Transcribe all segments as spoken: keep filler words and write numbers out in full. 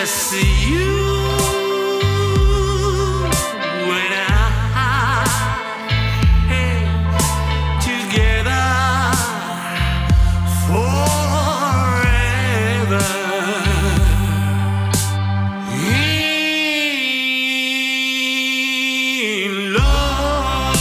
just you and I, hey, together forever. In love.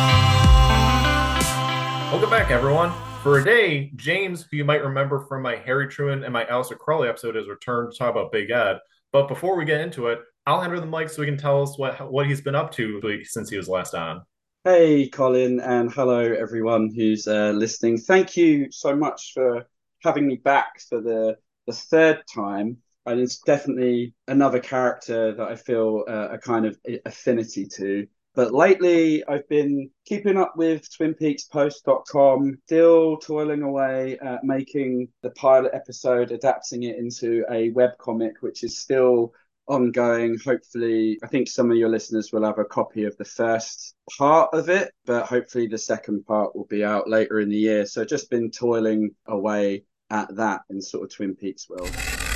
Welcome back, everyone. For a day, James, who you might remember from my Harry Truman and my Aleister Crowley episode, has returned to talk about Big Ed. But before we get into it, I'll hand her the mic so he can tell us what what he's been up to since he was last on. Hey, Colin, and hello, everyone who's uh, listening. Thank you so much for having me back for the the third time. And it's definitely another character that I feel uh, a kind of affinity to. But lately, I've been keeping up with Twin Peaks Post dot com, still toiling away at making the pilot episode, adapting it into a webcomic, which is still ongoing. Hopefully, I think some of your listeners will have a copy of the first part of it, but hopefully the second part will be out later in the year. So just been toiling away at that in sort of Twin Peaks world.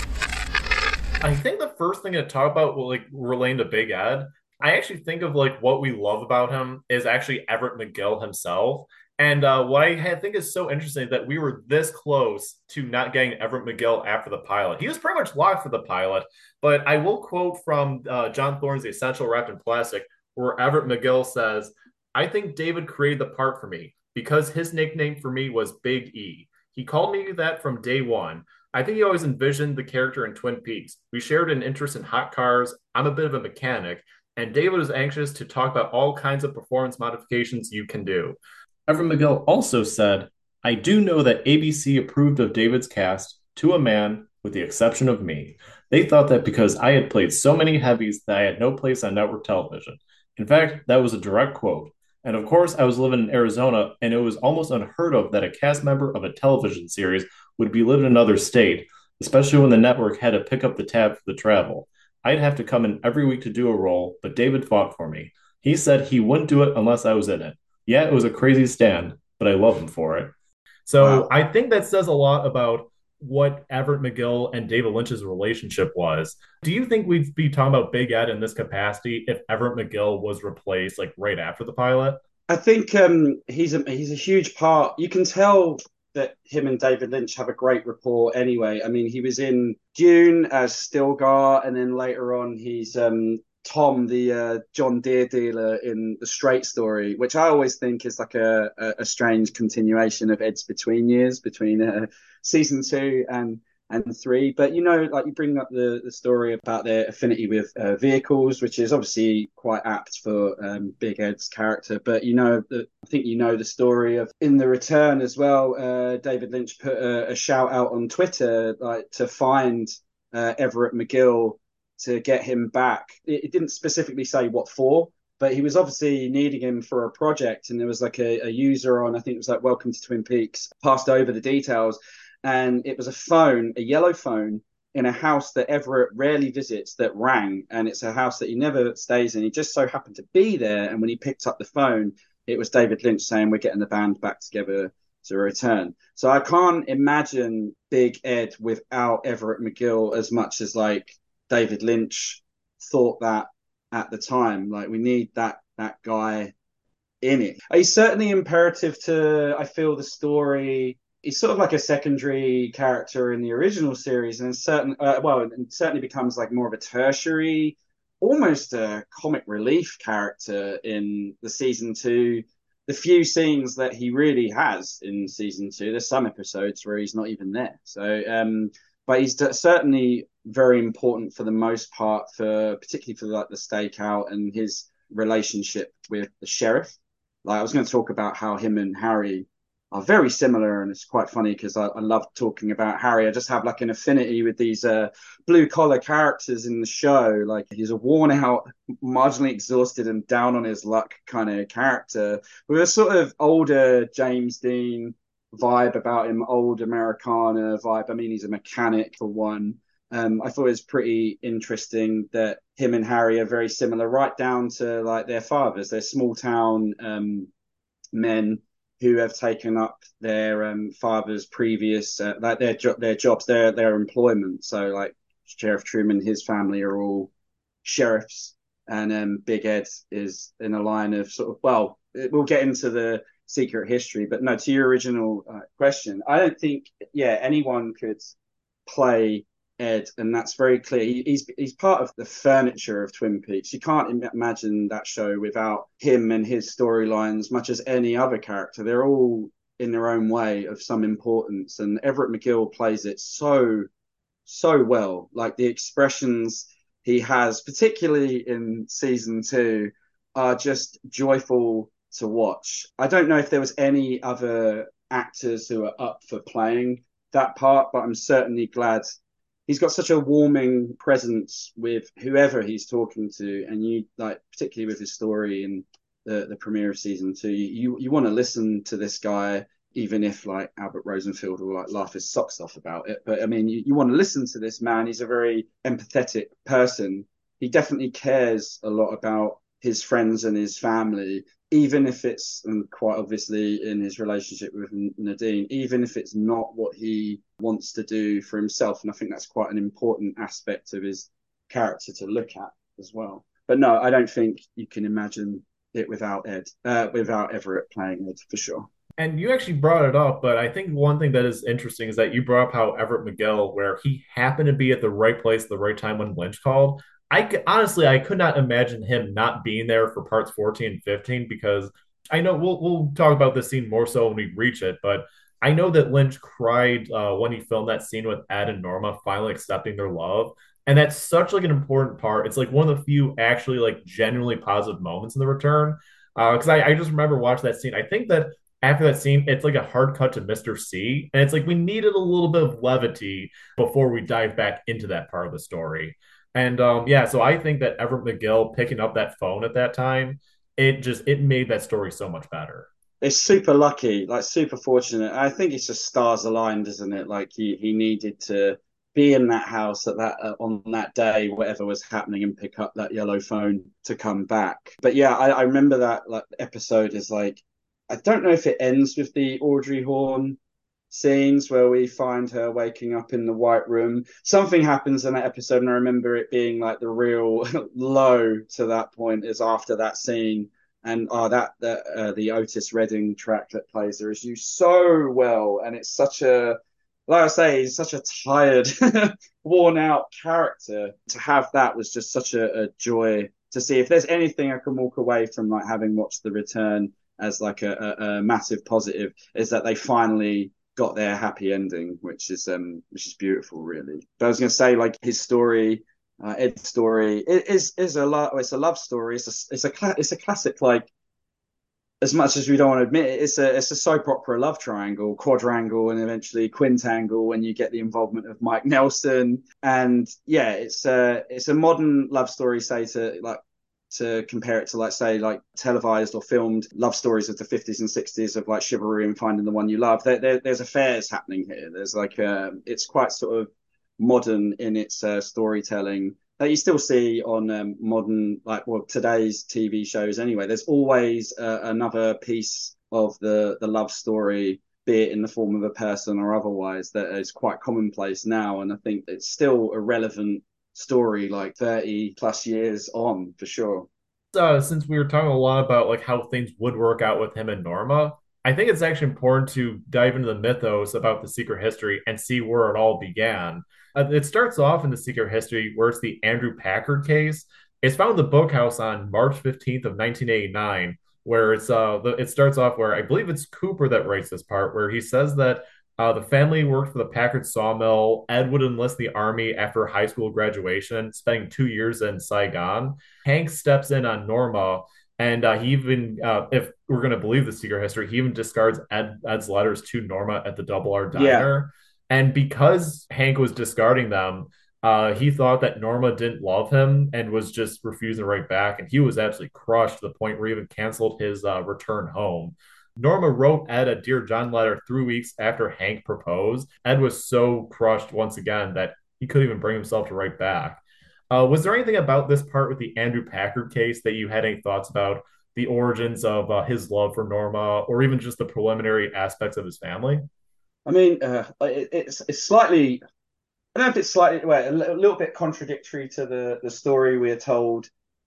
I think the first thing to talk about, well, like relating to Big Ed, I actually think of like what we love about him is actually Everett McGill himself. And uh, what I think is so interesting is that we were this close to not getting Everett McGill after the pilot. He was pretty much locked for the pilot, but I will quote from uh, John Thorne's The Essential Wrapped in Plastic, where Everett McGill says, "I think David created the part for me because his nickname for me was Big E. He called me that from day one. I think he always envisioned the character in Twin Peaks. We shared an interest in hot cars. I'm a bit of a mechanic, and David was anxious to talk about all kinds of performance modifications you can do." Everett McGill also said, "I do know that A B C approved of David's cast to a man, with the exception of me. They thought that because I had played so many heavies that I had no place on network television. In fact, that was a direct quote. And of course, I was living in Arizona, and it was almost unheard of that a cast member of a television series would be living in another state, especially when the network had to pick up the tab for the travel. I'd have to come in every week to do a role, but David fought for me. He said he wouldn't do it unless I was in it. Yeah, it was a crazy stand, but I love him for it." So Wow. I think that says a lot about what Everett McGill and David Lynch's relationship was. Do you think we'd be talking about Big Ed in this capacity if Everett McGill was replaced like right after the pilot? I think um, he's a he's a huge part. You can tell that him and David Lynch have a great rapport anyway. I mean, he was in Dune as Stilgar, and then later on he's um, Tom, the uh, John Deere dealer in The Straight Story, which I always think is like a, a, a strange continuation of Ed's Between Years, between uh, season two and and three. But you know, like you bring up the the story about their affinity with uh, vehicles, which is obviously quite apt for um, Big Ed's character. But you know, the, I think you know the story of in The Return as well. Uh, David Lynch put a, a shout out on Twitter like to find uh, Everett McGill to get him back. It, it didn't specifically say what for, but he was obviously needing him for a project. And there was like a, a user on, I think it was like Welcome to Twin Peaks, passed over the details. And it was a phone, a yellow phone in a house that Everett rarely visits that rang. And it's a house that he never stays in. He just so happened to be there. And when he picked up the phone, it was David Lynch saying, "We're getting the band back together to return." So I can't imagine Big Ed without Everett McGill as much as like David Lynch thought that at the time. Like we need that that guy in it. He's certainly imperative to, I feel, the story. He's sort of like a secondary character in the original series, and certain uh, well, and certainly becomes like more of a tertiary, almost a comic relief character in the season two. The few scenes that he really has in season two, there's some episodes where he's not even there. So, um, but he's certainly very important for the most part, for particularly for like the stakeout and his relationship with the sheriff. Like I was going to talk about how him and Harry are very similar, and it's quite funny because I, I love talking about Harry. I just have like an affinity with these uh, blue collar characters in the show. Like he's a worn out, marginally exhausted, and down on his luck kind of character with a sort of older James Dean vibe about him, old Americana vibe. I mean, he's a mechanic for one. Um, I thought it was pretty interesting that him and Harry are very similar, right down to like their fathers. They're small town um, men who have taken up their um, father's previous, uh, like their jo- their jobs, their their employment. So like Sheriff Truman, his family are all sheriffs, and um, Big Ed is in a line of sort of, well, we'll get into the secret history, but no, to your original uh, question, I don't think, yeah, anyone could play Ed, and that's very clear. He, he's he's part of the furniture of Twin Peaks. You can't imagine that show without him and his storylines, much as any other character. They're all in their own way of some importance, and Everett McGill plays it so so well. Like the expressions he has, particularly in season two, are just joyful to watch. I don't know if there was any other actors who are up for playing that part, but I'm certainly glad he's got such a warming presence with whoever he's talking to, and you like particularly with his story in the the premiere of season two, you you want to listen to this guy, even if like Albert Rosenfield will like laugh his socks off about it. But I mean, you, you want to listen to this man. He's a very empathetic person. He definitely cares a lot about his friends and his family, even if it's, and quite obviously in his relationship with Nadine, even if it's not what he wants to do for himself. And I think that's quite an important aspect of his character to look at as well. But no, I don't think you can imagine it without Ed, uh, without Everett playing Ed, for sure. And you actually brought it up, but I think one thing that is interesting is that you brought up how Everett McGill, where he happened to be at the right place at the right time when Lynch called. I c- honestly, I could not imagine him not being there for parts fourteen and fifteen, because I know we'll we'll talk about this scene more so when we reach it, but I know that Lynch cried uh, when he filmed that scene with Ed and Norma finally accepting their love. And that's such like an important part. It's like one of the few actually like genuinely positive moments in the return. Uh, because I, I just remember watching that scene. I think that after that scene, it's like a hard cut to Mister C. And it's like we needed a little bit of levity before we dive back into that part of the story. And um, yeah, so I think that Everett McGill picking up that phone at that time, it just it made that story so much better. It's super lucky, like super fortunate. I think it's just stars aligned, isn't it? Like he he needed to be in that house at that uh, on that day, whatever was happening, and pick up that yellow phone to come back. But yeah, I, I remember that like episode is like, I don't know if it ends with the Audrey Horne scenes where we find her waking up in the White Room. Something happens in that episode, and I remember it being like the real low to that point is after that scene. And oh, that, that uh, the Otis Redding track that plays there is used so well, and it's such a, like I say, he's such a tired, worn out character. To have that was just such a, a joy to see. If there's anything I can walk away from, like having watched The Return as like a, a, a massive positive, is that they finally got their happy ending, which is um which is beautiful, really. But I was going to say, like his story, uh, Ed's story, it is is a love. It's a love story. It's a it's a cla- it's a classic. Like, as much as we don't want to admit it, it's a it's a soap opera love triangle, quadrangle, and eventually quintangle when you get the involvement of Mike Nelson. And yeah, it's a it's a modern love story. Say to like to compare it to, like, say, like televised or filmed love stories of the fifties and sixties of like chivalry and finding the one you love. There, there, there's affairs happening here. There's like uh, it's quite sort of modern in its uh, storytelling that you still see on um, modern, like, well, today's T V shows anyway. There's always uh, another piece of the the love story, be it in the form of a person or otherwise, that is quite commonplace now. And I think it's still a relevant story like thirty plus years on, for sure. Uh, since we were talking a lot about like how things would work out with him and Norma, I think it's actually important to dive into the mythos about the secret history and see where it all began. Uh, it starts off in the secret history where it's the Andrew Packard case. It's found in the bookhouse on March fifteenth of nineteen eighty-nine, where it's uh the, it starts off where I believe it's Cooper that writes this part, where he says that uh, the family worked for the Packard sawmill. Ed would enlist the army after high school graduation, spending two years in Saigon. Hank steps in on Norma, and uh, he even, uh, if we're going to believe the secret history, he even discards Ed, Ed's letters to Norma at the Double R Yeah. Diner. And because Hank was discarding them, uh, he thought that Norma didn't love him and was just refusing to write back. And he was absolutely crushed to the point where he even canceled his uh, return home. Norma wrote Ed a Dear John letter three weeks after Hank proposed. Ed was so crushed once again that he couldn't even bring himself to write back. Uh, was there anything about this part with the Andrew Packard case that you had any thoughts about the origins of uh, his love for Norma, or even just the preliminary aspects of his family? I mean, uh, it, it's it's slightly I don't know if it's slightly well, a li- a little bit contradictory to the the story we're told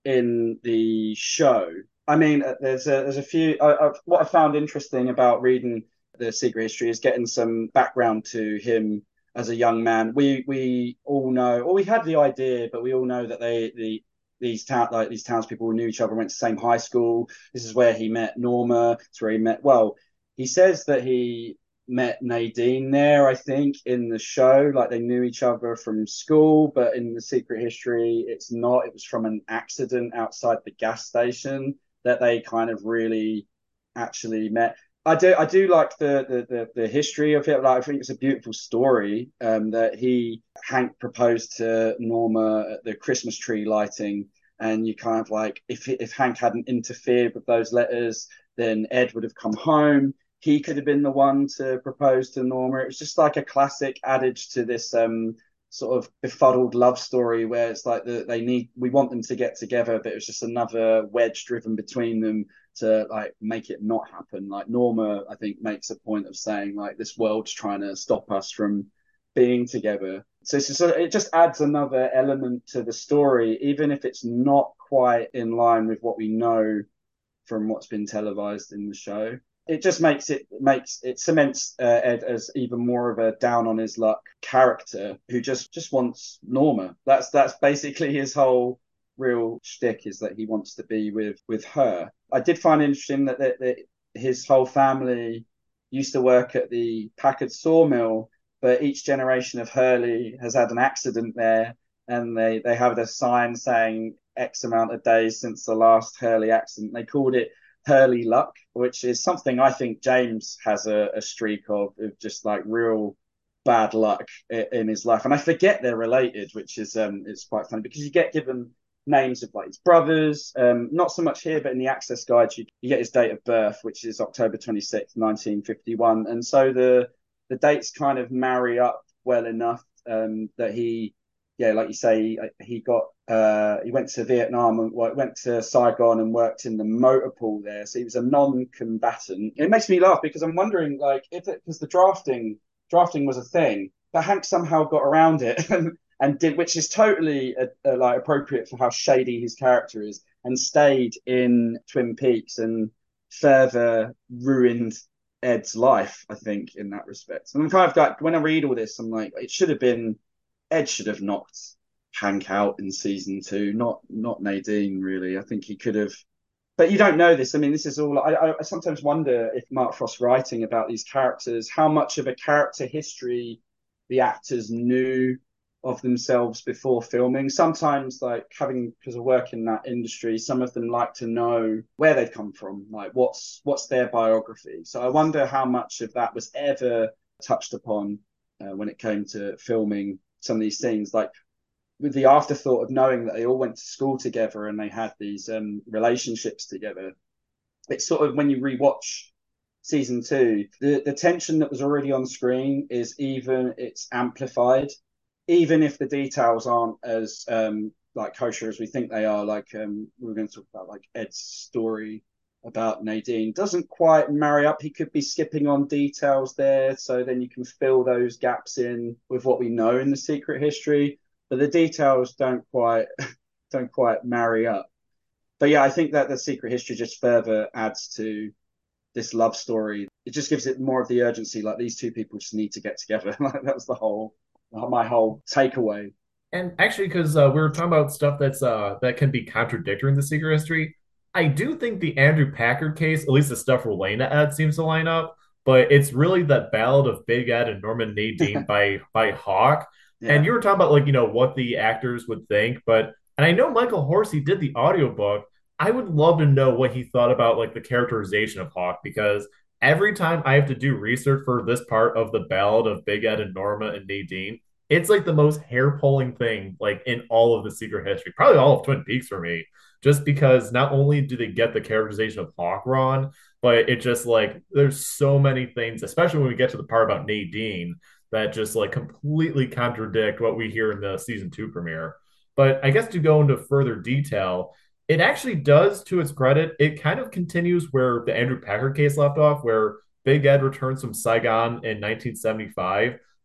in the show. I mean, uh, there's a there's a few. I, I've, what I found interesting about reading the Secret History is getting some background to him as a young man. We we all know, or we had the idea, but we all know that they the these town like these townspeople knew each other, went to the same high school. This is where he met Norma. It's where he met. Well, he says that he met Nadine there, I think, in the show. Like they knew each other from school, but in the Secret History, it's not. It was from an accident outside the gas station that they kind of really actually met. I do I do like the the the, the history of it. Like I think it's a beautiful story. Um, that he Hank proposed to Norma at the Christmas tree lighting, and you kind of like if if Hank hadn't interfered with those letters, then Ed would have come home. He could have been the one to propose to Norma. It was just like a classic adage to this um, sort of befuddled love story where it's like the, they need we want them to get together, but it was just another wedge driven between them to like make it not happen. Like Norma, I think, makes a point of saying like this world's trying to stop us from being together. So it's just, it just adds another element to the story, even if it's not quite in line with what we know from what's been televised in the show. It just makes it makes it cements uh, Ed as even more of a down on his luck character who just just wants Norma. That's that's basically his whole real shtick, is that he wants to be with with her. I did find interesting that, that, that his whole family used to work at the Packard sawmill, but each generation of Hurley has had an accident there, and they they have a sign saying X amount of days since the last Hurley accident. They called it Hurley luck, which is something I think James has a, a streak of, of just like real bad luck in, in his life. And I forget they're related, which is um it's quite funny because you get given names of like his brothers, um, not so much here, but in the access guide you, you get his date of birth, which is October twenty-sixth, nineteen fifty-one. And so the the dates kind of marry up well enough um, that he, yeah, like you say, he got uh, he went to Vietnam and well, went to Saigon and worked in the motor pool there. So he was a non-combatant. It makes me laugh because I'm wondering, like, if it because the drafting drafting was a thing, but Hank somehow got around it and, and did, which is totally uh, uh, like appropriate for how shady his character is, and stayed in Twin Peaks and further ruined Ed's life, I think, in that respect. And I'm kind of like, when I read all this, I'm like, it should have been Ed should have knocked Hank out in season two, not not Nadine. Really, I think he could have. But you don't know this. I mean, this is all. I, I sometimes wonder if Mark Frost writing about these characters, how much of a character history the actors knew of themselves before filming. Sometimes, like having because I work in that industry, some of them like to know where they've come from, like what's what's their biography. So I wonder how much of that was ever touched upon uh, when it came to filming some of these things, like with the afterthought of knowing that they all went to school together and they had these um, relationships together. It's sort of when you rewatch season two, the, the tension that was already on screen is even it's amplified, even if the details aren't as um, like kosher as we think they are. Like um, we we're going to talk about like Ed's story about Nadine doesn't quite marry up. He could be skipping on details there, so then you can fill those gaps in with what we know in the secret history. But the details don't quite don't quite marry up. But yeah, I think that the secret history just further adds to this love story. It just gives it more of the urgency. Like these two people just need to get together. Like that was the whole my whole takeaway. And actually, because uh, we were talking about stuff that's uh, that can be contradictory in the secret history, I do think the Andrew Packard case, at least the stuff Relena Ed seems to line up, but it's really the Ballad of Big Ed and Norman Nadine by by Hawk. And Yeah. you were talking about like you know what the actors would think, but and I know Michael Horsey did the audiobook. I would love to know what he thought about like the characterization of Hawk because every time I have to do research for this part of the Ballad of Big Ed and Norma and Nadine, it's like the most hair pulling thing like in all of the secret history, probably all of Twin Peaks for me, just because not only do they get the characterization of Hawk wrong, but it just like there's so many things, especially when we get to the part about Nadine, that just like completely contradict what we hear in the season two premiere. But I guess to go into further detail, it actually does, to its credit, it kind of continues where the Andrew Packard case left off, where Big Ed returns from Saigon in nineteen seventy-five.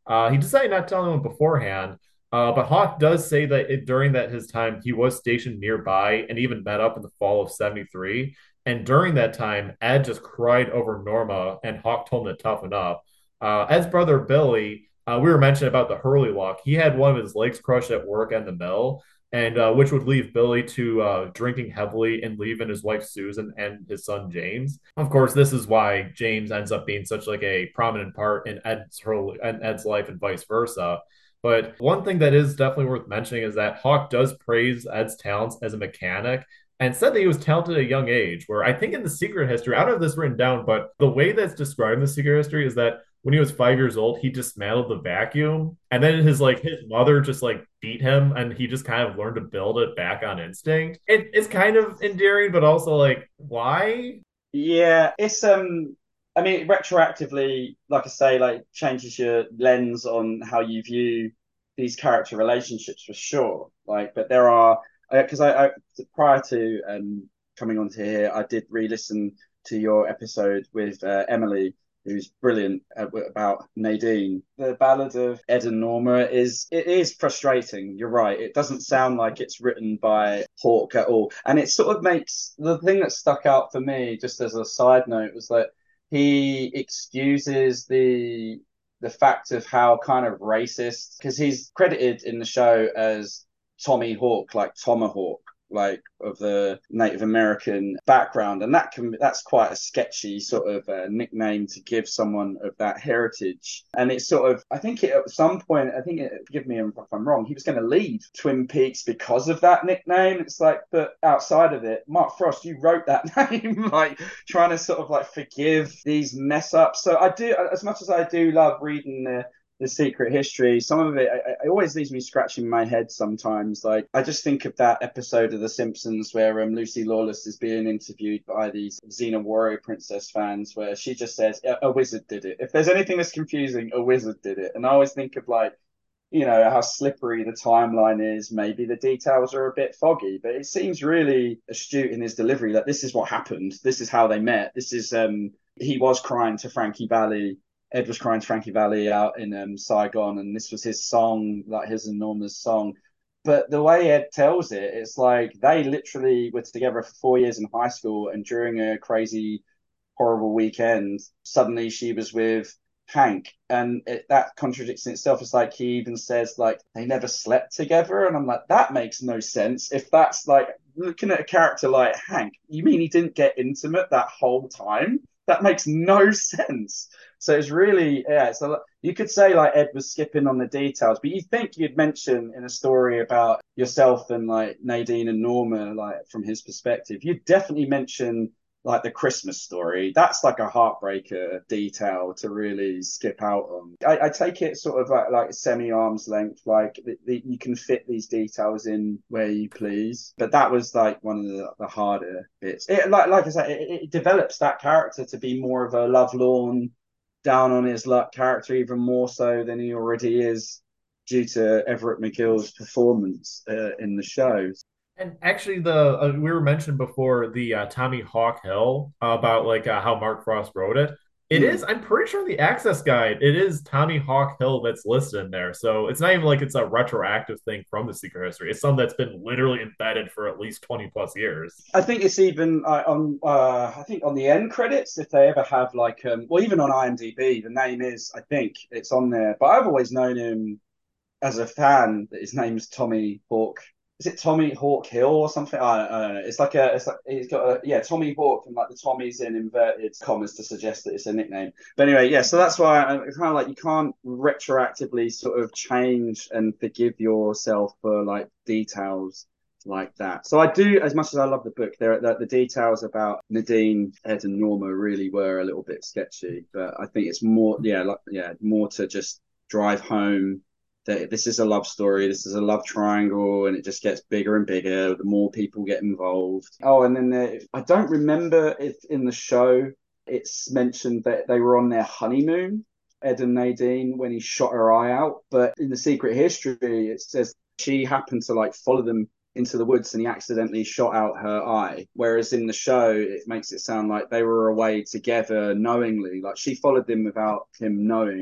Uh, he decided not to tell anyone beforehand. Uh, but Hawk does say that it, during that his time, he was stationed nearby and even met up in the fall of seventy-three. And during that time, Ed just cried over Norma, and Hawk told him to toughen up. Uh, Ed's brother Billy, uh, we were mentioning about the Hurley walk. He had one of his legs crushed at work at the mill, and uh, which would leave Billy to uh, drinking heavily and leaving his wife Susan and his son James. Of course, this is why James ends up being such like a prominent part in Ed's Hurley, in Ed's life and vice versa. But one thing that is definitely worth mentioning is that Hawk does praise Ed's talents as a mechanic and said that he was talented at a young age. Where I think in the secret history, I don't have this written down, but the way that's described in the secret history is that when he was five years old, he dismantled the vacuum, and then his like his mother just like beat him, and he just kind of learned to build it back on instinct. It, it's kind of endearing, but also like why? Yeah, it's um I mean retroactively, like I say, like changes your lens on how you view these character relationships for sure. Like, but there are because I, I prior to um coming onto here, I did re-listen to your episode with uh, Emily, who's brilliant uh, about Nadine. The Ballad of Ed and Norma is it is frustrating. You're right. It doesn't sound like it's written by Hawke at all, and it sort of makes the thing that stuck out for me, just as a side note, was that he excuses the the fact of how kind of racist, because he's credited in the show as Tommy Hawk, like Tomahawk, like of the Native American background, and that can that's quite a sketchy sort of uh, nickname to give someone of that heritage. And it's sort of, I think it, at some point, I think it, forgive me if I'm wrong, he was going to leave Twin Peaks because of that nickname. It's like, but outside of it, Mark Frost, you wrote that name, like trying to sort of like forgive these mess ups. So I do, as much as I do love reading the the secret history, some of it I, I always leaves me scratching my head sometimes. Like, I just think of that episode of The Simpsons where um, Lucy Lawless is being interviewed by these Xena Warrior Princess fans, where she just says a, a wizard did it. If there's anything that's confusing, a wizard did it. And I always think of, like, you know, how slippery the timeline is. Maybe the details are a bit foggy, but it seems really astute in his delivery that this is what happened, this is how they met, this is um he was crying to Frankie Valli. Ed was crying to Frankie Valli out in um, Saigon, and this was his song, like his and Norma's song. But the way Ed tells it, it's like they literally were together for four years in high school, and during a crazy, horrible weekend, suddenly she was with Hank, and it, that contradicts in itself. It's like he even says like they never slept together, and I'm like, that makes no sense. If that's like looking at a character like Hank, you mean he didn't get intimate that whole time? That makes no sense. So it's really, yeah, so you could say like Ed was skipping on the details, but you think you'd mention in a story about yourself and like Nadine and Norma, like from his perspective, you'd definitely mention like the Christmas story. That's like a heartbreaker detail to really skip out on. I, I take it sort of like, like semi arm's length, like the, the, you can fit these details in where you please. But that was like one of the, the harder bits. It, like like I said, it, it develops that character to be more of a lovelorn, down on his luck character, even more so than he already is, due to Everett McGill's performance uh, in the show. And actually, the uh, we were mentioned before the uh, Tommy Hawk Hill uh, about like uh, how Mark Frost wrote it. It Mm. is, I'm pretty sure the access guide, it is Tommy Hawk Hill that's listed in there. So it's not even like it's a retroactive thing from the secret history. It's something that's been literally embedded for at least twenty plus years. I think it's even uh, on. Uh, I think on the end credits, if they ever have like, um, well, even on IMDb, the name is. I think it's on there. But I've always known him as a fan that his name's Tommy Hawk. Is it Tommy Hawk Hill or something? I don't, I don't know. It's like a, it's like he's got a, yeah, Tommy Hawk, and like the Tommy's in inverted commas to suggest that it's a nickname. But anyway, yeah, so that's why I, it's kind of like you can't retroactively sort of change and forgive yourself for like details like that. So I do, as much as I love the book, there the, the details about Nadine, Ed, and Norma really were a little bit sketchy. But I think it's more, yeah, like yeah, more to just drive home that this is a love story, this is a love triangle, and it just gets bigger and bigger the more people get involved. Oh, and then there, I don't remember if in the show it's mentioned that they were on their honeymoon, Ed and Nadine, when he shot her eye out. But in the secret history, it says she happened to like follow them into the woods and he accidentally shot out her eye. Whereas in the show, it makes it sound like they were away together knowingly. Like she followed them without him knowing.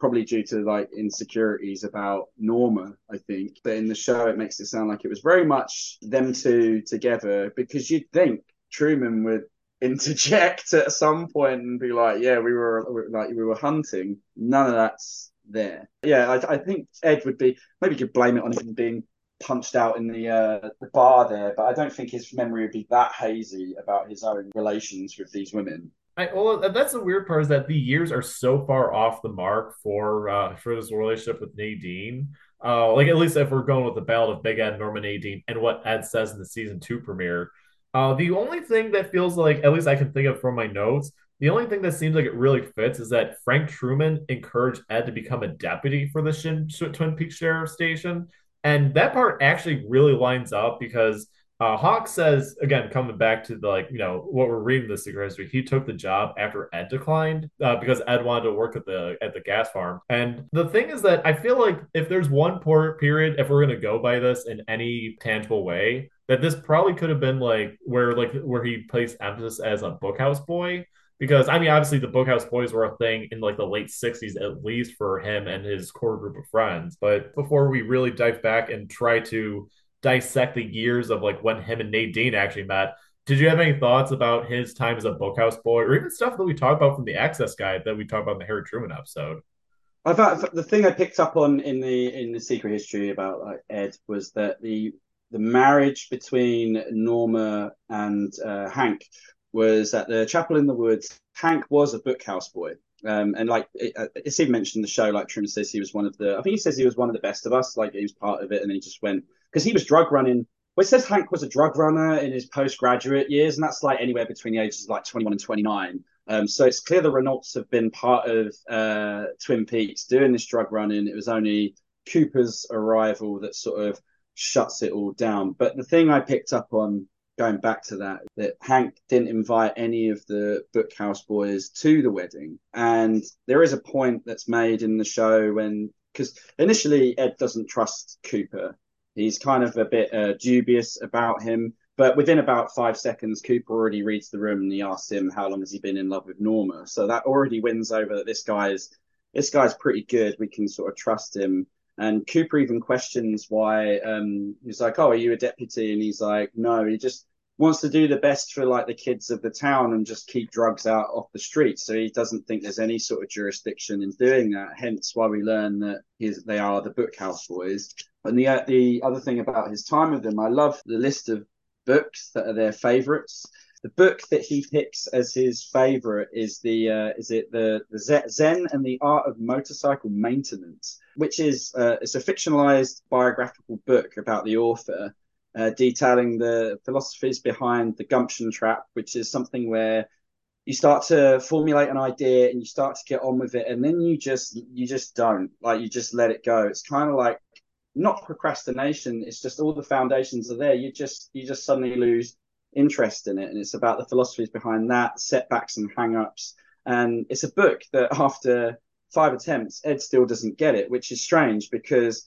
probably due to like insecurities about Norma, I think. But in the show, it makes it sound like it was very much them two together, because you'd think Truman would interject at some point and be like, "Yeah, we were like we were hunting." None of that's there. Yeah, I, I think Ed would be, maybe you could blame it on him being punched out in the uh, the bar there, but I don't think his memory would be that hazy about his own relations with these women. I, well, that's the weird part is that the years are so far off the mark for uh, for this relationship with Nadine. Uh, like at least if we're going with the Ballad of Big Ed, Norman Nadine, and what Ed says in the season two premiere. Uh, the only thing that feels like, at least I can think of from my notes, the only thing that seems like it really fits is that Frank Truman encouraged Ed to become a deputy for the Shin, Twin Peaks Sheriff Station, and that part actually really lines up because uh, Hawk says, again, coming back to the like, you know, what we're reading the secret history, he took the job after Ed declined uh, because Ed wanted to work at the at the gas farm. And the thing is that I feel like if there's one poor period, if we're gonna go by this in any tangible way, that this probably could have been like where like where he placed emphasis as a bookhouse boy. Because I mean, obviously the bookhouse boys were a thing in like the late sixties, at least for him and his core group of friends. But before we really dive back and try to dissect the years of like when him and Nadine actually met. Did you have any thoughts about his time as a bookhouse boy, or even stuff that we talked about from the Access Guide that we talked about in the Harry Truman episode? I thought the thing I picked up on in the in the secret history about like, Ed was that the the marriage between Norma and uh, Hank was at the Chapel in the Woods. Hank was a bookhouse boy. Um, and like it, it's even mentioned in the show, like Truman says he was one of the, I think he says he was one of the best of us, like he was part of it, and then he just went, because he was drug running. Well, it says Hank was a drug runner in his postgraduate years, and that's like anywhere between the ages of like twenty-one and twenty-nine. Um, so it's clear the Renaults have been part of uh, Twin Peaks doing this drug running. It was only Cooper's arrival that sort of shuts it all down. But the thing I picked up on, going back to that, that Hank didn't invite any of the bookhouse boys to the wedding. And there is a point that's made in the show when, because initially Ed doesn't trust Cooper. He's kind of a bit uh, dubious about him. But within about five seconds, Cooper already reads the room and he asks him how long has he been in love with Norma. So that already wins over that this guy's this guy's pretty good. We can sort of trust him. And Cooper even questions why. Um, he's like, "Oh, are you a deputy?" And he's like, "No." He just wants to do the best for like the kids of the town and just keep drugs out off the streets. So he doesn't think there's any sort of jurisdiction in doing that. Hence why we learn that he's, they are the bookhouse boys. And the uh, the other thing about his time with them, I love the list of books that are their favorites. The book that he picks as his favorite is the uh, is it the, the Zen and the Art of Motorcycle Maintenance, which is uh, it's a fictionalized biographical book about the author, uh, detailing the philosophies behind the gumption trap, which is something where you start to formulate an idea and you start to get on with it, and then you just you just don't, like, you just let it go. It's kind of like not procrastination. It's just all the foundations are there. You just you just suddenly lose interest in it, and it's about the philosophies behind that, setbacks and hang-ups. And it's a book that after five attempts Ed still doesn't get it, which is strange because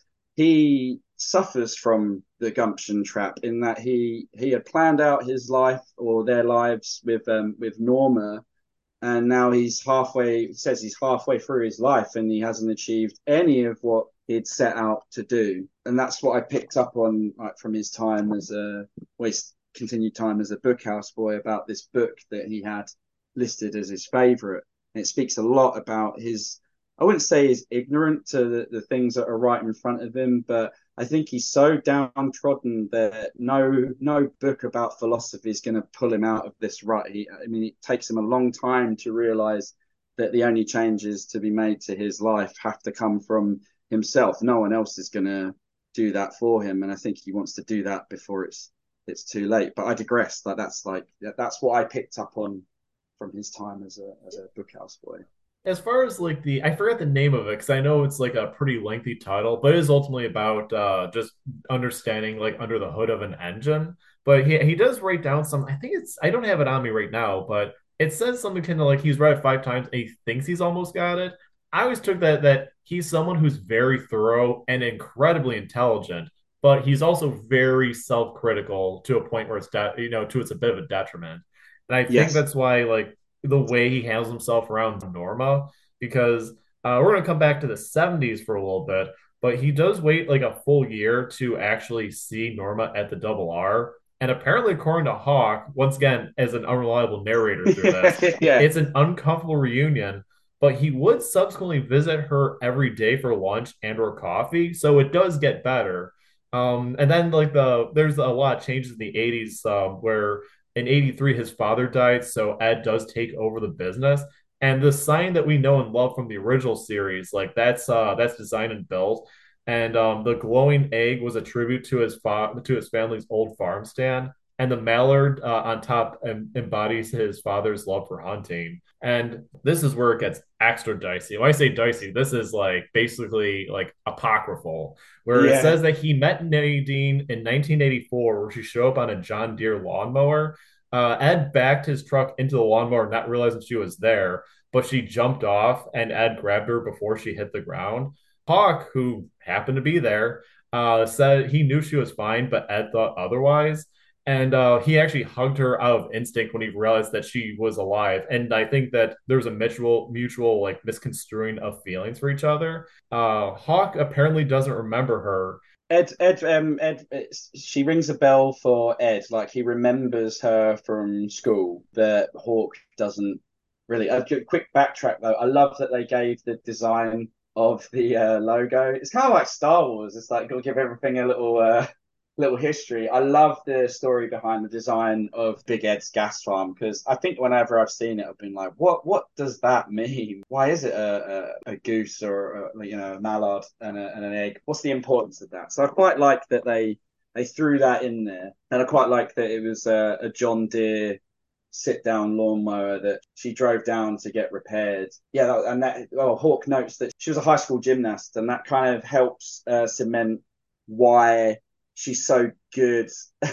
he suffers from the gumption trap in that he he had planned out his life or their lives with um with Norma, and now he's halfway, he says he's halfway through his life and he hasn't achieved any of what he'd set out to do. And that's what I picked up on, like, from his time as a waste continued time as a bookhouse boy, about this book that he had listed as his favorite. And it speaks a lot about his, I wouldn't say he's ignorant to the, the things that are right in front of him, but I think he's so downtrodden that no no book about philosophy is going to pull him out of this rut. He, I mean, it takes him a long time to realize that the only changes to be made to his life have to come from himself. No one else is going to do that for him, and I think he wants to do that before it's it's too late. But I digress. Like that's like that's what I picked up on from his time as a as a bookhouse boy. As far as like the, I forget the name of it because I know it's like a pretty lengthy title, but it is ultimately about uh, just understanding like under the hood of an engine. But he he does write down some. I think it's, I don't have it on me right now, but it says something kind of like he's read it five times and he thinks he's almost got it. I always took that that he's someone who's very thorough and incredibly intelligent, but he's also very self-critical to a point where it's de- you know to it's a bit of a detriment. And I think Yes. that's why like the way he handles himself around Norma, because Uh, we're going to come back to the seventies for a little bit, but he does wait like a full year to actually see Norma at the Double R. And apparently, according to Hawk, once again, as an unreliable narrator through this, Yeah. it's an uncomfortable reunion, but he would subsequently visit her every day for lunch and or coffee. So it does get better. Um, and then like the there's a lot of changes in the eighties um, where in eighty-three his father died, so Ed does take over the business. And the sign that we know and love from the original series, like that's uh that's designed and built. And um, the glowing egg was a tribute to his fa- to his family's old farm stand. And the mallard uh, on top em- embodies his father's love for hunting. And this is where it gets extra dicey. When I say dicey, this is like basically like apocryphal, where it Yeah. says that he met Nadine in nineteen eighty-four, where she showed up on a John Deere lawnmower. Uh, Ed backed his truck into the lawnmower, not realizing she was there, but she jumped off and Ed grabbed her before she hit the ground. Hawk, who happened to be there, uh, said he knew she was fine, but Ed thought otherwise. And uh, he actually hugged her out of instinct when he realized that she was alive. And I think that there's a mutual, mutual like misconstruing of feelings for each other. Uh, Hawk apparently doesn't remember her. Ed, Ed, um, Ed, she rings a bell for Ed. Like he remembers her from school, but Hawk doesn't really. A quick backtrack though. I love that they gave the design of the uh, logo. It's kind of like Star Wars. It's like got to give everything a little uh, little history. I love the story behind the design of Big Ed's gas farm because I think whenever I've seen it, I've been like, what what does that mean? Why is it a, a, a goose or a, you know a mallard and, a, and an egg? What's the importance of that? So I quite like that they they threw that in there, and I quite like that it was a, a John Deere sit down lawnmower that she drove down to get repaired. Yeah, that, and that oh, Hawk notes that she was a high school gymnast, and that kind of helps uh, cement why she's so good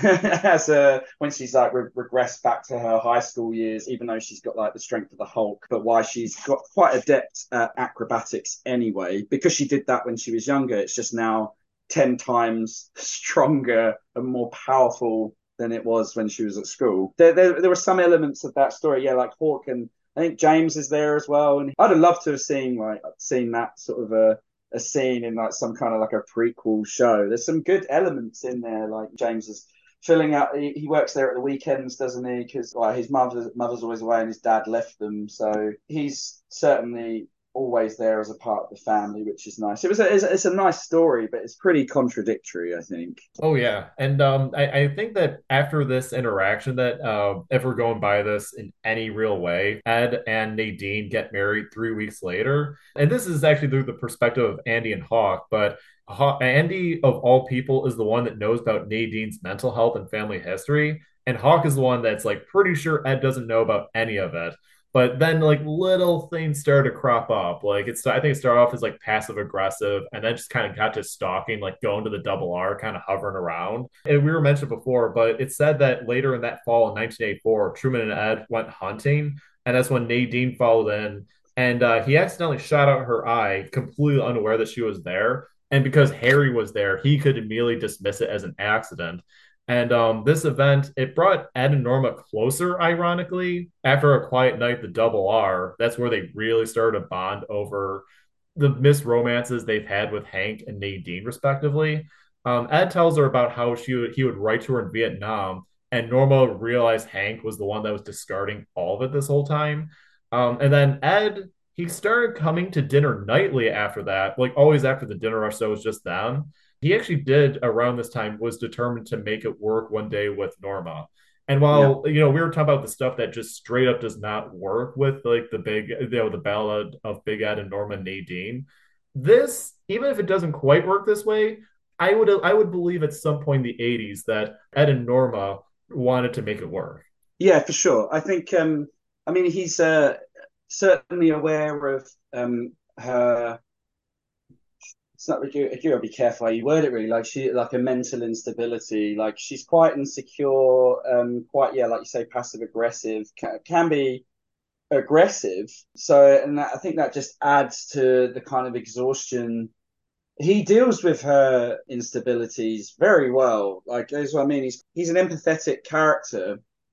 as a when she's like re- regressed back to her high school years, even though she's got like the strength of the Hulk, but why she's got quite adept at acrobatics anyway, because she did that when she was younger. It's just now ten times stronger and more powerful than it was when she was at school. There, there, there were some elements of that story, yeah, like Hawk, and I think James is there as well. And I'd have loved to have seen like seen that sort of a a scene in like some kind of like a prequel show. There's some good elements in there, like James is filling out. He, he works there at the weekends, doesn't he? Because well, his mother mother's always away and his dad left them, so he's certainly always there as a part of the family, which is nice. It was a, it's, a, it's a nice story, but it's pretty contradictory, I think. Oh yeah, and um, I, I think that after this interaction, that uh, if we're going by this in any real way, Ed and Nadine get married three weeks later, and this is actually through the perspective of Andy and Hawk. But Haw- Andy, of all people, is the one that knows about Nadine's mental health and family history, and Hawk is the one that's like pretty sure Ed doesn't know about any of it. But then like little things started to crop up. Like it's I think it started off as like passive aggressive and then just kind of got to stalking, like going to the double R, kind of hovering around. And we were mentioned before, but it said that later in that fall in nineteen eighty-four, Truman and Ed went hunting, and that's when Nadine followed in. And uh, he accidentally shot out her eye, completely unaware that she was there. And because Harry was there, he could immediately dismiss it as an accident. And um, this event, it brought Ed and Norma closer, ironically. After a quiet night, the double R, that's where they really started to bond over the misromances they've had with Hank and Nadine, respectively. Um, Ed tells her about how she would, he would write to her in Vietnam, and Norma realized Hank was the one that was discarding all of it this whole time. Um, and then Ed, he started coming to dinner nightly after that, like always after the dinner rush, so it was just them. He actually did around this time was determined to make it work one day with Norma. And Yeah. while you know we were talking about the stuff that just straight up does not work with like the big you know the ballad of Big Ed and Norma and Nadine, this even if it doesn't quite work this way, I would I would believe at some point in the eighties that Ed and Norma wanted to make it work. Yeah, for sure. I think um I mean he's uh certainly aware of um her it's not you, you gotta be careful how you word it really. Like she like a mental instability. Like she's quite insecure, um, quite yeah, like you say, passive aggressive, can, can be aggressive. So and that, I think that just adds to the kind of exhaustion. He deals with her instabilities very well. Like that's what I mean. He's he's an empathetic character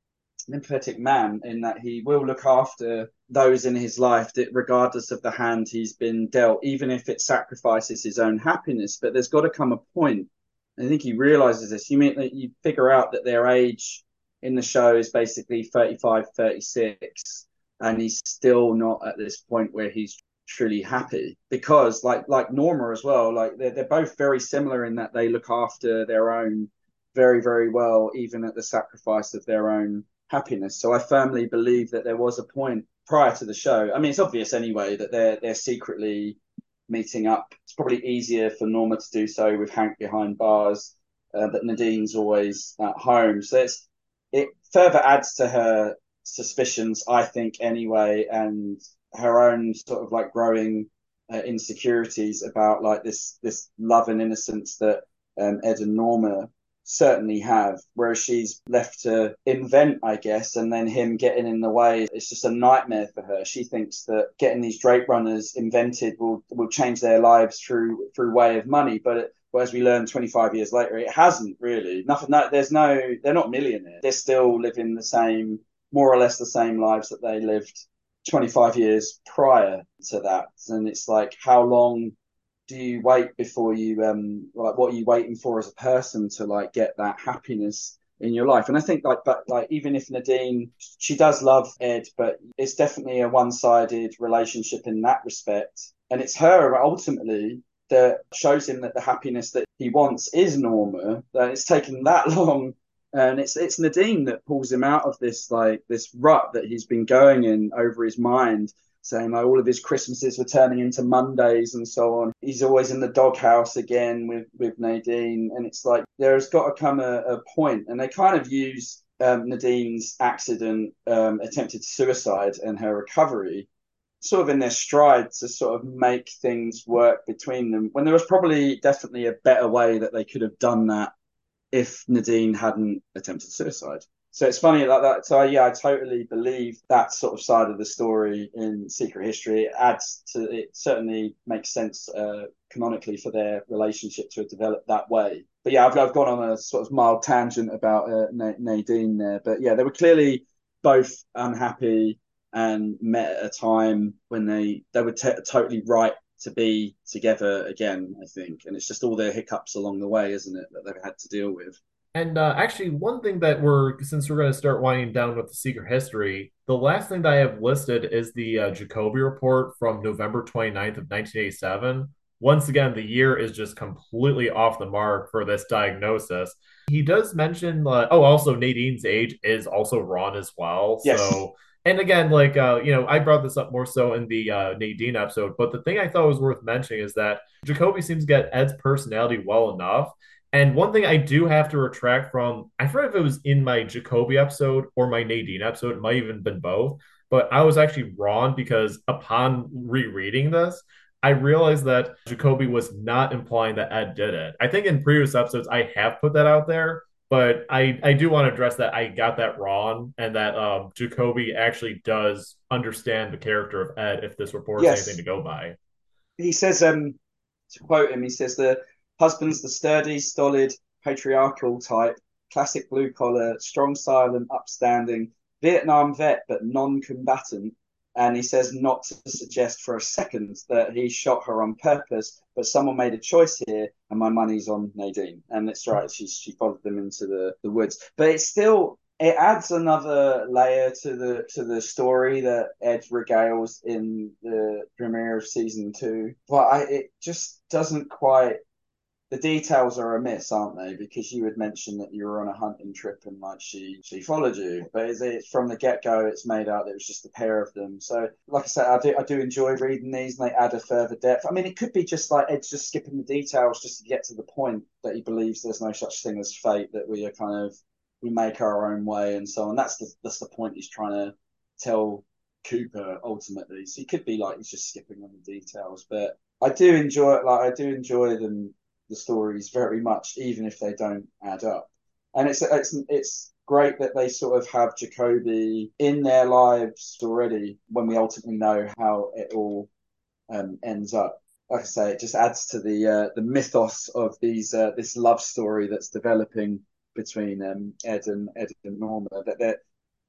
an empathetic man in that he will look after those in his life, that regardless of the hand he's been dealt, even if it sacrifices his own happiness. But there's got to come a point. I think he realizes this. You mean that you figure out that their age in the show is basically thirty-five, thirty-six, and he's still not at this point where he's truly happy, because like like Norma as well, like they're, they're both very similar in that they look after their own very, very well, even at the sacrifice of their own happiness. So I firmly believe that there was a point prior to the show. I mean, it's obvious anyway that they're they're secretly meeting up. It's probably easier for Norma to do so with Hank behind bars, uh, but Nadine's always at home. So it's it further adds to her suspicions, I think, anyway, and her own sort of like growing uh, insecurities about like this this love and innocence that um, Ed and Norma certainly have, whereas she's left to invent, I guess, and then him getting in the way. It's just a nightmare for her. She thinks that getting these drape runners invented will will change their lives through through way of money, but it, but as we learned twenty-five years later, it hasn't really. Nothing. No, there's no. They're not millionaires. They're still living the same, more or less the same lives that they lived twenty-five years prior to that. And it's like, how long do you wait before you um like what are you waiting for as a person to like get that happiness in your life? And I think like but like even if Nadine, she does love Ed, but it's definitely a one-sided relationship in that respect, and it's her ultimately that shows him that the happiness that he wants is Norma, that it's taken that long. And it's it's Nadine that pulls him out of this like this rut that he's been going in over his mind, saying like all of his Christmases were turning into Mondays and so on. He's always in the doghouse again with, with Nadine. And it's like there's got to come a, a point, and they kind of use um, Nadine's accident, um, attempted suicide, and her recovery sort of in their stride to sort of make things work between them, when there was probably definitely a better way that they could have done that if Nadine hadn't attempted suicide. So it's funny like that. So yeah, I totally believe that sort of side of the story in Secret History. It adds to it. Certainly makes sense uh, canonically for their relationship to have developed that way. But yeah, I've, I've gone on a sort of mild tangent about uh, Nadine there. But yeah, they were clearly both unhappy and met at a time when they they were t- totally right to be together again, I think. And it's just all their hiccups along the way, isn't it, that they've had to deal with. And uh, actually, one thing that we're, since we're going to start winding down with the secret history, the last thing that I have listed is the uh, Jacoby report from November twenty-ninth of nineteen eighty-seven. Once again, the year is just completely off the mark for this diagnosis. He does mention, uh, oh, also Nadine's age is also wrong as well. Yes. So, and again, like, uh, you know, I brought this up more so in the uh, Nadine episode, but the thing I thought was worth mentioning is that Jacoby seems to get Ed's personality well enough. And one thing I do have to retract from, I forget if it was in my Jacoby episode or my Nadine episode, it might even been both, but I was actually wrong because upon rereading this, I realized that Jacoby was not implying that Ed did it. I think in previous episodes I have put that out there, but I, I do want to address that I got that wrong, and that um, Jacoby actually does understand the character of Ed if this report's anything Yes. to go by. He says, um, to quote him, he says, the husband's the sturdy, stolid, patriarchal type, classic blue collar, strong, silent, upstanding, Vietnam vet, but non combatant. And he says not to suggest for a second that he shot her on purpose, but someone made a choice here, and my money's on Nadine. And that's right, she she followed them into the, the woods. But it's still, it adds another layer to the to the story that Ed regales in the premiere of season two. But I, it just doesn't quite. The details are amiss, aren't they? Because you had mentioned that you were on a hunting trip and like she she followed you, but it's, it's from the get go. It's made out that it was just a pair of them. So, like I said, I do I do enjoy reading these, and they add a further depth. I mean, it could be just like Ed's just skipping the details just to get to the point that he believes there's no such thing as fate, that we are kind of we make our own way and so on. That's the that's the point he's trying to tell Cooper ultimately. So he could be like he's just skipping on the details, but I do enjoy it. Like I do enjoy them, the stories very much, even if they don't add up. And it's it's it's great that they sort of have Jacoby in their lives already when we ultimately know how it all um, ends up. Like I say, it just adds to the uh, the mythos of these uh, this love story that's developing between um, Ed and Ed and Norma. That they're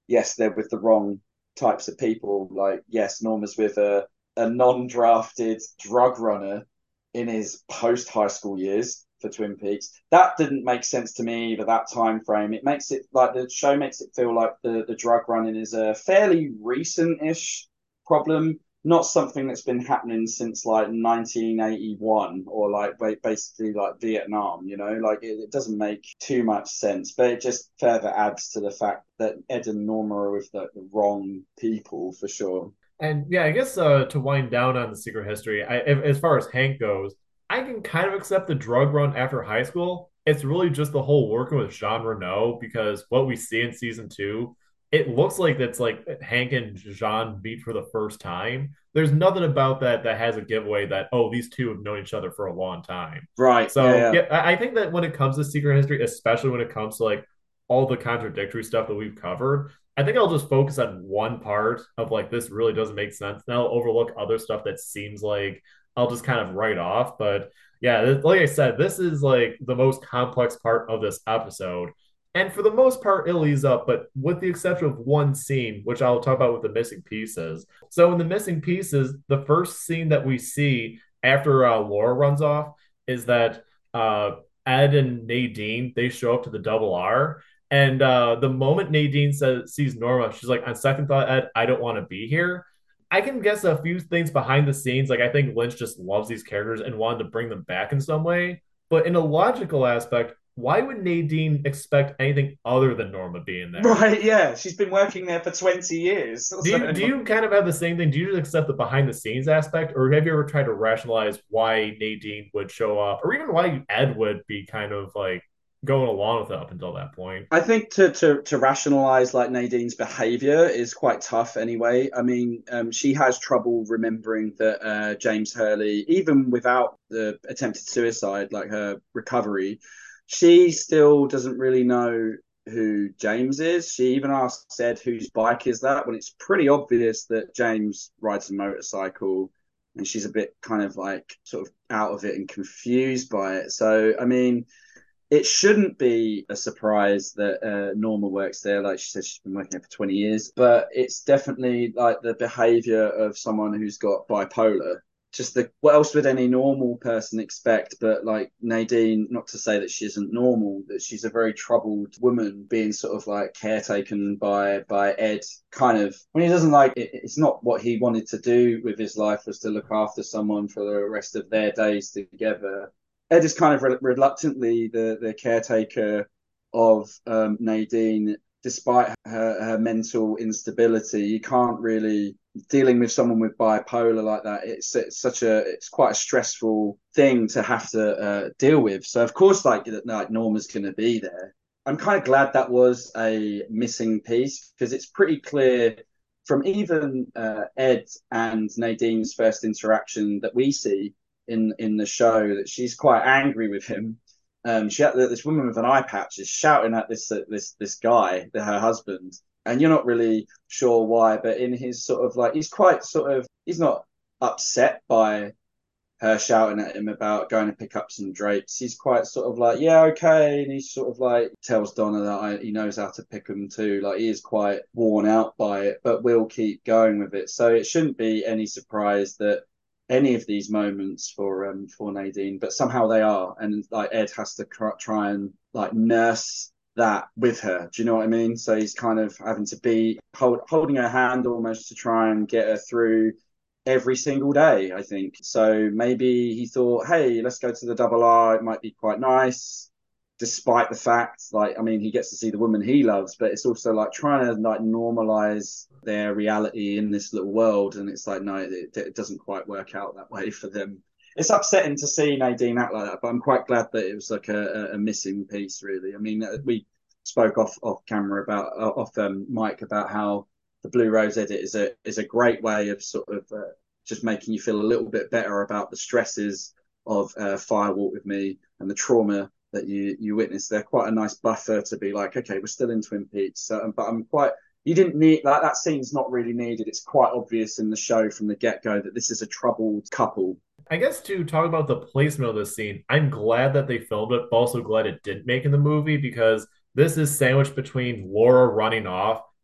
yes, they're with the wrong types of people. Like, yes, Norma's with a, a non-drafted drug runner in his post high school years for Twin Peaks. That didn't make sense to me either, that time frame. It makes it like the show makes it feel like the, the drug running is a fairly recent-ish problem, not something that's been happening since like nineteen eighty-one or like basically like Vietnam, you know, like it, it doesn't make too much sense, but it just further adds to the fact that Ed and Norma are with the, the wrong people for sure. And yeah, I guess uh, to wind down on the secret history, I, if, as far as Hank goes, I can kind of accept the drug run after high school. It's really just the whole working with Jean Renault because what we see in season two, it looks like it's like Hank and Jean meet for the first time. There's nothing about that that has a giveaway that, oh, these two have known each other for a long time. Right. Yeah. So Yeah. yeah, I I think that when it comes to secret history, especially when it comes to like all the contradictory stuff that we've covered, I think I'll just focus on one part of like this really doesn't make sense. And I'll overlook other stuff that seems like I'll just kind of write off. But yeah, like I said, this is like the most complex part of this episode. And for the most part, it leads up, but with the exception of one scene, which I'll talk about with the missing pieces. So in the missing pieces, the first scene that we see after uh, Laura runs off is that uh, Ed and Nadine, they show up to the double R. And uh, the moment Nadine says sees Norma, she's like, on second thought, Ed, I don't want to be here. I can guess a few things behind the scenes. Like I think Lynch just loves these characters and wanted to bring them back in some way. But in a logical aspect, why would Nadine expect anything other than Norma being there? Right. Yeah. She's been working there for twenty years. Do you do you kind of have the same thing? Do you just accept the behind the scenes aspect, or have you ever tried to rationalize why Nadine would show up, or even why Ed would be kind of like going along with it up until that point? I think to to to rationalize like Nadine's behavior is quite tough anyway. I mean, um, she has trouble remembering that uh, James Hurley, even without the attempted suicide, like her recovery, she still doesn't really know who James is. She even asked Ed whose bike is that when it's pretty obvious that James rides a motorcycle, and she's a bit kind of like sort of out of it and confused by it. So, I mean, it shouldn't be a surprise that uh, Norma works there. Like she said, she's been working there for twenty years, but it's definitely like the behavior of someone who's got bipolar. Just the what else would any normal person expect? But like Nadine, not to say that she isn't normal, that she's a very troubled woman being sort of like caretaken by by Ed. Kind of when he doesn't like it, it's not what he wanted to do with his life was to look after someone for the rest of their days together. Ed is kind of re- reluctantly the, the caretaker of um, Nadine, despite her, her mental instability. You can't really dealing with someone with bipolar like that. It's, it's such a it's quite a stressful thing to have to uh, deal with. So of course, like like Norma's going to be there. I'm kind of glad that was a missing piece because it's pretty clear from even uh, Ed and Nadine's first interaction that we see in in the show that she's quite angry with him. Um, she had this woman with an eye patch is shouting at this uh, this this guy, her husband, and you're not really sure why. But in his sort of like, he's quite sort of he's not upset by her shouting at him about going to pick up some drapes. He's quite sort of like, yeah, okay, and he sort of like tells Donna that I, he knows how to pick them too. Like he is quite worn out by it, but we'll keep going with it. So it shouldn't be any surprise that any of these moments for um for Nadine, but somehow they are, and like Ed has to cr- try and like nurse that with her. Do you know what I mean? So he's kind of having to be hold, holding her hand almost to try and get her through every single day, I think. So maybe he thought, hey, let's go to the double R. It might be quite nice, despite the fact, like, I mean, he gets to see the woman he loves, but it's also like trying to like normalize their reality in this little world. And it's like, no, it, it doesn't quite work out that way for them. It's upsetting to see Nadine act like that, but I'm quite glad that it was like a, a missing piece, really. I mean, we spoke off off camera about off um, Mike about how the Blue Rose edit is a is a great way of sort of uh, just making you feel a little bit better about the stresses of uh, Fire Walk with Me and the trauma that you you witness. They're quite a nice buffer to be like, okay, we're still in Twin Peaks, so, but I'm quite. You didn't need like that scene's not really needed. It's quite obvious in the show from the get go that this is a troubled couple. I guess to talk about the placement of this scene, I'm glad that they filmed it, but also glad it didn't make in the movie because this is sandwiched between Laura running off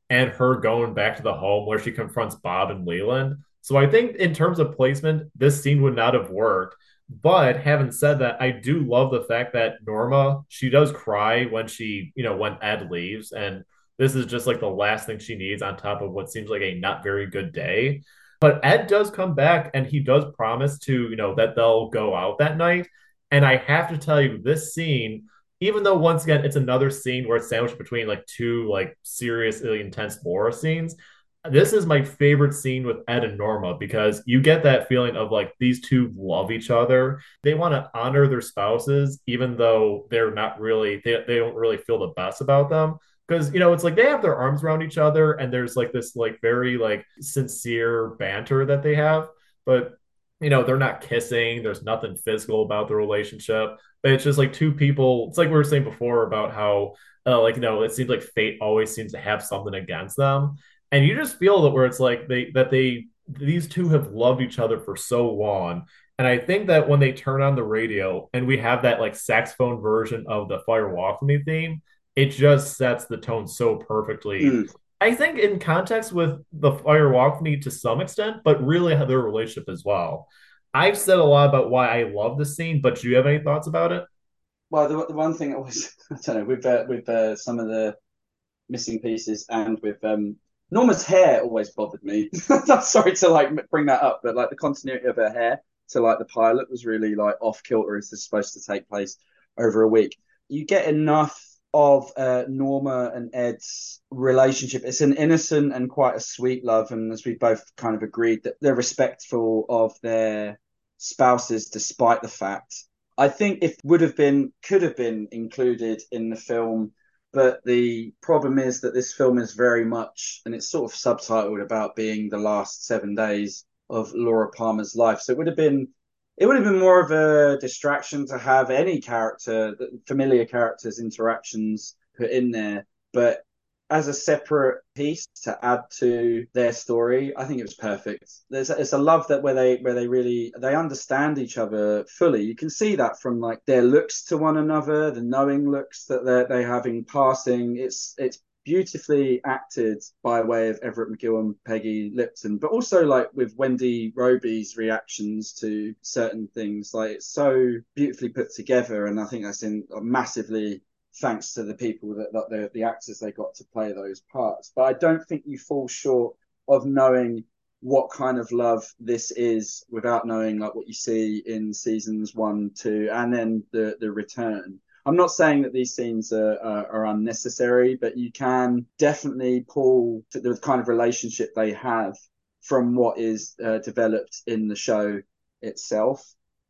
and her going back to the home where she confronts Bob and Leland. So I think in terms of placement, this scene would not have worked. But having said that, I do love the fact that Norma, she does cry when she, you know, when Ed leaves. And this is just like the last thing she needs on top of what seems like a not very good day. But Ed does come back and he does promise to, you know, that they'll go out that night. And I have to tell you, this scene, even though once again it's another scene where it's sandwiched between like two like seriously intense horror scenes, this is my favorite scene with Ed and Norma because you get that feeling of like these two love each other. They want to honor their spouses, even though they're not really, they, they don't really feel the best about them. Because, you know, it's like they have their arms around each other and there's like this like very like sincere banter that they have. But, you know, they're not kissing. There's nothing physical about the relationship. But it's just like two people. It's like we were saying before about how, uh, like, you know, it seems like fate always seems to have something against them and you just feel that where it's like they that they these two have loved each other for so long and I think that when they turn on the radio and we have that like saxophone version of the Fire Walk with Me theme, it just sets the tone so perfectly. Mm. I think in context with the Fire Walk with Me to some extent, but really their relationship as well. I've said a lot about why I love the scene, but do you have any thoughts about it? Well, the, the one thing I was, I don't know, with uh, with uh, some of the missing pieces and with um, Norma's hair always bothered me. I'm sorry to like bring that up, but like the continuity of her hair to like the pilot was really like off kilter. Is this supposed to take place over a week? You get enough of uh, Norma and Ed's relationship. It's an innocent and quite a sweet love, and as we both kind of agreed that they're respectful of their spouses despite the fact. I think it would have been could have been included in the film, but the problem is that this film is very much, and it's sort of subtitled about being the last seven days of Laura Palmer's life. So it would have been, it would have been more of a distraction to have any character, familiar characters' interactions put in there. But as a separate piece to add to their story, I think it was perfect. There's a, it's a love that where they where they really they understand each other fully. You can see that from like their looks to one another, the knowing looks that they they have in passing. It's it's beautifully acted by way of Everett McGill and Peggy Lipton, but also like with Wendy Roby's reactions to certain things. Like it's so beautifully put together, and I think that's in massively thanks to the people that, that the, the actors they got to play those parts. But I don't think you fall short of knowing what kind of love this is without knowing like what you see in seasons one, two, and then the the return. I'm not saying that these scenes are, are, are unnecessary, but you can definitely pull the kind of relationship they have from what is uh, developed in the show itself.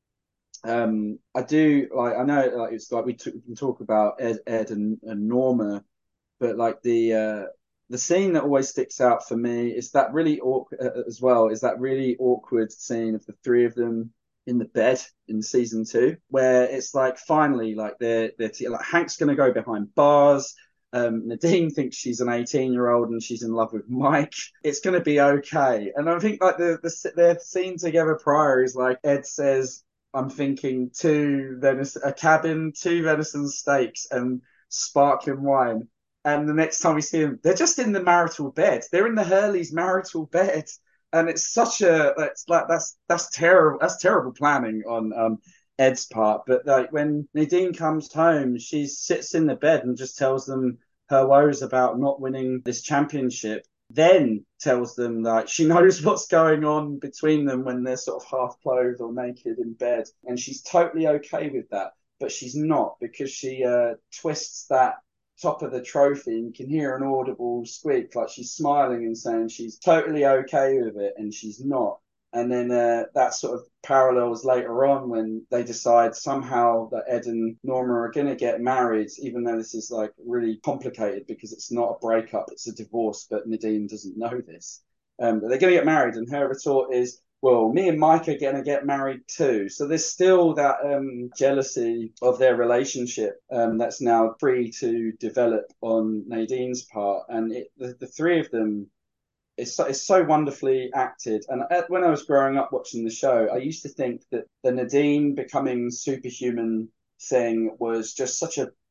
Um, I do like. I know, like it's like we, t- we can talk about Ed, Ed and, and Norma, but like the uh, the scene that always sticks out for me is that really awkward uh, as well. Is that really awkward scene of the three of them in the bed in season two, where it's like finally like they're they're t- like Hank's gonna go behind bars. Um, Nadine thinks she's an eighteen year old and she's in love with Mike. It's going to be okay. And I think like the, the their scene together prior is like Ed says, I'm thinking two venison, a cabin, two venison steaks, and sparkling wine. And the next time we see them, they're just in the marital bed. They're in the Hurley's marital bed, and it's such a it's like that's that's terrible. That's terrible planning on um, Ed's part. But like when Nadine comes home, she sits in the bed and just tells them her woes about not winning this championship, then tells them that she knows what's going on between them when they're sort of half clothed or naked in bed, and she's totally okay with that. But she's not, because she uh, twists that top of the trophy and you can hear an audible squeak, like she's smiling and saying she's totally okay with it, and she's not. And then uh, that sort of parallels later on when they decide somehow that Ed and Norma are going to get married, even though this is like really complicated because it's not a breakup, it's a divorce, but Nadine doesn't know this. Um, but they're going to get married, and her retort is, well, me and Mike are going to get married too. So there's still that um, jealousy of their relationship um, that's now free to develop on Nadine's part. And it, the, the three of them, it's so, it's so wonderfully acted. And at, when I was growing up watching the show, I used to think that the Nadine becoming superhuman thing was just such a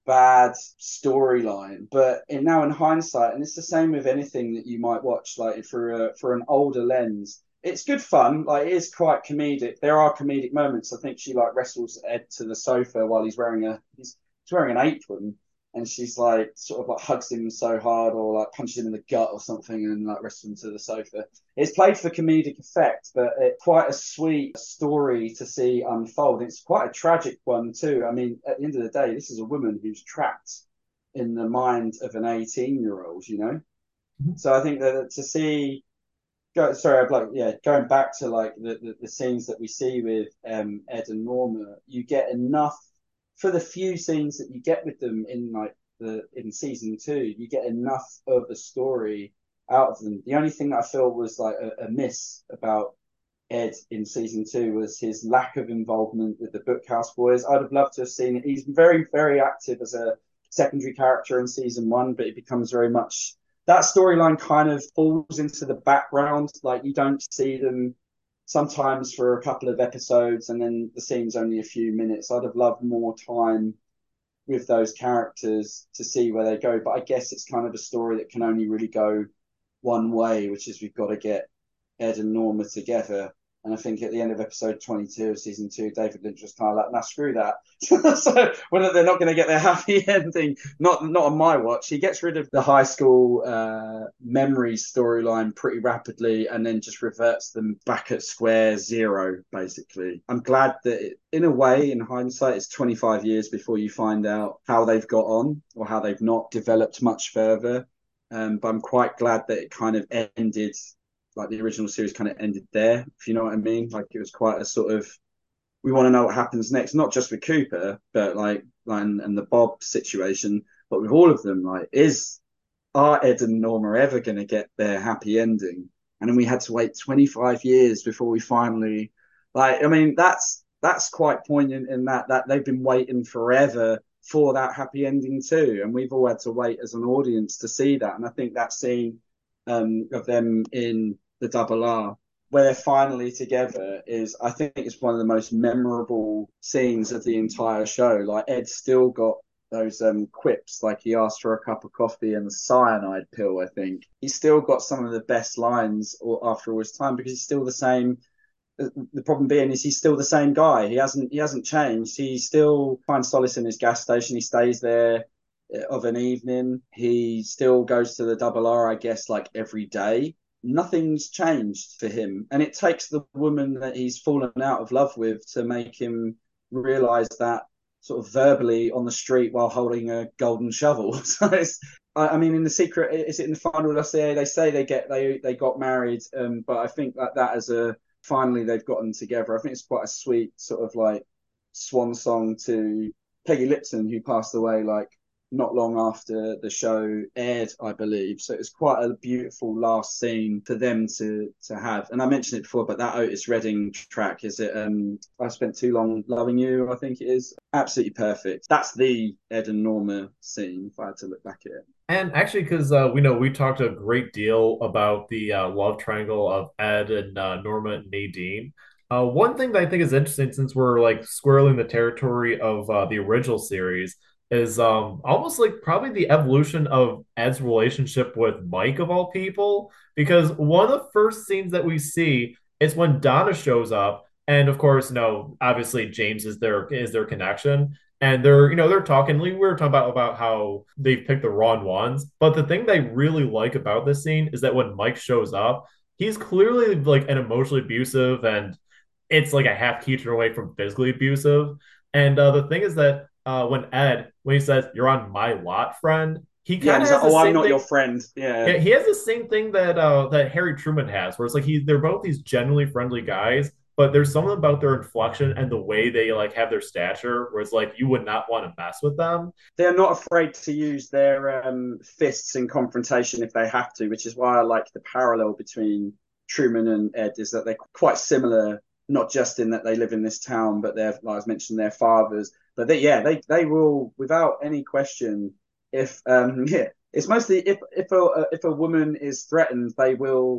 bad storyline. But in, now in hindsight, and it's the same with anything that you might watch, like for a, for an older lens, it's good fun. Like it is quite comedic. There are comedic moments. I think she like wrestles Ed to the sofa while he's wearing a he's, he's wearing an apron, and she's like sort of like hugs him so hard or like punches him in the gut or something and like wrestles him to the sofa. It's played for comedic effect, but it's quite a sweet story to see unfold. It's quite a tragic one too. I mean, at the end of the day, this is a woman who's trapped in the mind of an eighteen year old, you know? Mhm. So I think that to see go, sorry, I'd like yeah, going back to like the, the, the scenes that we see with um, Ed and Norma, you get enough for the few scenes that you get with them in like the in season two, you get enough of the story out of them. The only thing that I feel was like a, a miss about Ed in season two was his lack of involvement with the Bookhouse Boys. I'd have loved to have seen it. He's very, very active as a secondary character in season one, but it becomes very much that storyline kind of falls into the background. Like you don't see them sometimes for a couple of episodes and then the scene's only a few minutes. I'd have loved more time with those characters to see where they go. But I guess it's kind of a story that can only really go one way, which is we've got to get Ed and Norma together. And I think at the end of episode twenty-two of season two, David Lynch was kind of like, "Nah, screw that." So when they're not going to get their happy ending, not not on my watch. He gets rid of the high school uh, memories storyline pretty rapidly, and then just reverts them back at square zero. Basically, I'm glad that it, in a way, in hindsight, it's twenty-five years before you find out how they've got on or how they've not developed much further. Um, but I'm quite glad that it kind of ended like the original series kind of ended there, if you know what I mean. Like it was quite a sort of we want to know what happens next, not just with Cooper, but like, like and, and the Bob situation, but with all of them. Like, is are Ed and Norma ever going to get their happy ending? And then we had to wait twenty-five years before we finally, like, I mean, that's that's quite poignant in that that they've been waiting forever for that happy ending too, and we've all had to wait as an audience to see that. And I think that scene um, of them in the Double R, where they're finally together, is I think it's one of the most memorable scenes of the entire show. Like Ed still got those um, quips, like he asked for a cup of coffee and a cyanide pill. I think he's still got some of the best lines after all his time because he's still the same. The problem being is he's still the same guy. He hasn't he hasn't changed. He still finds solace in his gas station. He stays there of an evening. He still goes to the Double R, I guess, like every day. Nothing's changed for him. And it takes the woman that he's fallen out of love with to make him realize that sort of verbally on the street while holding a golden shovel. So it's, I, I mean, in The Secret, is it in the final dossier? They say they get they they got married, um, but I think that that as a finally they've gotten together. I think it's quite a sweet sort of like swan song to Peggy Lipton, who passed away like not long after the show aired, I believe. So it's quite a beautiful last scene for them to to have. And I mentioned it before, but that Otis Redding track, is it um I Spent Too Long Loving You, I think it is. Absolutely perfect. That's the Ed and Norma scene, if I had to look back at it. And actually, because uh, we know we talked a great deal about the uh, love triangle of Ed and uh, Norma and Nadine. Uh, one thing that I think is interesting, since we're like squirreling the territory of uh, the original series, is um, almost like probably the evolution of Ed's relationship with Mike of all people. Because one of the first scenes that we see is when Donna shows up, and of course, no, obviously James is their is their connection, and they're you know they're talking we were talking about about how they've picked the wrong ones, but the thing they really like about this scene is that when Mike shows up, he's clearly like an emotionally abusive, and it's like a half key turn away from physically abusive. And uh, the thing is that uh, when Ed when he says you're on my lot, friend, he Yeah, kind and of he's like, has the "Oh, I'm same not thing. your friend." Yeah, Yeah, he has the same thing that uh that Harry Truman has, where it's like he they're both these genuinely friendly guys, but there's something about their inflection and the way they like have their stature, where it's like you would not want to mess with them. they're not afraid to use their um, fists in confrontation if they have to, which is why I like the parallel between Truman and Ed, is that they're quite similar, not just in that they live in this town, but they're, like I mentioned, their fathers. But they, yeah, they they will, without any question, if um, yeah, it's mostly if if a if a woman is threatened, they will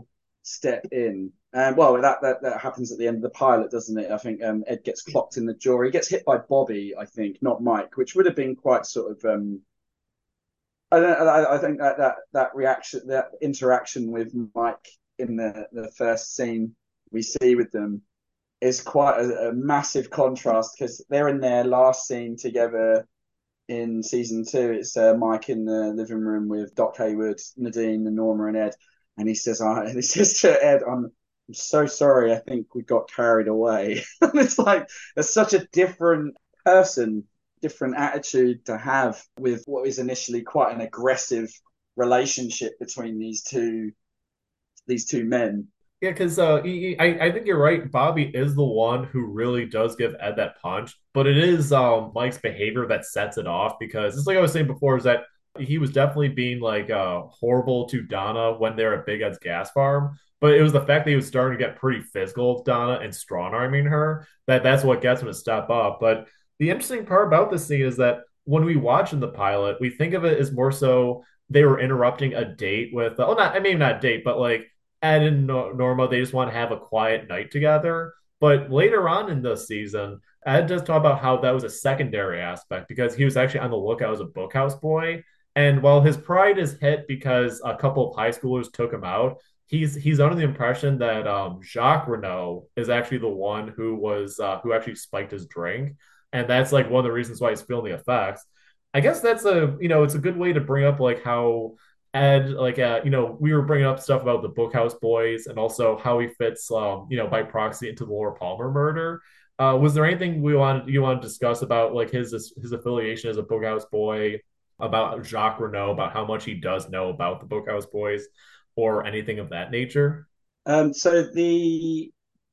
step in. And well, that, that that happens at the end of the pilot, doesn't it? I think um, Ed gets clocked in the jaw. He gets hit by Bobby, I think, not Mike, which would have been quite sort of. Um, I don't. I, I think that, that that reaction, that interaction with Mike in the the first scene we see with them is quite a, a massive contrast because they're in their last scene together in season two. It's uh, Mike in the living room with Doc Hayward, Nadine, and Norma and Ed, and he says, "I." He says to Ed, "I'm, I'm so sorry. I think we got carried away." And it's like there's such a different person, different attitude to have with what is initially quite an aggressive relationship between these two these two men. Yeah, because uh, he, he- I, I think you're right. Bobby is the one who really does give Ed that punch, but it is um, Mike's behavior that sets it off because it's like I was saying before, is that he was definitely being like uh, horrible to Donna when they're at Big Ed's gas farm, but it was the fact that he was starting to get pretty physical with Donna and strong arming her that that's what gets him to step up. But the interesting part about this scene is that when we watch in the pilot, we think of it as more so they were interrupting a date with, oh, not I mean not date, but like Ed and Norma, they just want to have a quiet night together. But later on in the season, Ed does talk about how that was a secondary aspect because he was actually on the lookout as a bookhouse boy. And while his pride is hit because a couple of high schoolers took him out, he's he's under the impression that um, Jacques Renault is actually the one who was uh, who actually spiked his drink, and that's like one of the reasons why he's feeling the effects. I guess that's a you know it's a good way to bring up like how Ed, like, uh, you know, we were bringing up stuff about the Bookhouse Boys and also how he fits, um, you know, by proxy into the Laura Palmer murder. Uh, was there anything we wanted you want to discuss about like his his affiliation as a Bookhouse Boy, about Jacques Renault, about how much he does know about the Bookhouse Boys, or anything of that nature? Um, so the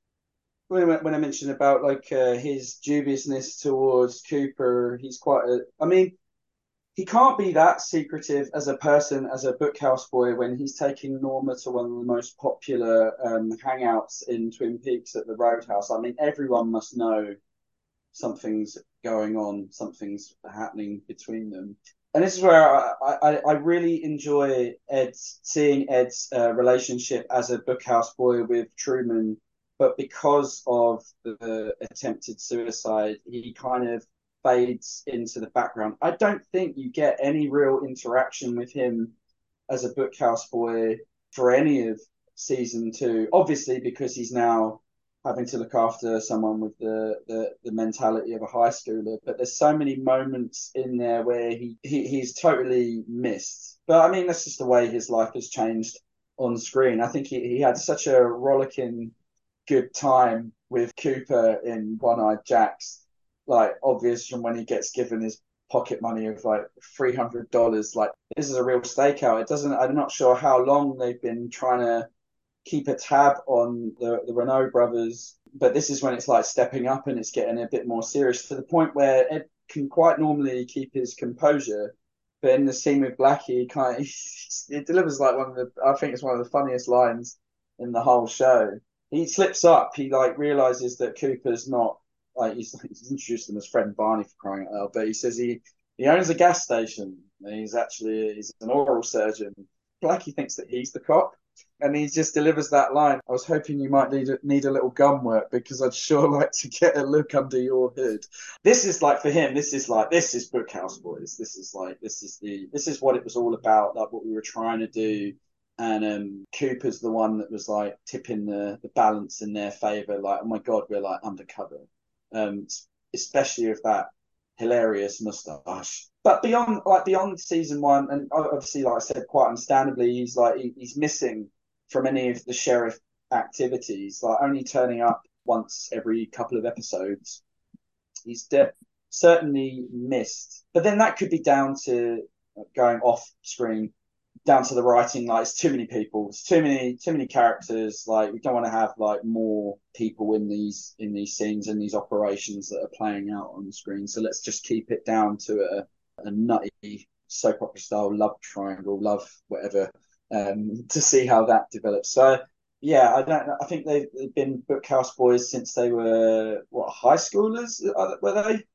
when, when I mentioned about like uh, his dubiousness towards Cooper, he's quite a. I mean, he can't be that secretive as a person, as a bookhouse boy, when he's taking Norma to one of the most popular um, hangouts in Twin Peaks at the Roadhouse. I mean, everyone must know something's going on, something's happening between them. And this is where I, I, I really enjoy Ed's seeing Ed's uh, relationship as a bookhouse boy with Truman, but because of the attempted suicide, he kind of fades into the background. I don't think you get any real interaction with him as a bookhouse boy for any of season two. Obviously, because he's now having to look after someone with the, the, the mentality of a high schooler. But there's so many moments in there where he, he he's totally missed. But I mean, that's just the way his life has changed on screen. I think he, he had such a rollicking good time with Cooper in One Eyed Jacks, like obvious from when he gets given his pocket money of like three hundred dollars. Like this is a real stakeout. It doesn't. I'm not sure how long they've been trying to keep a tab on the the Renault brothers, but this is when it's like stepping up and it's getting a bit more serious to the point where Ed can quite normally keep his composure. But in the scene with Blackie, he kind of it delivers like one of the I think it's one of the funniest lines in the whole show. He slips up. He like realizes that Cooper's not like he's, he's introduced him as friend Barney for crying out loud, but he says he he owns a gas station. And he's actually he's an oral surgeon. Blackie thinks that he's the cop, and he just delivers that line. I was hoping you might need a, need a little gum work because I'd sure like to get a look under your hood. This is like for him. This is like this is Bookhouse Boys. This is like this is the this is what it was all about. Like what we were trying to do. And um, Cooper's the one that was like tipping the, the balance in their favor. Like, oh my God, we're like undercover. Um, especially with that hilarious mustache. But beyond, like beyond season one, and obviously, like I said, quite understandably, he's like he, he's missing from any of the sheriff activities. Like only turning up once every couple of episodes. He's de- certainly missed. But then that could be down to going off screen, down to the writing. Like it's too many people, it's too many too many characters. Like we don't want to have like more people in these in these scenes and these operations that are playing out on the screen. So let's just keep it down to a, a nutty soap opera style love triangle, love whatever, um, to see how that develops. So yeah, I don't. I think they've, they've been Bookhouse Boys since they were what high schoolers were they?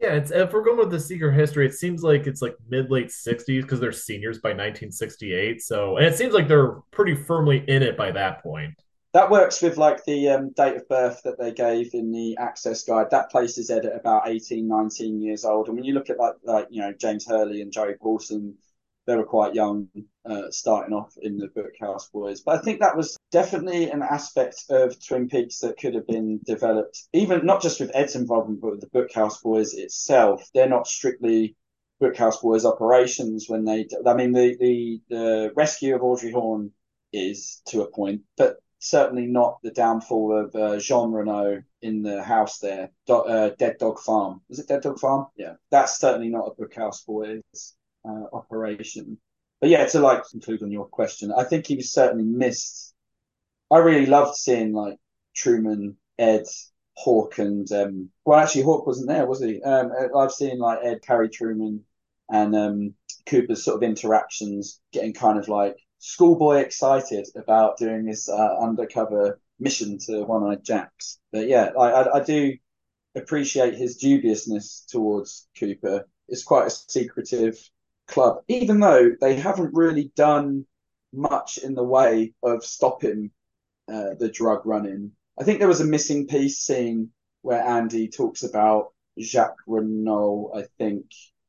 Yeah, it's if we're going with the secret history, it seems like it's like mid late sixties because they're seniors by nineteen sixty-eight. So, and it seems like they're pretty firmly in it by that point. That works with like the um, date of birth that they gave in the access guide. That places Ed at about eighteen, nineteen years old. And when you look at like like you know James Hurley and Joey Paulson, they were quite young uh, starting off in the Bookhouse Boys. But I think that was definitely an aspect of Twin Peaks that could have been developed, even not just with Ed's involvement, but with the Bookhouse Boys itself. They're not strictly Bookhouse Boys operations when they. I mean, the the the rescue of Audrey Horne is to a point, but certainly not the downfall of uh, Jean Renault in the house there, Do- uh, Dead Dog Farm. Was it Dead Dog Farm? Yeah, that's certainly not a Bookhouse Boys uh, operation. But yeah, to like conclude on your question, I think he was certainly missed. I really loved seeing like Truman, Ed, Hawk, and um, well, actually Hawk wasn't there, was he? Um, I've seen like Ed, Carrie Truman, and um, Cooper's sort of interactions getting kind of like schoolboy excited about doing this uh, undercover mission to One-Eyed Jacks. But yeah, I, I, I do appreciate his dubiousness towards Cooper. It's quite a secretive club, even though they haven't really done much in the way of stopping uh, the drug running. I think there was a missing piece scene where Andy talks about Jacques Renault, I think.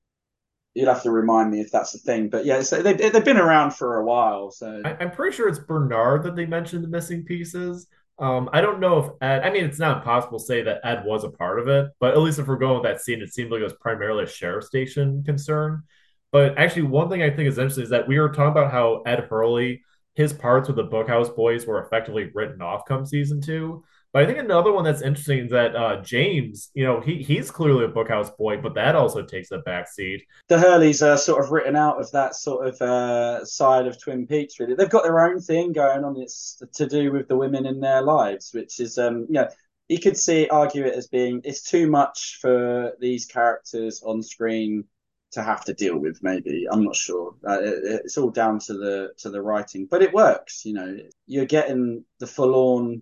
You'd have to remind me if that's the thing, but yeah, so they've they've been around for a while. So I, I'm pretty sure it's Bernard that they mentioned the missing pieces. Um, I don't know if Ed, I mean, it's not impossible to say that Ed was a part of it, but at least if we're going with that scene, it seemed like it was primarily a sheriff station concern. But actually, one thing I think is interesting is that we were talking about how Ed Hurley, his parts with the Bookhouse Boys were effectively written off come season two. But I think another one that's interesting is that uh, James, you know, he he's clearly a Bookhouse boy, but that also takes a back seat. the Hurleys are sort of written out of that sort of uh, side of Twin Peaks. Really, they've got their own thing going on. It's to do with the women in their lives, which is um, you know, you could see argue it as being it's too much for these characters on screen to have to deal with. Maybe I'm not sure. Uh, it, it's all down to the to the writing, but it works. You know, you're getting the forlorn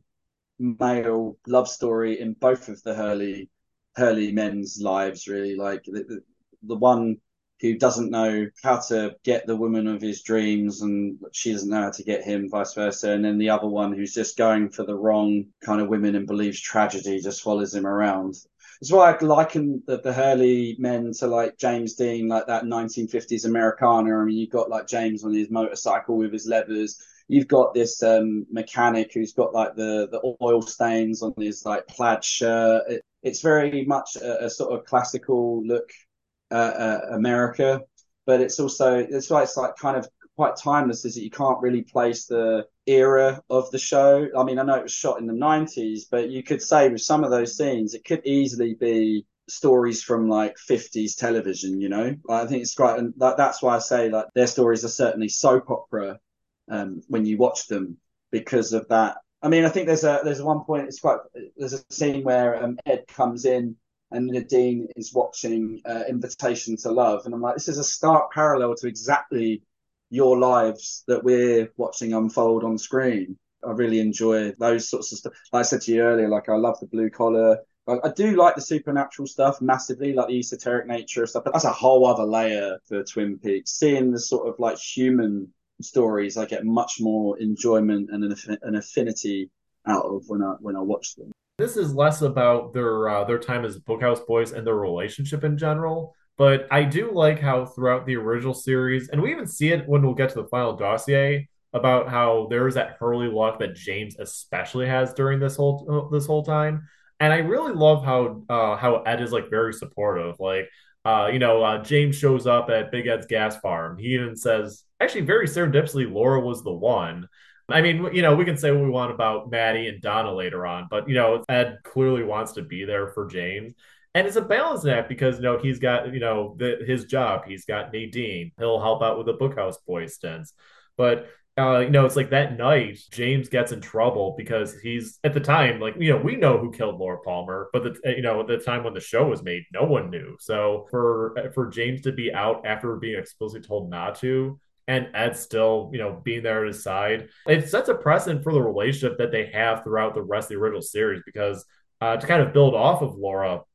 male love story in both of the Hurley Hurley men's lives. Really, like the, the, the one who doesn't know how to get the woman of his dreams and she doesn't know how to get him, vice versa. And then the other one who's just going for the wrong kind of women and believes tragedy just follows him around. That's why I liken the, the Hurley men to like James Dean, like that nineteen fifties Americana. I mean, you've got like James on his motorcycle with his levers. You've got this um, mechanic who's got like the, the oil stains on his like plaid shirt. It, it's very much a, a sort of classical look uh, uh, America, but it's also it's why it's like kind of quite timeless. Is that you can't really place the era of the show. I mean, I know it was shot in the nineties, but you could say with some of those scenes, it could easily be stories from like fifties television. You know, I think it's quite, and that, that's why I say like their stories are certainly soap opera um, when you watch them because of that. I mean, I think there's a there's one point. It's quite there's a scene where um, Ed comes in and Nadine is watching uh, Invitation to Love, and I'm like, this is a stark parallel to exactly your lives that we're watching unfold on screen. I really enjoy those sorts of stuff. Like I said to you earlier, like I love the blue collar. I, I do like the supernatural stuff massively, like the esoteric nature of stuff. But that's a whole other layer for Twin Peaks. Seeing the sort of like human stories, I get much more enjoyment and an, an affinity out of when I when I watch them. This is less about their uh, their time as Bookhouse Boys and their relationship in general. But I do like how throughout the original series, and we even see it when we'll get to the final dossier, about how there's that Hurley luck that James especially has during this whole this whole time. And I really love how uh, how Ed is like very supportive. Like uh, you know, uh, James shows up at Big Ed's gas farm. He even says, actually, very serendipitously, Laura was the one. I mean, you know, we can say what we want about Maddie and Donna later on, but you know, Ed clearly wants to be there for James. And it's a balancing act because you know he's got you know the, his job. He's got Nadine. He'll help out with the Bookhouse Boy stints, but uh, you know it's like that night James gets in trouble because he's at the time like you know we know who killed Laura Palmer, but the, you know at the time when the show was made, no one knew. So for for James to be out after being explicitly told not to, and Ed still, you know, being there at his side, it sets a precedent for the relationship that they have throughout the rest of the original series. Because uh, to kind of build off of Laura,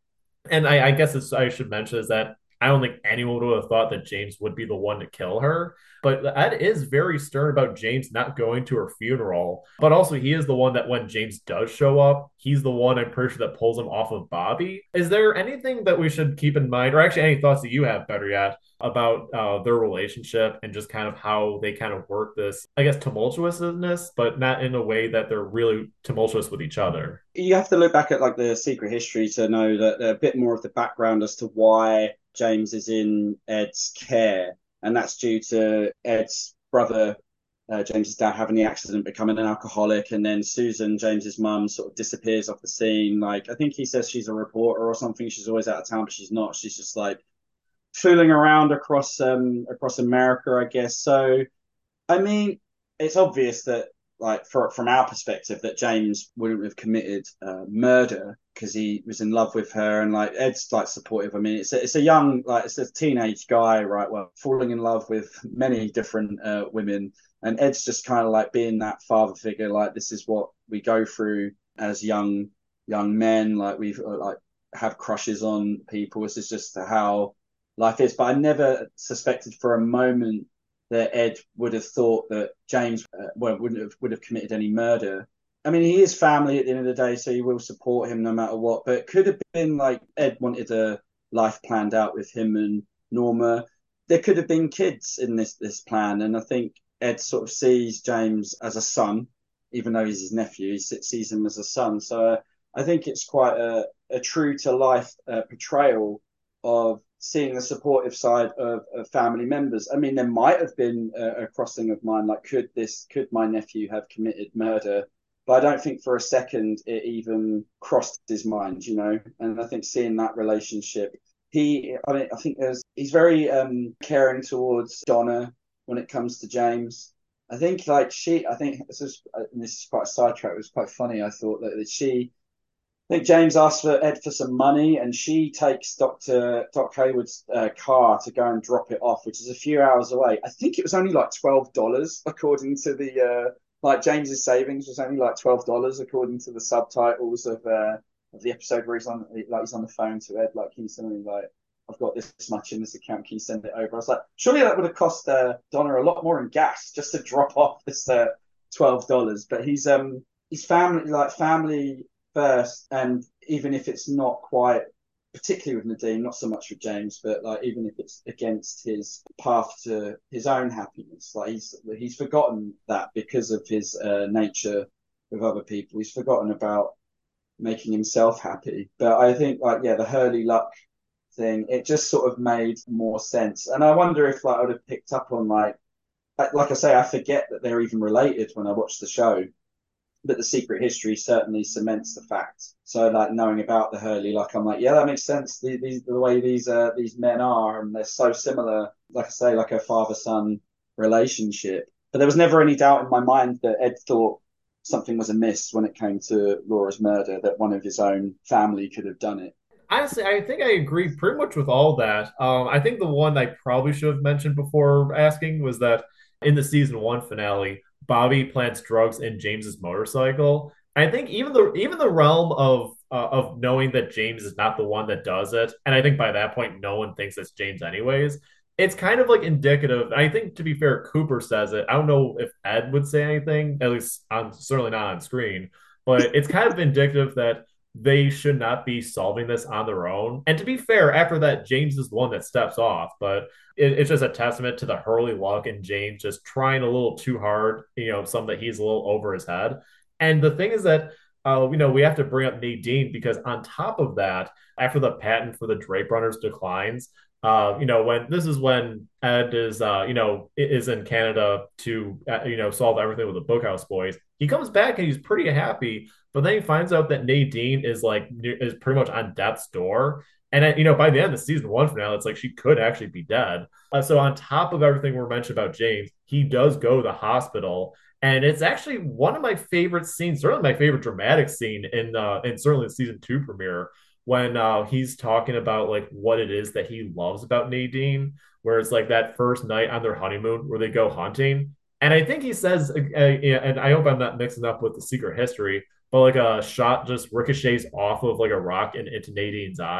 And I, I guess it's, I should mention is that I don't think anyone would have thought that James would be the one to kill her. But Ed is very stern about James not going to her funeral. But also, he is the one that when James does show up, he's the one I'm pretty sure that pulls him off of Bobby. Is there anything that we should keep in mind, or actually any thoughts that you have, better yet, about uh, their relationship and just kind of how they kind of work this, I guess, tumultuousness, but not in a way that they're really tumultuous with each other? You have to look back at like the secret history to know that a bit more of the background as to why James is in Ed's care, and that's due to Ed's brother, uh, James's dad, having the accident, becoming an alcoholic, and then Susan, James's mum, sort of disappears off the scene. Like I think he says she's a reporter or something. She's always out of town, but she's not. She's just like fooling around across um across America, I guess. So I mean, it's obvious that, like, for, from our perspective, that James wouldn't have committed uh, murder because he was in love with her, and like Ed's like supportive. I mean, it's a, it's a young, like, it's a teenage guy, right? Well, falling in love with many different uh, women, and Ed's just kind of like being that father figure. Like, this is what we go through as young young men. Like, we've uh, like have crushes on people. This is just how life is. But I never suspected for a moment that Ed would have thought that James uh, well, wouldn't have would have committed any murder. I mean, he is family at the end of the day, so he will support him no matter what. But it could have been like Ed wanted a life planned out with him and Norma. There could have been kids in this this plan, and I think Ed sort of sees James as a son, even though he's his nephew. He sees him as a son. So uh, I think it's quite a, a true to life uh, portrayal of seeing the supportive side of, of family members. I mean, there might have been a, a crossing of mind, like could this, could my nephew have committed murder? But I don't think for a second it even crossed his mind, you know. And I think seeing that relationship, he, I mean, I think there's, he's very um, caring towards Donna when it comes to James. I think like she, I think this is, and this is quite a sidetrack. It was quite funny. I thought that she, I think James asked for Ed for some money, and she takes Doctor Doc Hayward's uh, car to go and drop it off, which is a few hours away. I think it was only like twelve dollars, according to the uh, like James's savings was only like twelve dollars, according to the subtitles of uh, of the episode where he's on like he's on the phone to Ed, like he's suddenly like, I've got this much in this account, can you send it over? I was like, surely that would have cost uh, Donna a lot more in gas just to drop off this uh, twelve dollars. But he's um he's family like family first, and even if it's not quite, particularly with Nadine, not so much with James, but like even if it's against his path to his own happiness, like he's he's forgotten that because of his uh, nature with other people. He's forgotten about making himself happy. But I think like yeah, the Hurley Luck thing, it just sort of made more sense. And I wonder if like I would have picked up on like like I say, I forget that they're even related when I watch the show. But the secret history certainly cements the fact. So, like knowing about the Hurley, like I'm like, yeah, that makes sense. The, the, the way these uh, these men are, and they're so similar. Like I say, like a father son relationship. But there was never any doubt in my mind that Ed thought something was amiss when it came to Laura's murder. That one of his own family could have done it. Honestly, I think I agree pretty much with all that. Um, I think the one I probably should have mentioned before asking was that in the season one finale, Bobby plants drugs in James's motorcycle. I think even the even the realm of uh, of knowing that James is not the one that does it, and I think by that point no one thinks it's James anyways. It's kind of like indicative. I think to be fair, Cooper says it. I don't know if Ed would say anything, at least on certainly not on screen, but it's kind of indicative that they should not be solving this on their own. And to be fair, after that, James is the one that steps off. But it, it's just a testament to the Hurley luck and James just trying a little too hard, you know, some that he's a little over his head. And the thing is that, uh, you know, we have to bring up Nadine because on top of that, after the patent for the Drape Runners declines, uh, you know, when this is when Ed is, uh, you know, is in Canada to, uh, you know, solve everything with the Bookhouse Boys. He comes back and he's pretty happy, but then he finds out that Nadine is like is pretty much on death's door. And you know, by the end of the season one finale, it's like she could actually be dead. Uh, so on top of everything we're mentioned about James, he does go to the hospital, and it's actually one of my favorite scenes, certainly my favorite dramatic scene in uh, in certainly the season two premiere when uh, he's talking about like what it is that he loves about Nadine, where it's like that first night on their honeymoon where they go hunting. And I think he says, uh, uh, and I hope I'm not mixing up with the secret history, but like a shot just ricochets off of like a rock and into Nadine's eye.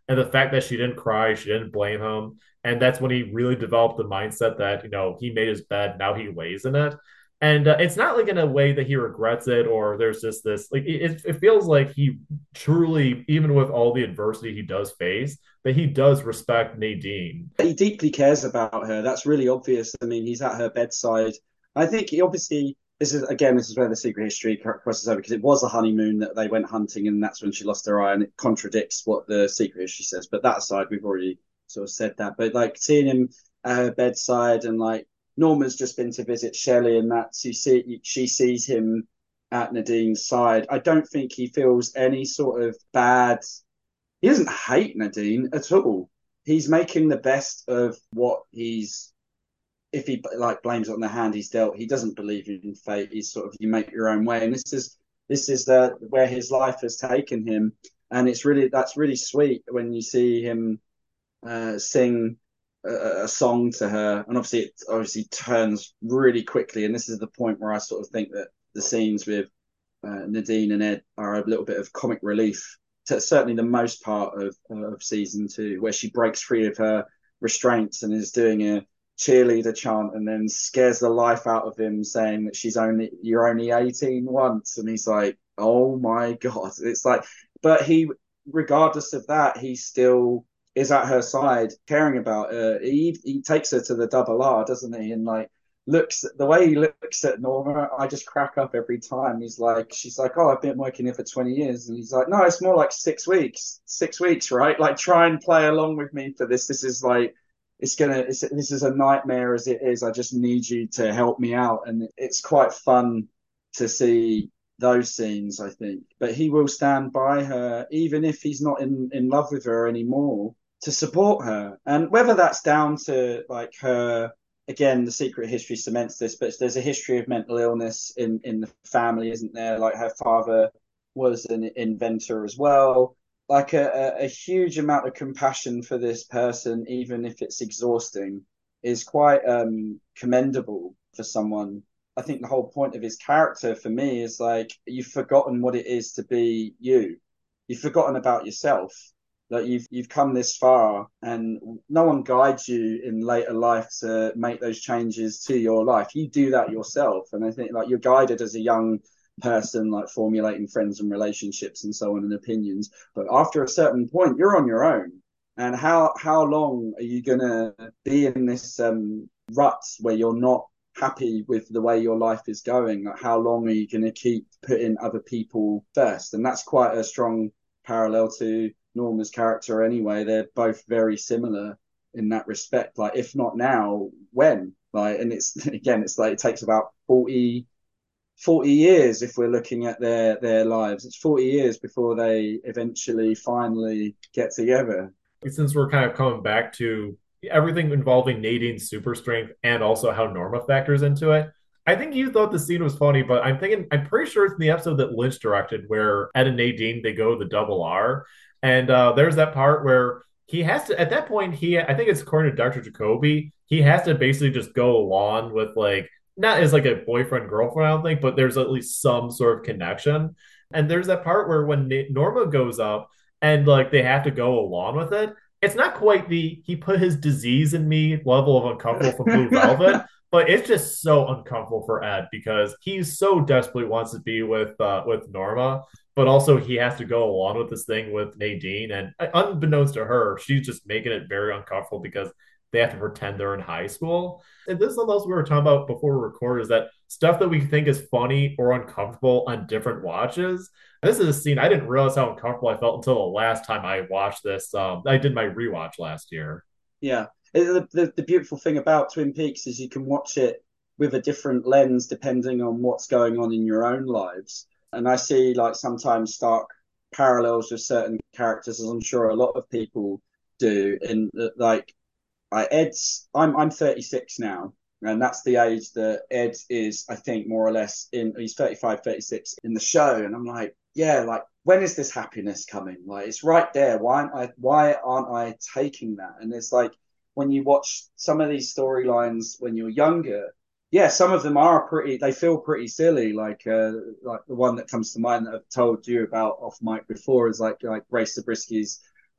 And the fact that she didn't cry, she didn't blame him. And that's when he really developed the mindset that, you know, he made his bed, now he lays in it. And uh, it's not like in a way that he regrets it or there's just this, like, it, it feels like he truly, even with all the adversity he does face, that he does respect Nadine. He deeply cares about her. That's really obvious. I mean, he's at her bedside. I think he obviously, this is again, this is where the secret history crosses over because it was a honeymoon that they went hunting and that's when she lost her eye and it contradicts what the secret history says. But that aside, we've already sort of said that. But like seeing him at her bedside and like Norma's just been to visit Shelley and that's you see she sees him at Nadine's side. I don't think he feels any sort of bad. He doesn't hate Nadine at all. He's making the best of what he's. If he like blames it on the hand he's dealt, he doesn't believe in fate. He's sort of you make your own way, and this is this is the where his life has taken him, and it's really that's really sweet when you see him uh, sing a, a song to her, and obviously it obviously turns really quickly, and this is the point where I sort of think that the scenes with uh, Nadine and Ed are a little bit of comic relief. To certainly the most part of of season two, where she breaks free of her restraints and is doing a cheerleader chant and then scares the life out of him saying that she's only you're only eighteen once and he's like, oh my god. It's like, but he regardless of that he still is at her side caring about her. He, he takes her to the double R, doesn't he, and like looks the way he looks at Norma, I just crack up every time. He's like, she's like, oh, I've been working here for twenty years, and he's like, no, it's more like six weeks six weeks, right? Like, try and play along with me for this. This is like it's gonna it's, this is a nightmare as it is. I just need you to help me out. And it's quite fun to see those scenes, I think. But he will stand by her even if he's not in in love with her anymore, to support her. And whether that's down to like her, again, the secret history cements this, but there's a history of mental illness in in the family, isn't there? Like her father was an inventor as well. Like a, a, a huge amount of compassion for this person, even if it's exhausting, is quite um, commendable for someone. I think the whole point of his character for me is like, you've forgotten what it is to be you. You've forgotten about yourself. Like you've you've come this far, and no one guides you in later life to make those changes to your life. You do that yourself, and I think like you're guided as a young person, like formulating friends and relationships and so on and opinions. But after a certain point, you're on your own. And how how long are you gonna be in this um, rut where you're not happy with the way your life is going? Like how long are you gonna keep putting other people first? And that's quite a strong parallel to Norma's character anyway. They're both very similar in that respect. Like, if not now, when? Like, and it's again, it's like it takes about forty, forty years if we're looking at their their lives. It's forty years before they eventually finally get together. Since we're kind of coming back to everything involving Nadine's super strength and also how Norma factors into it, I think you thought the scene was funny, but I'm thinking I'm pretty sure it's in the episode that Lynch directed where Ed and Nadine they go the double R, and uh, there's that part where he has to at that point he I think it's according to Doctor Jacoby he has to basically just go along with like not as like a boyfriend girlfriend I don't think, but there's at least some sort of connection. And there's that part where when Na- Norma goes up and like they have to go along with it. It's not quite the he put his disease in me level of uncomfortable for Blue Velvet, but it's just so uncomfortable for Ed because he so desperately wants to be with uh, with Norma, but also he has to go along with this thing with Nadine, and uh, unbeknownst to her, she's just making it very uncomfortable because they have to pretend they're in high school. And this is something else we were talking about before we record is that stuff that we think is funny or uncomfortable on different watches. And this is a scene I didn't realize how uncomfortable I felt until the last time I watched this. Um, I did my rewatch last year. Yeah. The, the, the beautiful thing about Twin Peaks is you can watch it with a different lens depending on what's going on in your own lives. And I see like sometimes stark parallels with certain characters, as I'm sure a lot of people do. And like I Ed's I'm I'm thirty-six now, and that's the age that Ed is, I think, more or less in. He's thirty-five, thirty-six in the show, and I'm like, yeah, like when is this happiness coming? Like it's right there. Why aren't I? Why aren't I taking that? And it's like when you watch some of these storylines when you're younger, yeah, some of them are pretty. They feel pretty silly. Like uh, like the one that comes to mind that I've told you about off mic before is like like Grace Zabriskie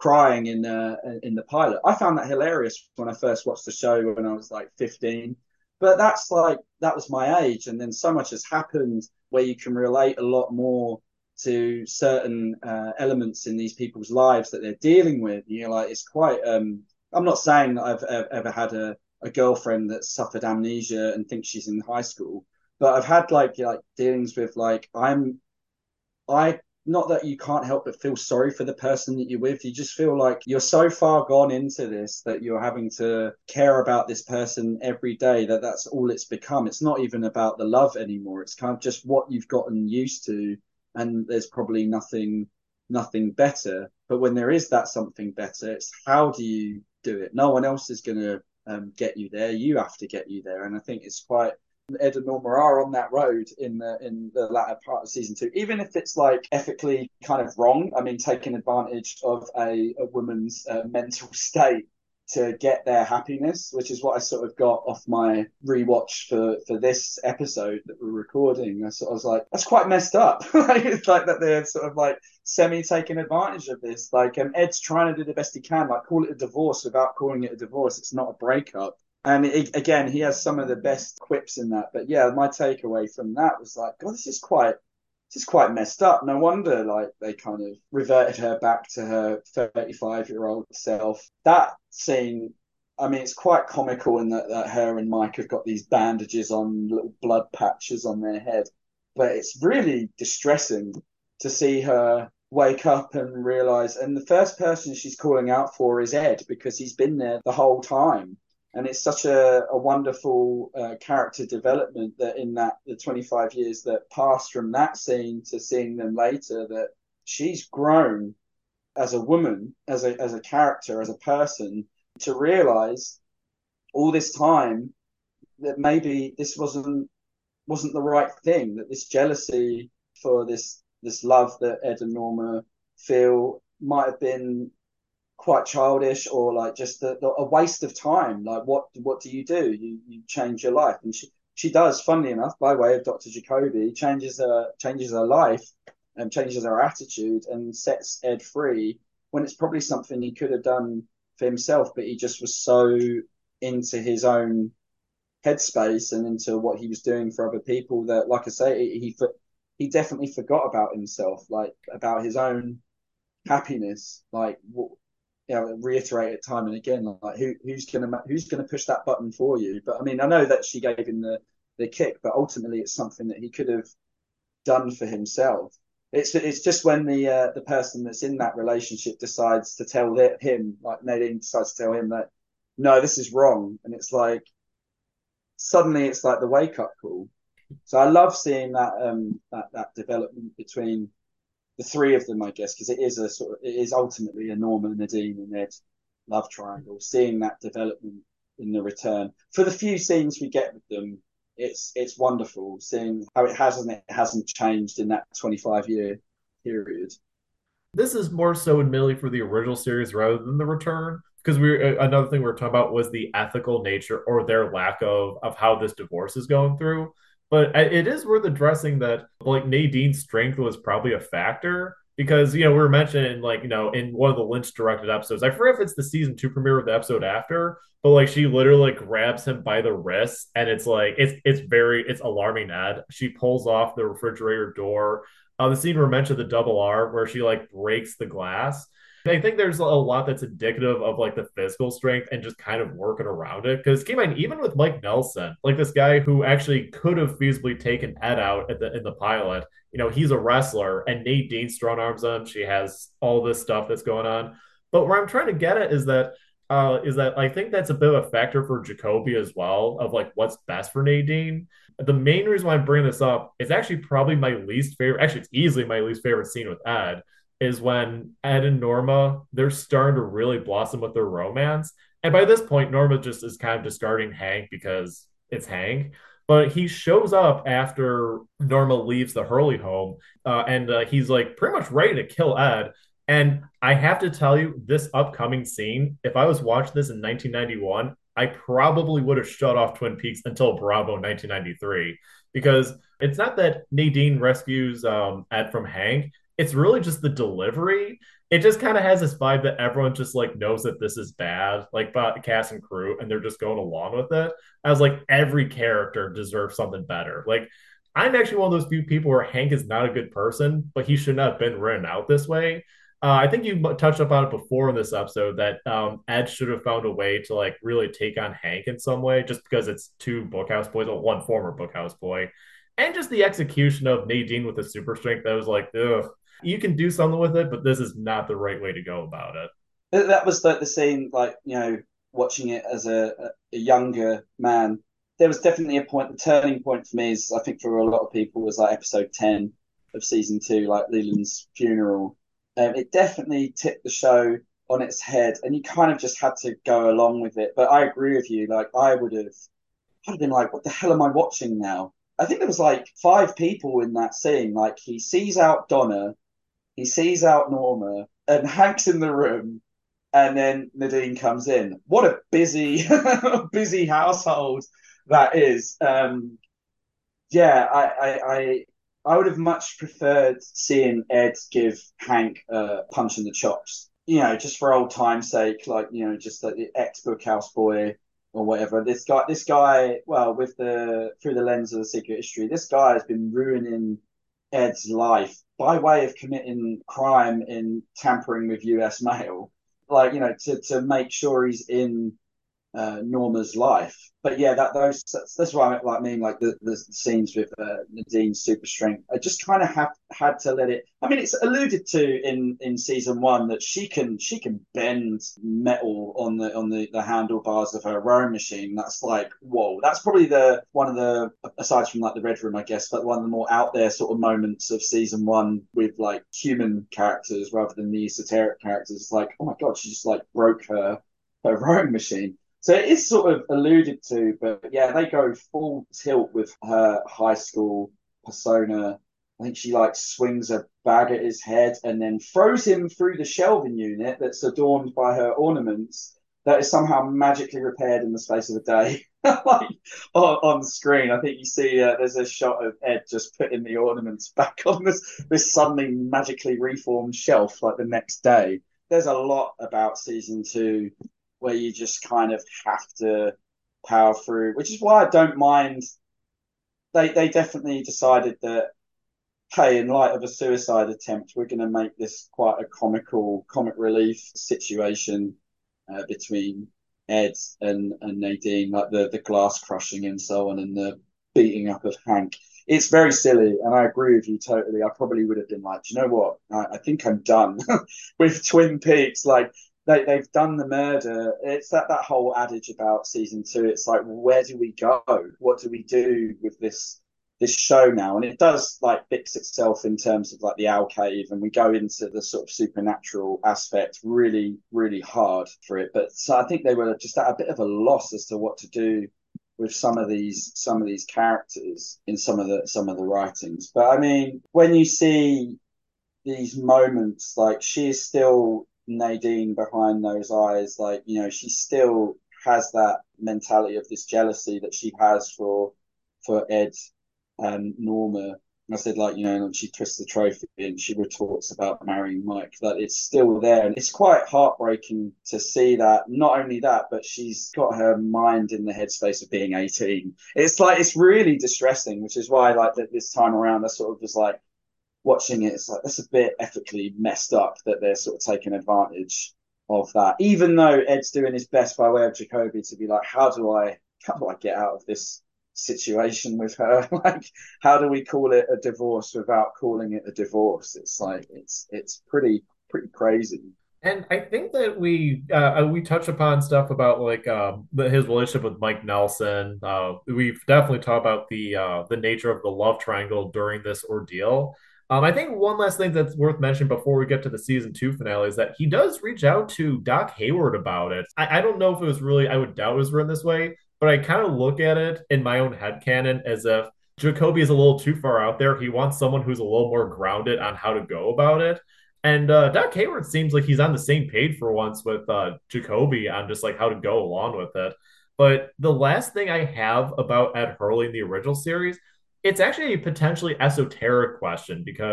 crying in uh, in the pilot. I found that hilarious when I first watched the show when I was like fifteen. But that's like that was my age, and then so much has happened where you can relate a lot more to certain uh, elements in these people's lives that they're dealing with. You know, like it's quite. Um, I'm not saying that I've, I've ever had a, a girlfriend that suffered amnesia and thinks she's in high school, but I've had like like dealings with like I'm I not that you can't help but feel sorry for the person that you're with. You just feel like you're so far gone into this that you're having to care about this person every day that that's all it's become. It's not even about the love anymore. It's kind of just what you've gotten used to, and there's probably nothing nothing better. But when there is that something better, it's how do you do it? No one else is going to um, get you there. You have to get you there, and I think it's quite. Ed and Norma are on that road in the in the latter part of season two, even if it's like ethically kind of wrong. I mean, taking advantage of a, a woman's uh, mental state to get their happiness, which is what I sort of got off my rewatch for for this episode that we're recording. I sort of was like, that's quite messed up. Like, it's like that they're sort of like semi taking advantage of this. Like, um, Ed's trying to do the best he can, like call it a divorce without calling it a divorce. It's not a breakup. And it, again, he has some of the best quips in that. But yeah, my takeaway from that was like, God, this is quite, this is quite messed up. No wonder, like, they kind of reverted her back to her thirty-five-year-old self. That scene, I mean, it's quite comical in that, that her and Mike have got these bandages on, little blood patches on their head. But it's really distressing to see her wake up and realize. And the first person she's calling out for is Ed, because he's been there the whole time. And it's such a, a wonderful uh, character development that in that the twenty-five years that passed from that scene to seeing them later, that she's grown as a woman, as a as a character, as a person, to realize all this time that maybe this wasn't wasn't the right thing, that this jealousy for this this love that Ed and Norma feel might have been quite childish, or like just a, a waste of time. Like, what what do you do? You you change your life, and she she does. Funnily enough, by way of Doctor Jacoby, changes her changes her life and changes her attitude and sets Ed free. When it's probably something he could have done for himself, but he just was so into his own headspace and into what he was doing for other people that, like I say, he he, he definitely forgot about himself, like about his own happiness, like. You know, reiterate it time and again, like who who's gonna who's gonna push that button for you? But I mean, I know that she gave him the the kick, but ultimately, it's something that he could have done for himself. It's it's just when the uh, the person that's in that relationship decides to tell him, like Nadine decides to tell him that no, this is wrong, and it's like suddenly it's like the wake up call. So I love seeing that um that that development between the three of them, I guess, because it is a sort of it is ultimately a Norma, Nadine, and Ed love triangle. Seeing that development in the return for the few scenes we get with them, it's it's wonderful seeing how it hasn't it hasn't changed in that twenty-five year period. This is more so admittedly for the original series rather than the return, because we another thing we were talking about was the ethical nature or their lack of of how this divorce is going through. But it is worth addressing that like Nadine's strength was probably a factor, because you know we were mentioning like you know in one of the Lynch directed episodes, I forget if it's the season two premiere or the episode after, but like she literally like, grabs him by the wrist, and it's like it's it's very it's alarming. Ed, she pulls off the refrigerator door. Uh, the scene we mentioned, the double R, where she like breaks the glass. I think there's a lot that's indicative of like the physical strength and just kind of working around it. Because keep in mind, even with Mike Nelson, like this guy who actually could have feasibly taken Ed out at the in the pilot, you know, he's a wrestler, and Nadine strong arms him. She has all this stuff that's going on. But where I'm trying to get at is that uh, is that I think that's a bit of a factor for Jacoby as well, of like what's best for Nadine. The main reason why I'm bringing this up is actually probably my least favorite. Actually, it's easily my least favorite scene with Ed. Is when Ed and Norma, they're starting to really blossom with their romance. And by this point, Norma just is kind of discarding Hank because it's Hank. But he shows up after Norma leaves the Hurley home, uh, and uh, he's like pretty much ready to kill Ed. And I have to tell you, this upcoming scene, if I was watching this in nineteen ninety-one, I probably would have shut off Twin Peaks until Bravo nineteen ninety-three, because it's not that Nadine rescues um, Ed from Hank. it's really just the delivery. It just kind of has this vibe that everyone just like knows that this is bad, like by the cast and crew, and they're just going along with it. I was like, every character deserves something better. Like, I'm actually one of those few people where Hank is not a good person, but he shouldn't have been written out this way. Uh, I think you touched upon it before in this episode that um, Ed should have found a way to like really take on Hank in some way, just because it's two Bookhouse boys, or one former Bookhouse boy, and just the execution of Nadine with the super strength. That was like, ugh, you can do something with it, but this is not the right way to go about it. That was the, the scene, like, you know, watching it as a, a younger man. There was definitely a point, the turning point for me is, I think for a lot of people, was like episode ten of season two, like Leland's funeral. Um, it definitely tipped the show on its head, and you kind of just had to go along with it. But I agree with you. Like, I would have, I'd have been like, what the hell am I watching now? I think there was like five people in that scene. Like, he sees out Donna, he sees out Norma, and Hank's in the room, and then Nadine comes in. What a busy, busy household that is. Um, yeah, I, I, I, I would have much preferred seeing Ed give Hank a punch in the chops. You know, just for old time's sake, like, you know, just like the ex Bookhouse boy or whatever. This guy, this guy, well, with the through the lens of the Secret History, this guy has been ruining Ed's life by way of committing crime in tampering with U S mail, like, you know, to to make sure he's in uh, Norma's life. But yeah, that those that's, that's what I like. I mean, like the, the scenes with uh, Nadine's super strength. I just kind of have had to let it. I mean, it's alluded to in in season one that she can she can bend metal on the on the, the handlebars of her rowing machine. That's like, whoa. That's probably the one of the, aside from like the Red Room, I guess, but one of the more out there sort of moments of season one with like human characters rather than the esoteric characters. Like, oh my god, she just like broke her her rowing machine. So it is sort of alluded to, but yeah, they go full tilt with her high school persona. I think she like swings a bag at his head and then throws him through the shelving unit that's adorned by her ornaments that is somehow magically repaired in the space of a day. Like on, on screen, I think you see uh, there's a shot of Ed just putting the ornaments back on this this suddenly magically reformed shelf like the next day. There's a lot about season two where you just kind of have to power through, which is why I don't mind. They they definitely decided that, hey, in light of a suicide attempt, we're going to make this quite a comical, comic relief situation uh, between Ed and, and Nadine, like the, the glass crushing and so on, and the beating up of Hank. It's very silly, and I agree with you totally. I probably would have been like, do you know what? I, I think I'm done with Twin Peaks. Like, they they've done the murder. It's that that whole adage about season two. It's like, well, where do we go? What do we do with this this show now? And it does like fix itself in terms of like the owl cave, and we go into the sort of supernatural aspect really really hard for it. But so I think they were just at a bit of a loss as to what to do with some of these some of these characters in some of the some of the writings. But I mean, when you see these moments, like, she is still Nadine behind those eyes. Like, you know, she still has that mentality of this jealousy that she has for for Ed and Norma. And I said, like, you know, she twists the trophy and she retorts about marrying Mike. That it's still there, and it's quite heartbreaking to see that. Not only that, but she's got her mind in the headspace of being eighteen. It's like, it's really distressing, which is why, like, that this time around, I sort of was like, watching it, it's like, that's a bit ethically messed up that they're sort of taking advantage of that. Even though Ed's doing his best by way of Jacoby to be like, how do I how do I get out of this situation with her? Like, how do we call it a divorce without calling it a divorce? It's like, it's it's pretty pretty crazy. And I think that we uh, we touch upon stuff about like um, the, his relationship with Mike Nelson. Uh, we've definitely talked about the uh, the nature of the love triangle during this ordeal. Um, I think one last thing that's worth mentioning before we get to the season two finale is that he does reach out to Doc Hayward about it. I, I don't know if it was really, I would doubt it was written this way, but I kind of look at it in my own headcanon as if Jacoby is a little too far out there. He wants someone who's a little more grounded on how to go about it. And uh, Doc Hayward seems like he's on the same page for once with uh, Jacoby on just like how to go along with it. But the last thing I have about Ed Hurley in the original series, it's actually a potentially esoteric question because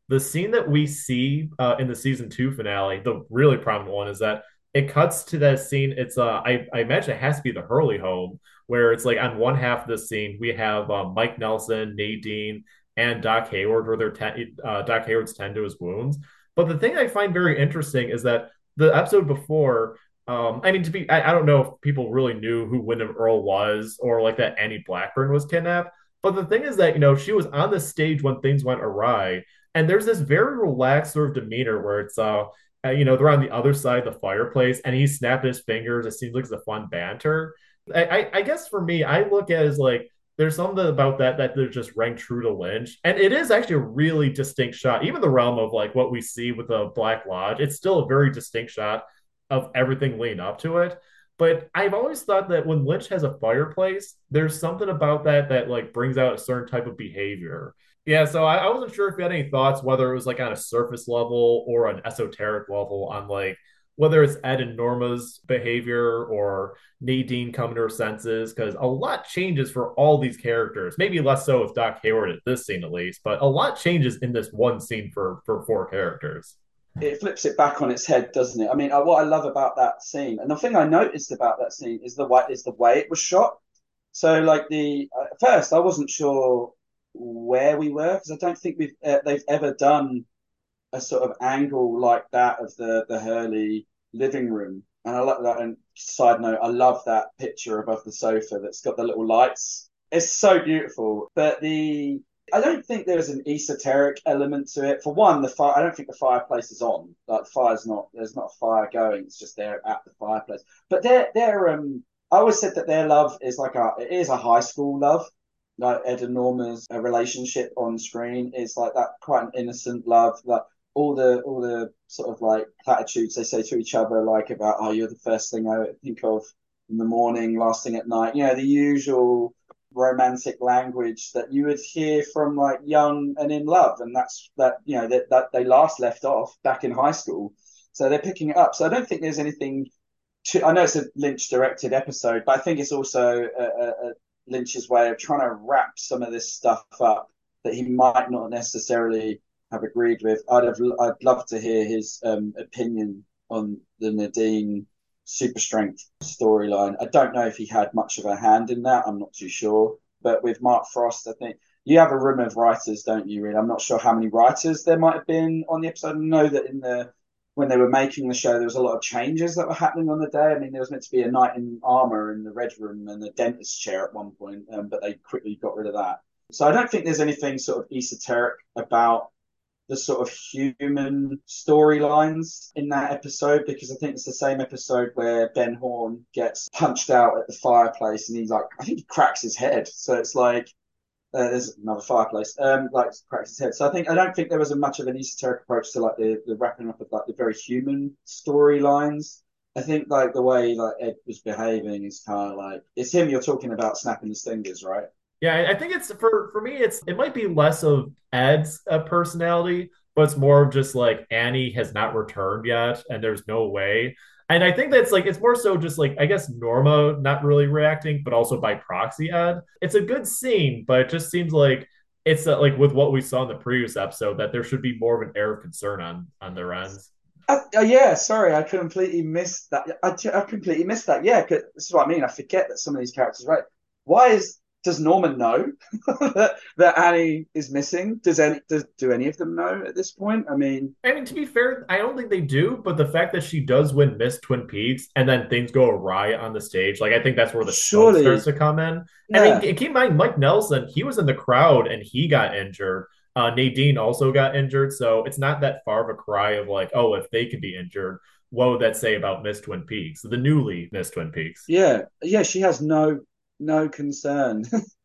the scene that we see uh, in the season two finale, the really prominent one, is that it cuts to that scene. It's uh, I I imagine it has to be the Hurley home, where it's like on one half of the scene we have uh, Mike Nelson, Nadine, and Doc Hayward, where they're ten- uh, Doc Hayward's tend to his wounds. But the thing I find very interesting is that the episode before, um, I mean, to be, I, I don't know if people really knew who Wyndham Earl was or like that Annie Blackburn was kidnapped. But the thing is that, you know, she was on the stage when things went awry. And there's this very relaxed sort of demeanor where it's, uh, uh, you know, they're on the other side of the fireplace and he snapped his fingers. It seems like it's a fun banter. I, I, I guess for me, I look at it as like, there's something about that that they're just rang true to Lynch. And it is actually a really distinct shot. Even the realm of like what we see with the Black Lodge, it's still a very distinct shot of everything leading up to it. But I've always thought that when Lynch has a fireplace, there's something about that that like brings out a certain type of behavior. Yeah, so I, I wasn't sure if you had any thoughts whether it was like on a surface level or an esoteric level on like whether it's Ed and Norma's behavior or Nadine coming to her senses, because a lot changes for all these characters. Maybe less so with Doc Hayward at this scene at least, but a lot changes in this one scene for for four characters. It flips it back on its head, doesn't it? I mean, what I love about that scene, and the thing I noticed about that scene is the way is the way it was shot. So, like the at first, I wasn't sure where we were because I don't think we've uh, they've ever done a sort of angle like that of the the Hurley living room. And I like that. And side note, I love that picture above the sofa that's got the little lights. It's so beautiful. But the I don't think there's an esoteric element to it. For one, the fire. I don't think the fireplace is on. Like the fire's not. There's not a fire going. It's just there at the fireplace. But they're they're um. I always said that their love is like a. It is a high school love. Like Ed and Norma's a relationship on screen is like that, quite an innocent love. Like all the all the sort of like platitudes they say to each other, like about oh you're the first thing I think of in the morning, last thing at night. You know the usual romantic language that you would hear from like young and in love, and that's that you know that, that they last left off back in high school, so they're picking it up. So I don't think there's anything to, I know it's a Lynch directed episode, but I think it's also a, a, a Lynch's way of trying to wrap some of this stuff up that he might not necessarily have agreed with. I'd have I'd love to hear his um, opinion on the Nadine super strength storyline. I don't know if he had much of a hand in that. I'm not too sure. But with Mark Frost, I think you have a room of writers, don't you? Really, I'm not sure how many writers there might have been on the episode. I know that in the when they were making the show, there was a lot of changes that were happening on the day. I mean, there was meant to be a knight in armor in the red room and a dentist chair at one point, um, but they quickly got rid of that. So I don't think there's anything sort of esoteric about the sort of human storylines in that episode, because I think it's the same episode where Ben Horn gets punched out at the fireplace and he's like, I think he cracks his head. So it's like, uh, there's another fireplace, um, like cracks his head. So I think I don't think there was a much of an esoteric approach to like the, the wrapping up of like the very human storylines. I think like the way like Ed was behaving is kind of like it's him you're talking about snapping his fingers, right? Yeah, I think it's for for me. It's it might be less of Ed's uh, personality, but it's more of just like Annie has not returned yet, and there's no way. And I think that's like it's more so just like I guess Norma not really reacting, but also by proxy Ed. It's a good scene, but it just seems like it's uh, like with what we saw in the previous episode that there should be more of an air of concern on on their ends. Uh, uh, yeah, sorry, I completely missed that. I, I completely missed that. Yeah, 'cause this is what I mean. I forget that some of these characters, right? Why is does Norman know that, that Annie is missing? Does any does do any of them know at this point? I mean, I mean, to be fair, I don't think they do, but the fact that she does win Miss Twin Peaks and then things go awry on the stage, like I think that's where the smoke surely, starts to come in. I mean, yeah, keep in mind, Mike Nelson, he was in the crowd and he got injured. Uh, Nadine also got injured, so it's not that far of a cry of like, oh, if they could be injured, what would that say about Miss Twin Peaks, the newly Miss Twin Peaks? yeah, yeah. She has no no concern.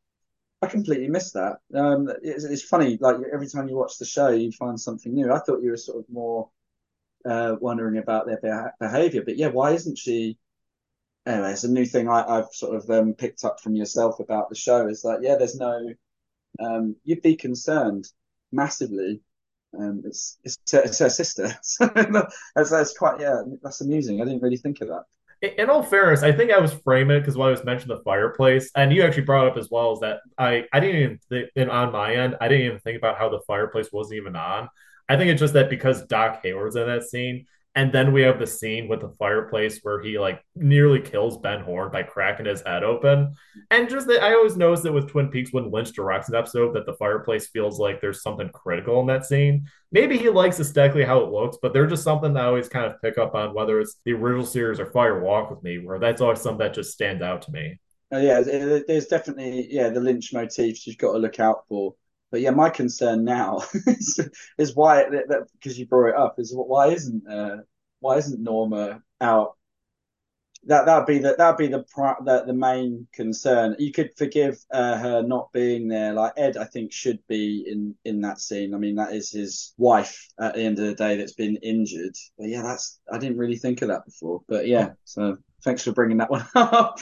I completely missed that. Um, it's, it's funny, like every time you watch the show, you find something new. I thought you were sort of more uh, wondering about their beha- behavior, but yeah, why isn't she? Anyway, it's a new thing I, I've sort of um, picked up from yourself about the show. Is that yeah, there's no. Um, you'd be concerned massively. Um, it's it's it's her sister, so that's, that's quite yeah, that's amusing. I didn't really think of that. In all fairness, I think I was framing it because when I was mentioning the fireplace, and you actually brought up as well, is that I I didn't even think, and on my end, I didn't even think about how the fireplace wasn't even on. I think it's just that because Doc Hayward's in that scene, and then we have the scene with the fireplace where he like nearly kills Ben Horn by cracking his head open. And just that I always notice that with Twin Peaks when Lynch directs an episode that the fireplace feels like there's something critical in that scene. Maybe he likes aesthetically how it looks, but they're just something that I always kind of pick up on, whether it's the original series or Fire Walk with Me, where that's always something that just stands out to me. Uh, yeah, there's definitely yeah the Lynch motifs you've got to look out for. But yeah, my concern now is, is why that because you brought it up is why isn't uh, why isn't Norma out? That that'd be the that'd be the the, the main concern. You could forgive uh, her not being there. Like Ed, I think should be in in that scene. I mean, that is his wife at the end of the day that's been injured. But yeah, that's I didn't really think of that before. But yeah, so thanks for bringing that one up.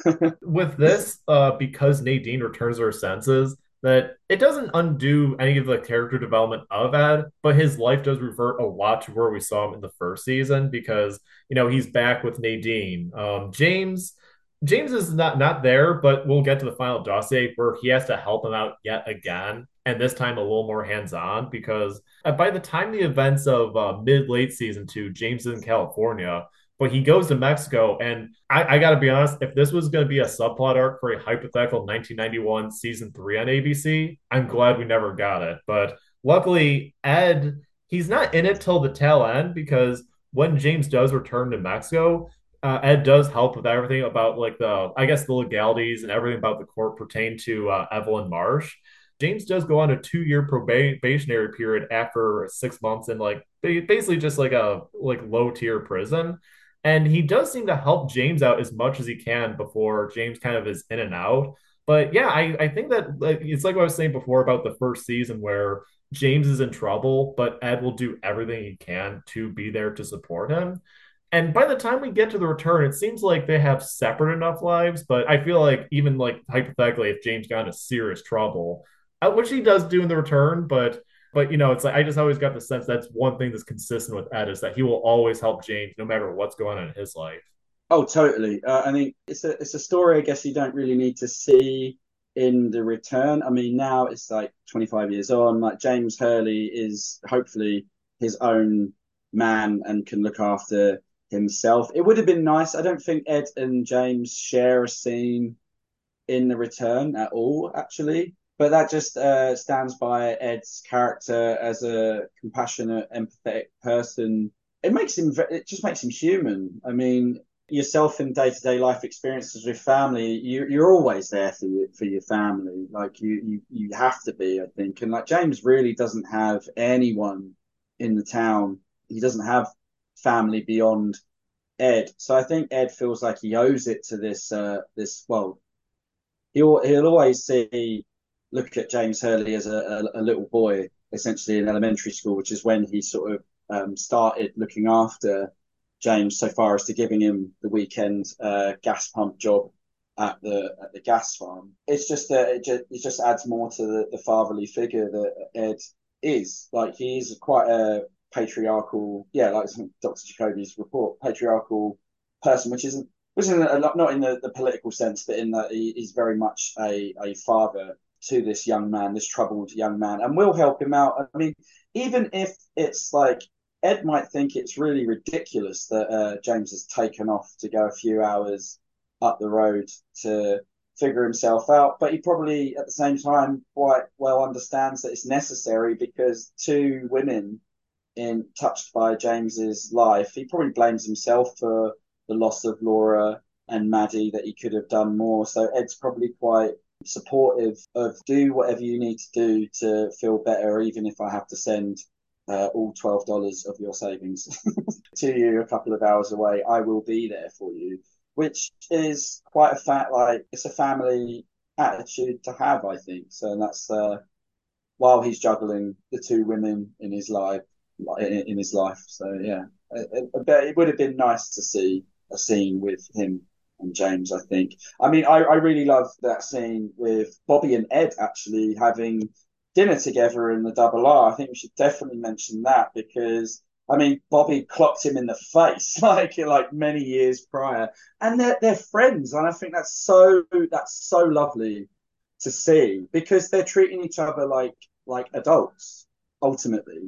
With this, uh, because Nadine returns to her senses, that it doesn't undo any of the character development of Ed, but his life does revert a lot to where we saw him in the first season because you know he's back with Nadine. Um, James James is not not there, but we'll get to the final dossier where he has to help him out yet again, and this time a little more hands on because uh, by the time the events of uh, mid late season two, James is in California. But he goes to Mexico, and I, I got to be honest. If this was going to be a subplot arc for a hypothetical nineteen ninety-one season three on A B C, I'm glad we never got it. But luckily, Ed, he's not in it till the tail end because when James does return to Mexico, uh, Ed does help with everything about like the, I guess the legalities and everything about the court pertain to uh, Evelyn Marsh. James does go on a two-year probationary period after six months in like basically just like a like low tier prison, and he does seem to help James out as much as he can before James kind of is in and out. But yeah, I, I think that like, it's like what I was saying before about the first season where James is in trouble, but Ed will do everything he can to be there to support him. And by the time we get to the return, it seems like they have separate enough lives. But I feel like even like hypothetically, if James got into serious trouble, uh, which he does do in the return, but but you know, it's like I just always got the sense that's one thing that's consistent with Ed is that he will always help James no matter what's going on in his life. Oh, totally. Uh, I mean, it's a it's a story. I guess you don't really need to see in the return. I mean, now it's like twenty-five years on. Like James Hurley is hopefully his own man and can look after himself. It would have been nice. I don't think Ed and James share a scene in the return at all, actually. But that just uh, stands by Ed's character as a compassionate, empathetic person. It makes him. It just makes him human. I mean, yourself in day to day life experiences with family, you, you're always there for your, for your family. Like you, you, you have to be, I think. And like James really doesn't have anyone in the town. He doesn't have family beyond Ed. So I think Ed feels like he owes it to this. Uh, this well, he'll he'll always see look at James Hurley as a, a, a little boy, essentially in elementary school, which is when he sort of um, started looking after James so far as to giving him the weekend uh, gas pump job at the at the gas farm. It's just that it just, it just adds more to the, the fatherly figure that Ed is. Like he is quite a patriarchal, yeah, like Doctor Jacoby's report, patriarchal person, which isn't which isn't a lot, not in the, the political sense, but in that he is very much a, a father to this young man, this troubled young man, and will help him out. I mean, even if it's like Ed might think it's really ridiculous that uh, James has taken off to go a few hours up the road to figure himself out, but he probably at the same time quite well understands that it's necessary because two women in touched by James's life, he probably blames himself for the loss of Laura and Maddie, that he could have done more. So Ed's probably quite supportive of do whatever you need to do to feel better, even if I have to send uh, all twelve dollars of your savings to you a couple of hours away. I will be there for you, which is quite a fact. Like it's a family attitude to have, I think. So that's uh, while he's juggling the two women in his life, in, in his life. So yeah, it, it, it would have been nice to see a scene with him and James, I think. I mean, I, I really love that scene with Bobby and Ed actually having dinner together in the Double R. I think we should definitely mention that because, I mean, Bobby clocked him in the face like like many years prior, and they're they're friends, and I think that's so that's so lovely to see because they're treating each other like like adults ultimately.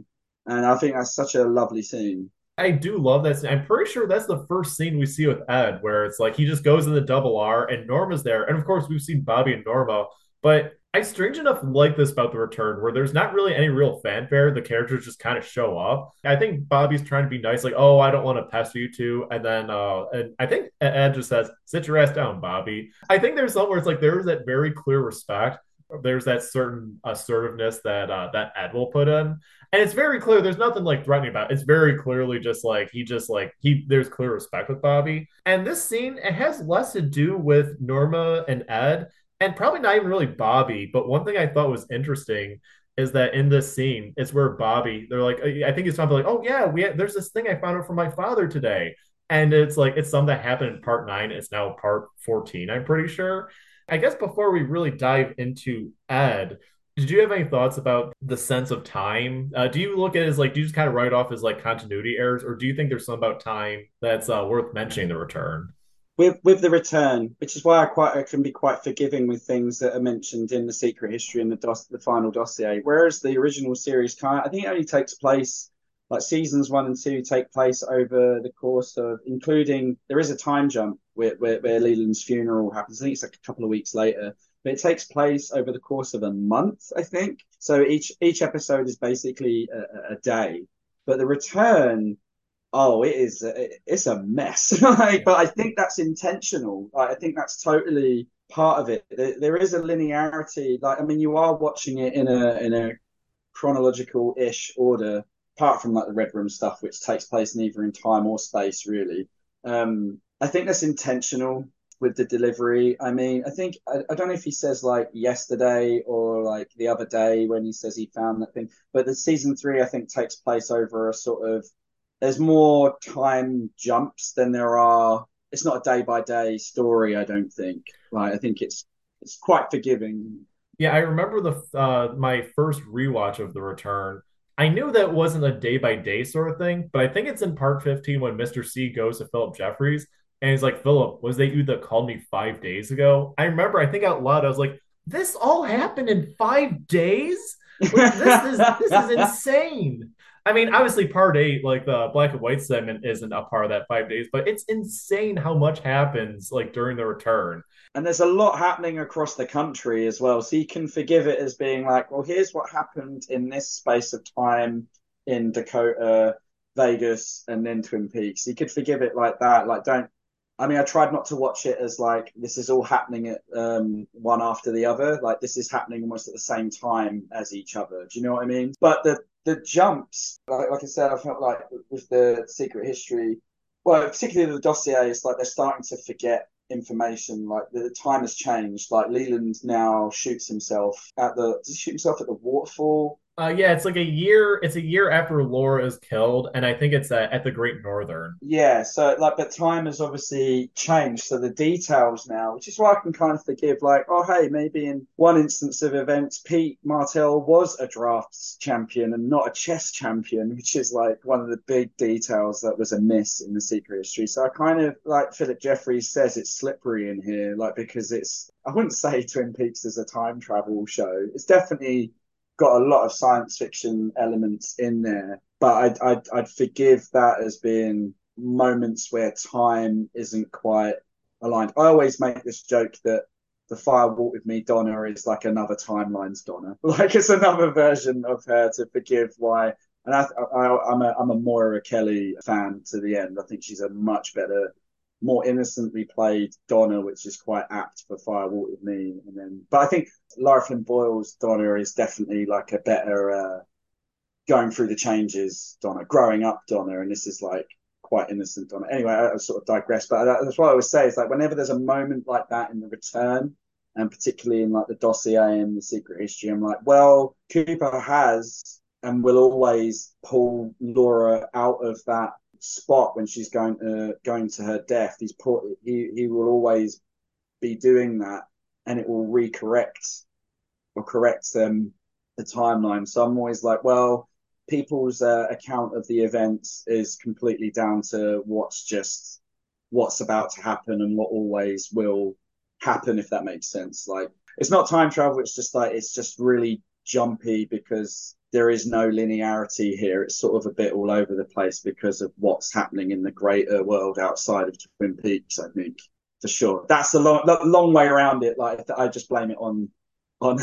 And I think that's such a lovely scene. I do love that scene. I'm pretty sure that's the first scene we see with Ed, where it's like he just goes in the double R and Norma's there. And of course, we've seen Bobby and Norma, but I strange enough like this about the return, where there's not really any real fanfare. The characters just kind of show up. I think Bobby's trying to be nice, like, "Oh, I don't want to pester you two," and then, uh, and I think Ed just says, "Sit your ass down, Bobby." I think there's somewhere it's like there's that very clear respect. There's that certain assertiveness that uh, that Ed will put in, and it's very clear there's nothing like threatening about it. It's very clearly just like he just like he there's clear respect with Bobby. And this scene, it has less to do with Norma and Ed, and probably not even really Bobby. But one thing I thought was interesting is that in this scene, it's where Bobby, they're like, I think he's talking like, oh yeah, we had, there's this thing I found out from my father today. And it's like it's something that happened in part nine. It's now part fourteen, I'm pretty sure. I guess before we really dive into Ed, did you have any thoughts about the sense of time? Uh, do you look at it as like, do you just kind of write it off as like continuity errors, or do you think there's some about time that's uh, worth mentioning the return? With with the return, which is why I quite I can be quite forgiving with things that are mentioned in the secret history and the dos, the final dossier. Whereas the original series kind of, I think it only takes place like seasons one and two take place over the course of, including there is a time jump where, where, where Leland's funeral happens. I think it's like a couple of weeks later, but it takes place over the course of a month, I think. So each each episode is basically a, a day. But the return, oh, it is it's a mess. Like, but I think that's intentional. Like, I think that's totally part of it. There, there is a linearity. Like, I mean, you are watching it in a in a chronological ish order, apart from like the Red Room stuff, which takes place neither in time or space, really. Um, I think that's intentional with the delivery. I mean, I think I, I don't know if he says like yesterday or like the other day when he says he found that thing, but the season three I think takes place over a sort of, there's more time jumps than there are. It's not a day by day story, I don't think. Like, I think it's it's quite forgiving. Yeah, I remember the uh, my first rewatch of The Return. I knew that wasn't a day by day sort of thing, but I think it's in part fifteen when mister C goes to Philip Jeffries and he's like, Philip, was that you that called me five days ago? I remember, I think out loud, I was like, this all happened in five days? Like this is this is insane. I mean, obviously, part eight, like the black and white segment, isn't a part of that five days, but it's insane how much happens like during the return. And there's a lot happening across the country as well. So you can forgive it as being like, well, here's what happened in this space of time in Dakota, Vegas, and then Twin Peaks. You could forgive it like that. Like, don't. I mean, I tried not to watch it as like this is all happening at um, one after the other. Like, this is happening almost at the same time as each other. Do you know what I mean? But the the jumps, like, like I said, I felt like with the secret history, well, particularly the dossier, it's like they're starting to forget information. Like, the time has changed. Like, Leland now shoots himself at the does he shoot himself at the waterfall? Uh, yeah, it's like a year. It's a year after Laura is killed, and I think it's at, at the Great Northern. Yeah, so like, but time has obviously changed. So the details now, which is why I can kind of forgive, like, oh, hey, maybe in one instance of events, Pete Martell was a drafts champion and not a chess champion, which is like one of the big details that was a miss in the secret history. So I kind of, like Philip Jeffries says, it's slippery in here, like, because it's, I wouldn't say Twin Peaks is a time travel show. It's definitely got a lot of science fiction elements in there, but I'd, I'd, I'd forgive that as being moments where time isn't quite aligned. I always make this joke that the Fire Walk with Me Donna is like another timeline's Donna, like it's another version of her to forgive why. And I, I, I'm a I'm a Moira Kelly fan to the end. I think she's a much better, more innocently played Donna, which is quite apt for Fire Walk with Me. And then, but I think Lara Flynn Boyle's Donna is definitely like a better uh, going through the changes Donna, growing up Donna, and this is like quite innocent Donna. Anyway, I, I sort of digress, but that's what I always say is like whenever there's a moment like that in the return, and particularly in like the dossier and the secret history, I'm like, well, Cooper has and will always pull Laura out of that spot when she's going to going to her death. He's put he he will always be doing that, and it will recorrect or correct um, the timeline. So I'm always like, well, people's uh, account of the events is completely down to what's just what's about to happen and what always will happen, if that makes sense. Like, it's not time travel, it's just like it's just really jumpy because there is no linearity here. It's sort of a bit all over the place because of what's happening in the greater world outside of Twin Peaks, I think, for sure. That's a long, long way around it. Like, I just blame it on on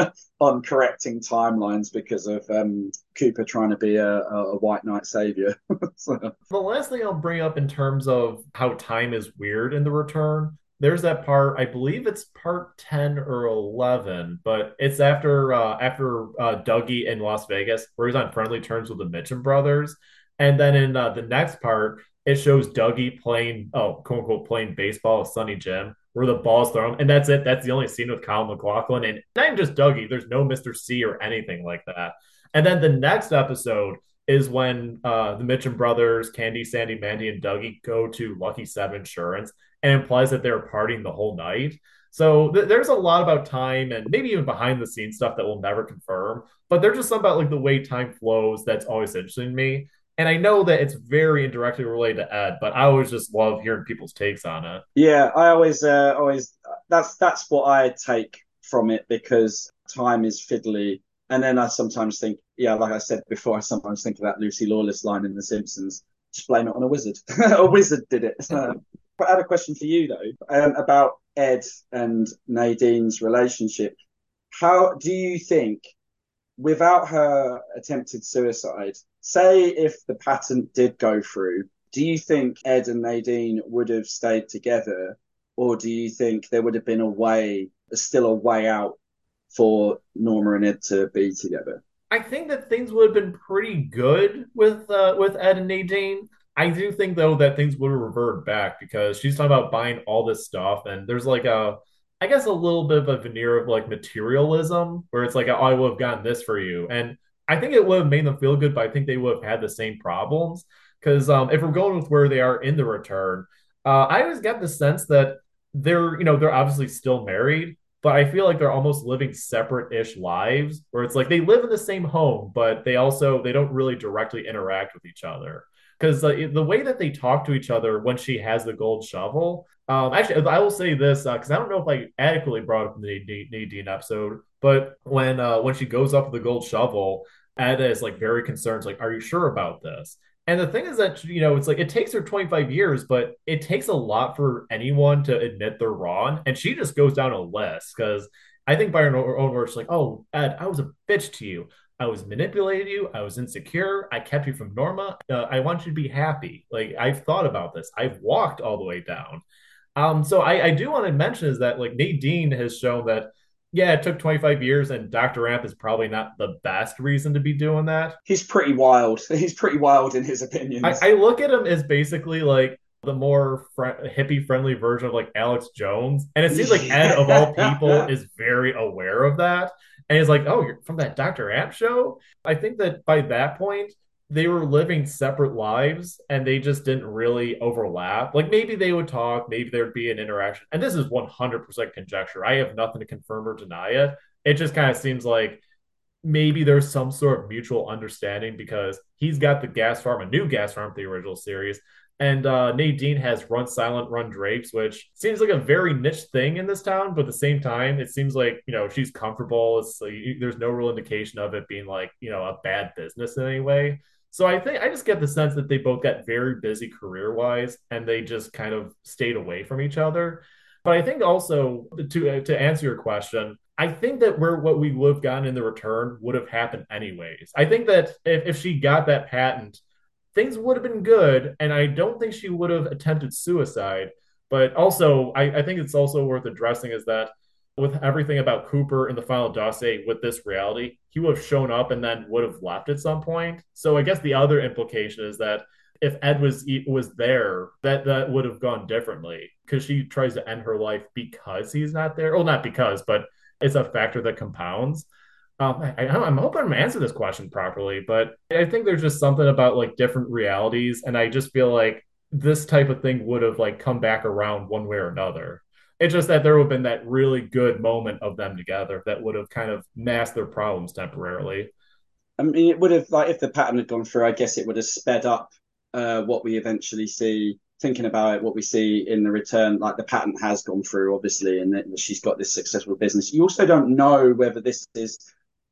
on correcting timelines because of um, Cooper trying to be a, a white knight savior. So, The last thing I'll bring up in terms of how time is weird in The Return, there's that part, I believe it's part ten or eleven, but it's after uh, after uh, Dougie in Las Vegas, where he's on friendly terms with the Mitchum brothers. And then in uh, the next part, it shows Dougie playing, oh, quote unquote, playing baseball with Sonny Jim, where the ball's thrown. And that's it. That's the only scene with Kyle MacLachlan. And not even just Dougie, there's no mister C or anything like that. And then the next episode is when uh, the Mitchum brothers, Candy, Sandy, Mandy, and Dougie go to Lucky Seven Insurance and implies that they're partying the whole night. So th- there's a lot about time and maybe even behind the scenes stuff that we'll never confirm. But there's just something about like the way time flows that's always interesting to me. And I know that it's very indirectly related to Ed, but I always just love hearing people's takes on it. yeah, I always, uh, always that's that's what I take from it because time is fiddly. And then I sometimes think, yeah, like I said before, I sometimes think of that Lucy Lawless line in The Simpsons. Just blame it on a wizard. A wizard did it. Um, I had a question for you though um, about Ed and Nadine's relationship. How do you think, without her attempted suicide, say if the patent did go through, do you think Ed and Nadine would have stayed together, or do you think there would have been a way, still a way out for Norma and Ed to be together? I think that things would have been pretty good with uh, with Ed and Nadine. I do think though that things would have reverted back because she's talking about buying all this stuff, and there's like a, I guess a little bit of a veneer of like materialism where it's like, oh, I would have gotten this for you, and I think it would have made them feel good, but I think they would have had the same problems because um, if we're going with where they are in the return, uh, I always get the sense that they're you know they're obviously still married, but I feel like they're almost living separate-ish lives where it's like they live in the same home, but they also they don't really directly interact with each other. Because uh, the way that they talk to each other when she has the gold shovel, um, actually, I will say this because uh, I don't know if I adequately brought up the Nadine episode, but when uh, when she goes up with the gold shovel, Ed is like very concerned, like, "Are you sure about this?" And the thing is that, you know, it's like it takes her twenty-five years, but it takes a lot for anyone to admit they're wrong. And she just goes down a list because I think by her own words, she's like, oh, Ed, I was a bitch to you. I was manipulating you. I was insecure. I kept you from Norma. Uh, I want you to be happy. Like, I've thought about this. I've walked all the way down. Um, so I, I do want to mention is that like Nadine has shown that yeah, it took twenty-five years, and Doctor Amp is probably not the best reason to be doing that. He's pretty wild. He's pretty wild in his I, opinions. I look at him as basically like the more fr- hippie friendly version of like Alex Jones. And it seems like Ed, of all people, is very aware of that. And he's like, oh, you're from that Doctor Amp show? I think that by that point, they were living separate lives and they just didn't really overlap. Like maybe they would talk, maybe there'd be an interaction. And this is one hundred percent conjecture. I have nothing to confirm or deny it. It just kind of seems like maybe there's some sort of mutual understanding because he's got the gas farm, a new gas farm, the original series. And uh, Nadine has Run Silent, Run Drapes, which seems like a very niche thing in this town. But at the same time, it seems like, you know, she's comfortable. It's like, there's no real indication of it being like, you know, a bad business in any way. So I think I just get the sense that they both got very busy career wise and they just kind of stayed away from each other. But I think also to to answer your question, I think that where what we would have gotten in the return would have happened anyways. I think that if, if she got that patent, things would have been good. And I don't think she would have attempted suicide. But also, I, I think it's also worth addressing is that with everything about Cooper in the final dossier with this reality, he would have shown up and then would have left at some point. So I guess the other implication is that if Ed was was there, that that would have gone differently because she tries to end her life because he's not there. Well, not because, but it's a factor that compounds. Um, I, I'm hoping I'm answering this question properly, but I think there's just something about like different realities, and I just feel like this type of thing would have like come back around one way or another. It's just that there would have been that really good moment of them together that would have kind of masked their problems temporarily. I mean, it would have, like, if the pattern had gone through, I guess it would have sped up uh, what we eventually see. Thinking about it, what we see in the return, like the patent has gone through, obviously, and that she's got this successful business. You also don't know whether this is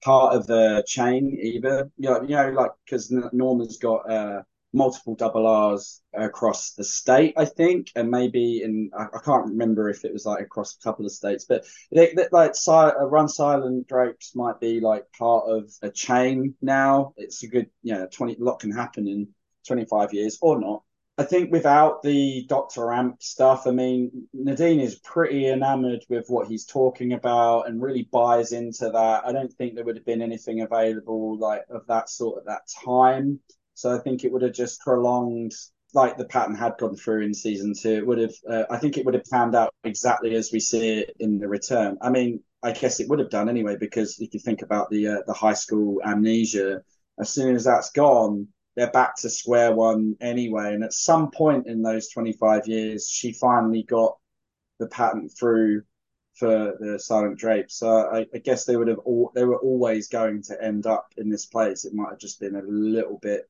part of the chain either. You know, you know like because Norma's got uh, multiple double R's across the state, I think, and maybe in I, I can't remember if it was like across a couple of states, but they, they, like si- uh, Run Silent Drapes might be like part of a chain now. It's a good, you know, twenty a lot can happen in twenty-five years or not. I think without the Doctor Amp stuff, I mean, Nadine is pretty enamored with what he's talking about and really buys into that. I don't think there would have been anything available like of that sort at that time. So I think it would have just prolonged, like the pattern had gone through in season two. It would have, uh, I think it would have panned out exactly as we see it in the return. I mean, I guess it would have done anyway, because if you think about the uh, the high school amnesia, as soon as that's gone, they're back to square one anyway. And at some point in those twenty-five years, she finally got the patent through for the Silent Drapes. So I, I guess they would have all, they were always going to end up in this place. It might have just been a little bit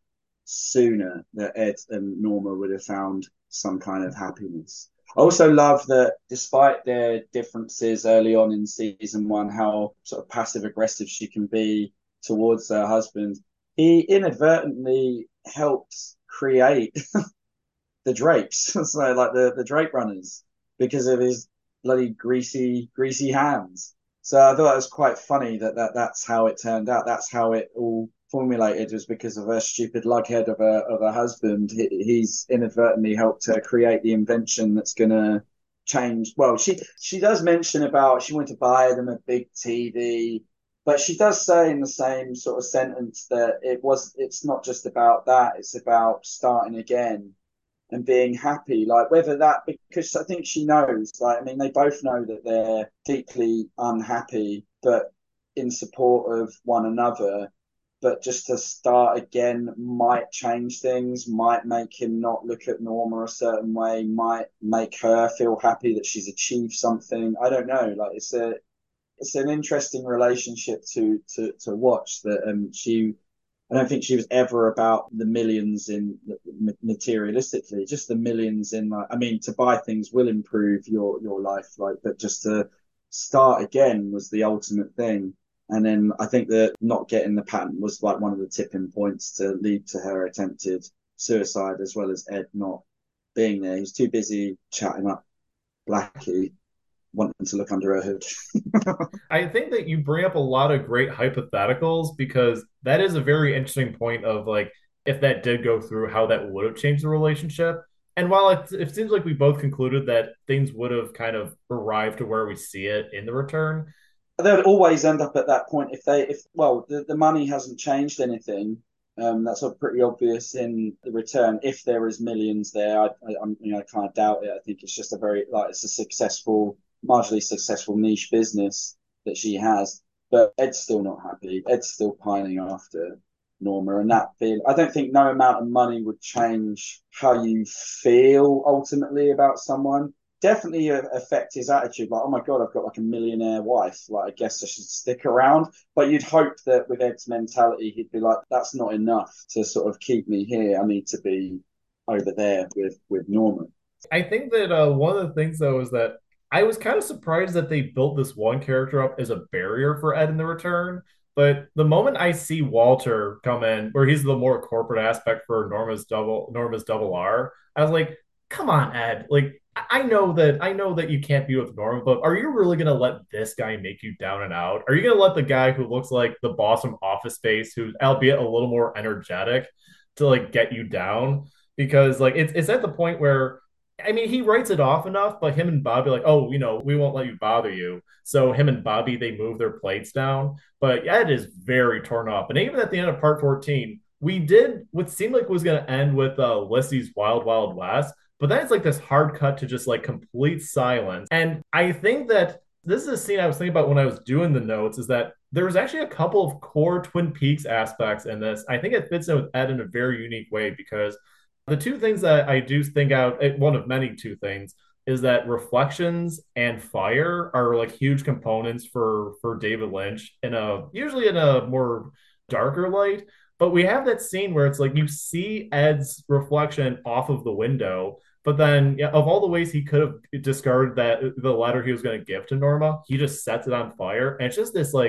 sooner that Ed and Norma would have found some kind of happiness. I also love that despite their differences early on in season one, how sort of passive aggressive she can be towards her husband, he inadvertently helped create the drapes, so like the, the drape runners, because of his bloody greasy, greasy hands. So I thought it was quite funny that, that that's how it turned out. That's how it all formulated, was because of her stupid lughead of a of a husband. He, he's inadvertently helped her create the invention that's gonna change. Well, she she does mention about she wanted to buy them a big T V. But she does say in the same sort of sentence that it was it's not just about that, it's about starting again and being happy. Like whether that, because I think she knows, like I mean they both know that they're deeply unhappy, but in support of one another. But just to start again might change things, might make him not look at Norma a certain way, might make her feel happy that she's achieved something. I don't know. Like it's a it's an interesting relationship to to to watch. That um she I don't think she was ever about the millions in materialistically, just the millions in like I mean to buy things will improve your your life, like, but just to start again was the ultimate thing. And then I think that not getting the patent was like one of the tipping points to lead to her attempted suicide, as well as Ed not being there. He's too busy chatting up Blackie, wanting to look under her hood. I think that you bring up a lot of great hypotheticals, because that is a very interesting point of like if that did go through, how that would have changed the relationship. And while it, it seems like we both concluded that things would have kind of arrived to where we see it in the return, They would always end up at that point if they if well the, the money hasn't changed anything. Um, that's pretty obvious in the return. If there is millions there, I, I, I'm you know kind of doubt it. I think it's just a very like it's a successful, marginally successful niche business that she has. But Ed's still not happy. Ed's still pining after Norma, and that feel. I don't think no amount of money would change how you feel ultimately about someone. Definitely affect his attitude. Like, oh my god, I've got like a millionaire wife. Like, I guess I should stick around. But you'd hope that with Ed's mentality, he'd be like, that's not enough to sort of keep me here. I need to be over there with with Norman. I think that uh, one of the things though is that I was kind of surprised that they built this one character up as a barrier for Ed in the return. But the moment I see Walter come in, where he's the more corporate aspect for Norma's double Norma's double R, I was like, come on, Ed. Like I know that I know that you can't be with Norma, but are you really gonna let this guy make you down and out? Are you gonna let the guy who looks like the boss from Office Space, who's albeit a little more energetic, to like get you down? Because like it's it's at the point where I mean he writes it off enough, but him and Bobby are like, oh, you know, we won't let you bother you. So him and Bobby they move their plates down. But Ed is very torn up. And even at the end of part fourteen, we did what seemed like was gonna end with uh Lissy's Wild Wild West. But then it's like this hard cut to just like complete silence. And I think that this is a scene I was thinking about when I was doing the notes, is that there was actually a couple of core Twin Peaks aspects in this. I think it fits in with Ed in a very unique way, because the two things that I do think out, eh, one of many two things, is that reflections and fire are like huge components for for David Lynch in a usually in a more darker light. But we have that scene where it's like you see Ed's reflection off of the window, but then yeah, of all the ways he could have discarded that the letter he was going to give to Norma, he just sets it on fire, and it's just this like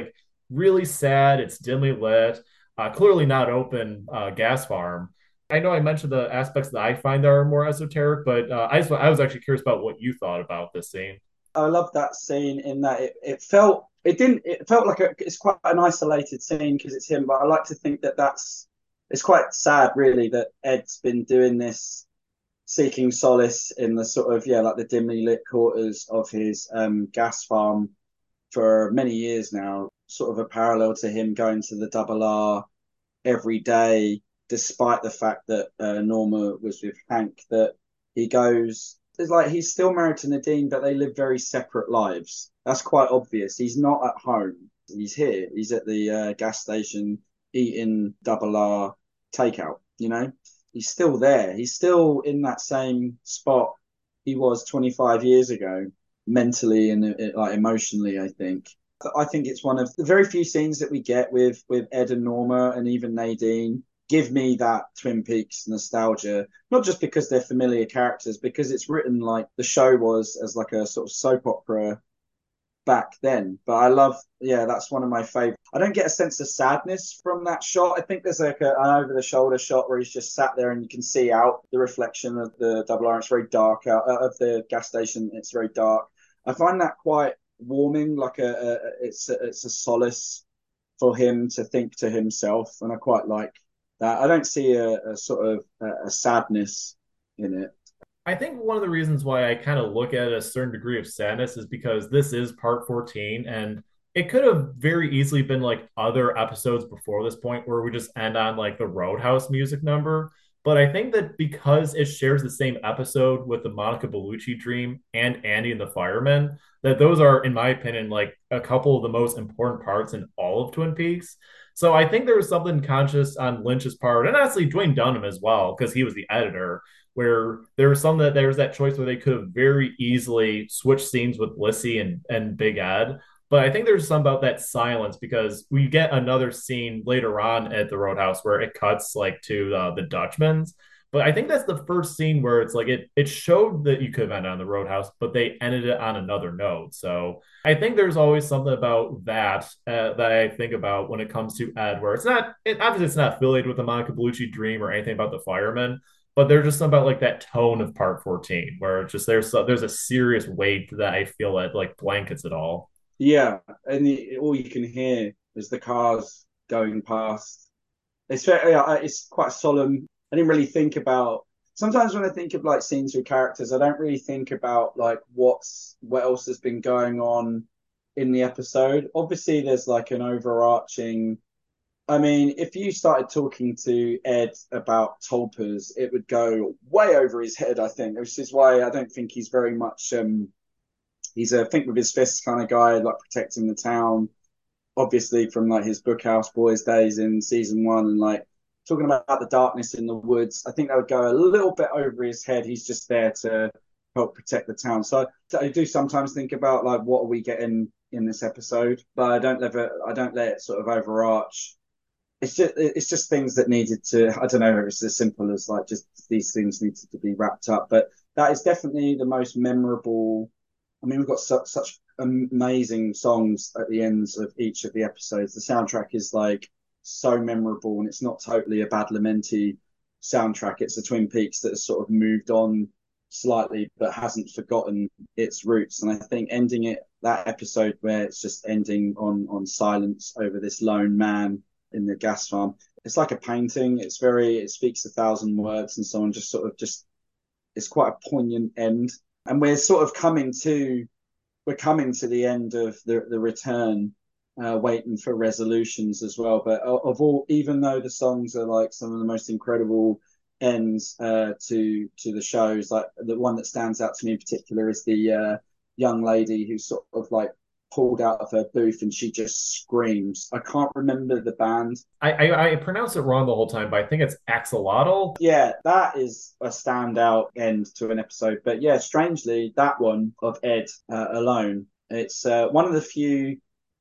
really sad. It's dimly lit, uh, clearly not open uh, gas farm. I know I mentioned the aspects that I find are more esoteric, but uh, I just, I was actually curious about what you thought about this scene. I love that scene in that it, it felt it didn't it felt like a, it's quite an isolated scene because it's him, but I like to think that that's it's quite sad really that Ed's been doing this seeking solace in the sort of yeah like the dimly lit quarters of his um, gas farm for many years now, sort of a parallel to him going to the double R every day, despite the fact that uh, Norma was with Hank, that he goes, it's like he's still married to Nadine, but they live very separate lives. That's quite obvious. He's not at home. He's here. He's at the uh, gas station eating double R takeout, you know? He's still there. He's still in that same spot he was twenty-five years ago, mentally and uh, like emotionally, I think. I think it's one of the very few scenes that we get with with Ed and Norma and even Nadine give me that Twin Peaks nostalgia, not just because they're familiar characters, because it's written like the show was as like a sort of soap opera back then. But I love, yeah, that's one of my favorites. I don't get a sense of sadness from that shot. I think there's like a, an over the shoulder shot where he's just sat there and you can see out the reflection of the double R. It's very dark out uh, of the gas station. It's very dark. I find that quite warming, like a, a it's a, it's a solace for him to think to himself, and I quite like that. I don't see a, a sort of a, a sadness in it. I think one of the reasons why I kind of look at a certain degree of sadness is because this is part fourteen, and it could have very easily been like other episodes before this point where we just end on like the Roadhouse music number. But I think that because it shares the same episode with the Monica Bellucci dream and Andy and the firemen, that those are, in my opinion, like a couple of the most important parts in all of Twin Peaks. So I think there was something conscious on Lynch's part, and honestly Dwayne Dunham as well, because he was the editor, where there was some that there was that choice where they could have very easily switched scenes with Lissy and, and Big Ed. But I think there's some about that silence because we get another scene later on at the Roadhouse where it cuts like to uh, the Dutchman's. But I think that's the first scene where it's like it it showed that you could have ended on the Roadhouse, but they ended it on another note. So I think there's always something about that uh, that I think about when it comes to Ed, where it's not it, obviously it's not affiliated with the Monica Bellucci dream or anything about the firemen, but there's just something about like that tone of part fourteen where it's just there's there's a serious weight that I feel that like blankets it all. Yeah, and the, all you can hear is the cars going past. It's very, yeah, it's quite solemn. I didn't really think about. Sometimes when I think of like scenes with characters, I don't really think about like what's what else has been going on in the episode. Obviously, there's like an overarching. I mean, if you started talking to Ed about tulpas, it would go way over his head, I think, which is why I don't think he's very much um he's a think with his fists kind of guy, like protecting the town, obviously from like his Bookhouse Boys days in season one, and like talking about the darkness in the woods. I think that would go a little bit over his head. He's just there to help protect the town. So I do sometimes think about like what are we getting in this episode, but I don't let it. I don't let it sort of overarch. It's just it's just things that needed to. I don't know if it's as simple as like just these things needed to be wrapped up, but that is definitely the most memorable. I mean, we've got su- such amazing songs at the ends of each of the episodes. The soundtrack is like so memorable, and it's not totally a Badalamenti soundtrack. It's a Twin Peaks that has sort of moved on slightly, but hasn't forgotten its roots. And I think ending it that episode where it's just ending on on silence over this lone man in the gas farm. It's like a painting. It's very. It speaks a thousand words, and so on. Just sort of just. It's quite a poignant end, and we're sort of coming to. We're coming to the end of the the return, uh, waiting for resolutions as well. But of all, even though the songs are like some of the most incredible ends uh, to to the shows, like the one that stands out to me in particular is the uh, young lady who sort of like pulled out of her booth and she just screams. I can't remember the band. I, I I pronounce it wrong the whole time, but I think it's axolotl. Yeah, that is a standout end to an episode. But yeah, strangely, that one of Ed uh, alone, it's uh, one of the few.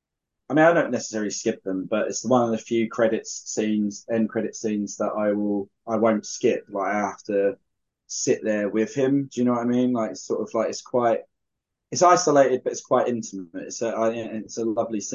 I mean, I don't necessarily skip them, but it's one of the few credits scenes, end credit scenes that I will, I won't skip. Like I have to sit there with him. Do you know what I mean? Like it's sort of like it's quite, it's isolated, but it's quite intimate. It's a, I, it's a lovely scene.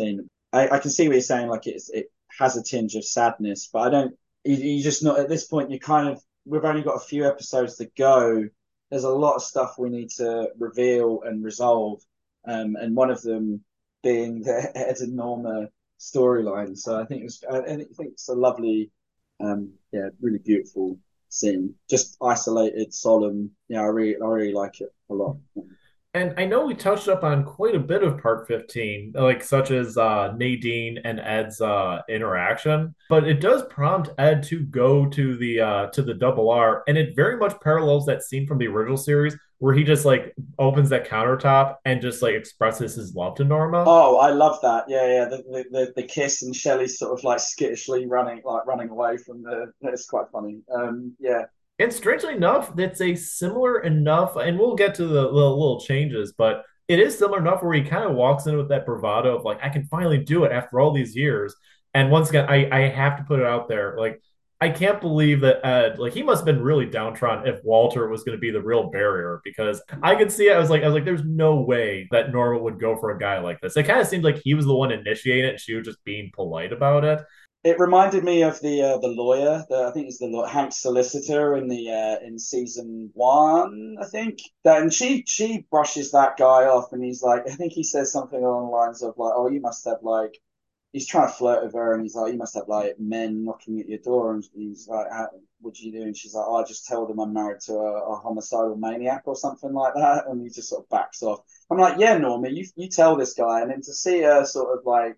I, I can see what you're saying. Like it's it has a tinge of sadness, but I don't. You, you just not at this point. You kind of we've only got a few episodes to go. There's a lot of stuff we need to reveal and resolve, um, and one of them being the Ed and Norma storyline. So I think it was. I, I think it's a lovely, um, yeah, really beautiful scene. Just isolated, solemn. Yeah, I really, I really like it a lot. And I know we touched up on quite a bit of part fifteen, like such as uh, Nadine and Ed's uh, interaction, but it does prompt Ed to go to the uh, to the double R, and it very much parallels that scene from the original series where he just like opens that countertop and just like expresses his love to Norma. Oh, I love that. Yeah, yeah. The the, the, the kiss and Shelley sort of like skittishly running like running away from the. It's quite funny. Um, yeah. And strangely enough, that's a similar enough, and we'll get to the little, little changes, but it is similar enough where he kind of walks in with that bravado of like, I can finally do it after all these years. And once again, I, I have to put it out there. Like, I can't believe that Ed, like, he must have been really downtrodden if Walter was going to be the real barrier because I could see it. I was like, I was like, there's no way that Norma would go for a guy like this. It kind of seemed like he was the one initiating it and she was just being polite about it. It reminded me of the uh, the lawyer. The, I think it's the law, Hank's solicitor in the uh, in season one. I think that, and she she brushes that guy off, and he's like, I think he says something along the lines of like, "Oh, you must have like." He's trying to flirt with her, and he's like, "You must have like men knocking at your door." And he's like, "What do you do?" And she's like, "Oh, I just tell them I'm married to a, a homicidal maniac or something like that." And he just sort of backs off. I'm like, "Yeah, Norma, you you tell this guy." And then to see her sort of like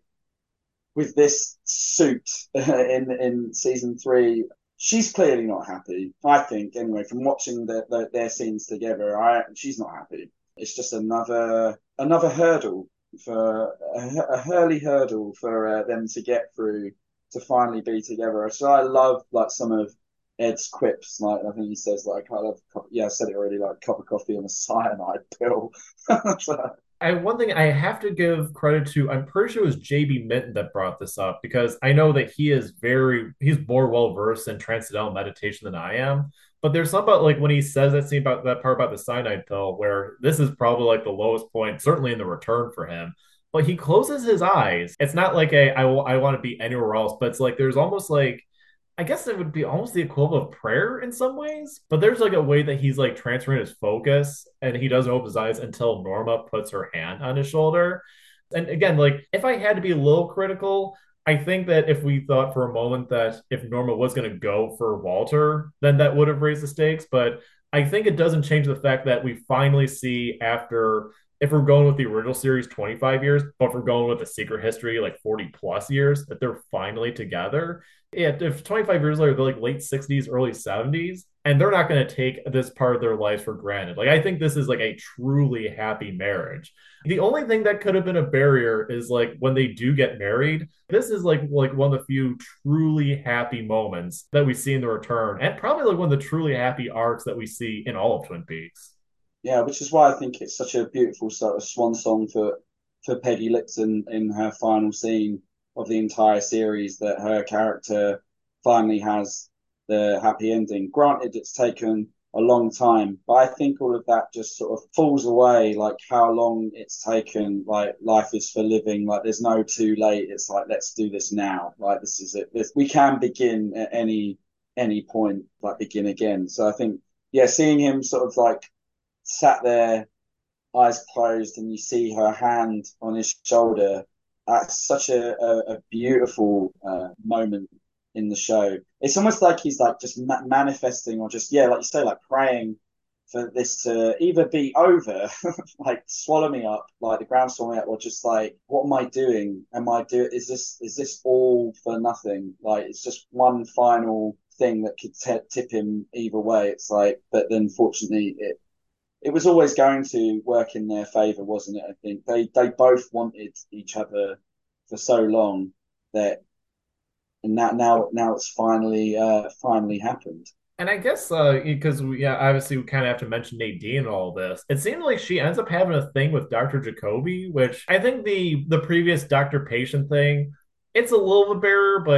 with this suit in in season three, she's clearly not happy. I think anyway, from watching the, the, their scenes together, I she's not happy. It's just another another hurdle for a, a hurly hurdle for uh, them to get through to finally be together. So I love like some of Ed's quips. Like I think he says like I love yeah I said it already like cup of coffee and a cyanide pill. So, I one thing I have to give credit to, I'm pretty sure it was J B Minton that brought this up because I know that he is very he's more well versed in transcendental meditation than I am. But there's something about like when he says that scene about that part about the cyanide pill, where this is probably like the lowest point, certainly in the return for him. But he closes his eyes. It's not like a I, I want to be anywhere else, but it's like there's almost like I guess it would be almost the equivalent of prayer in some ways, but there's like a way that he's like transferring his focus and he doesn't open his eyes until Norma puts her hand on his shoulder. And again, like if I had to be a little critical, I think that if we thought for a moment that if Norma was going to go for Walter, then that would have raised the stakes. But I think it doesn't change the fact that we finally see after, if we're going with the original series twenty-five years, but if we're going with the secret history like forty plus years, that they're finally together. Yeah, if twenty-five years later, they're like late sixties, early seventies, and they're not going to take this part of their lives for granted. Like, I think this is like a truly happy marriage. The only thing that could have been a barrier is like when they do get married. This is like like one of the few truly happy moments that we see in the return, and probably like one of the truly happy arcs that we see in all of Twin Peaks. yeah, which is why I think it's such a beautiful sort of swan song for for Peggy Lipton in her final scene of the entire series that her character finally has the happy ending. Granted, it's taken a long time, but I think all of that just sort of falls away, like how long it's taken, like life is for living, like there's no too late. It's like, let's do this now. Like this is it. This, we can begin at any any point, like begin again. So I think, yeah, seeing him sort of like sat there, eyes closed, and you see her hand on his shoulder. That's such a, a, a beautiful uh, moment in the show. It's almost like he's like just ma- manifesting, or just yeah, like you say, like praying for this to either be over, like swallow me up, like the ground swallow me up, or just like what am I doing? Am I do? Is this is this all for nothing? Like it's just one final thing that could t- tip him either way. It's like, but then fortunately it it was always going to work in their favor, wasn't it? I think they they both wanted each other for so long that, and now now now it's finally uh finally happened. And I guess uh because we yeah, obviously we kind of have to mention Nadine and all this. It seems like she ends up having a thing with Doctor Jacoby, which I think the the previous Doctor Patient thing, it's a little bit barrier, but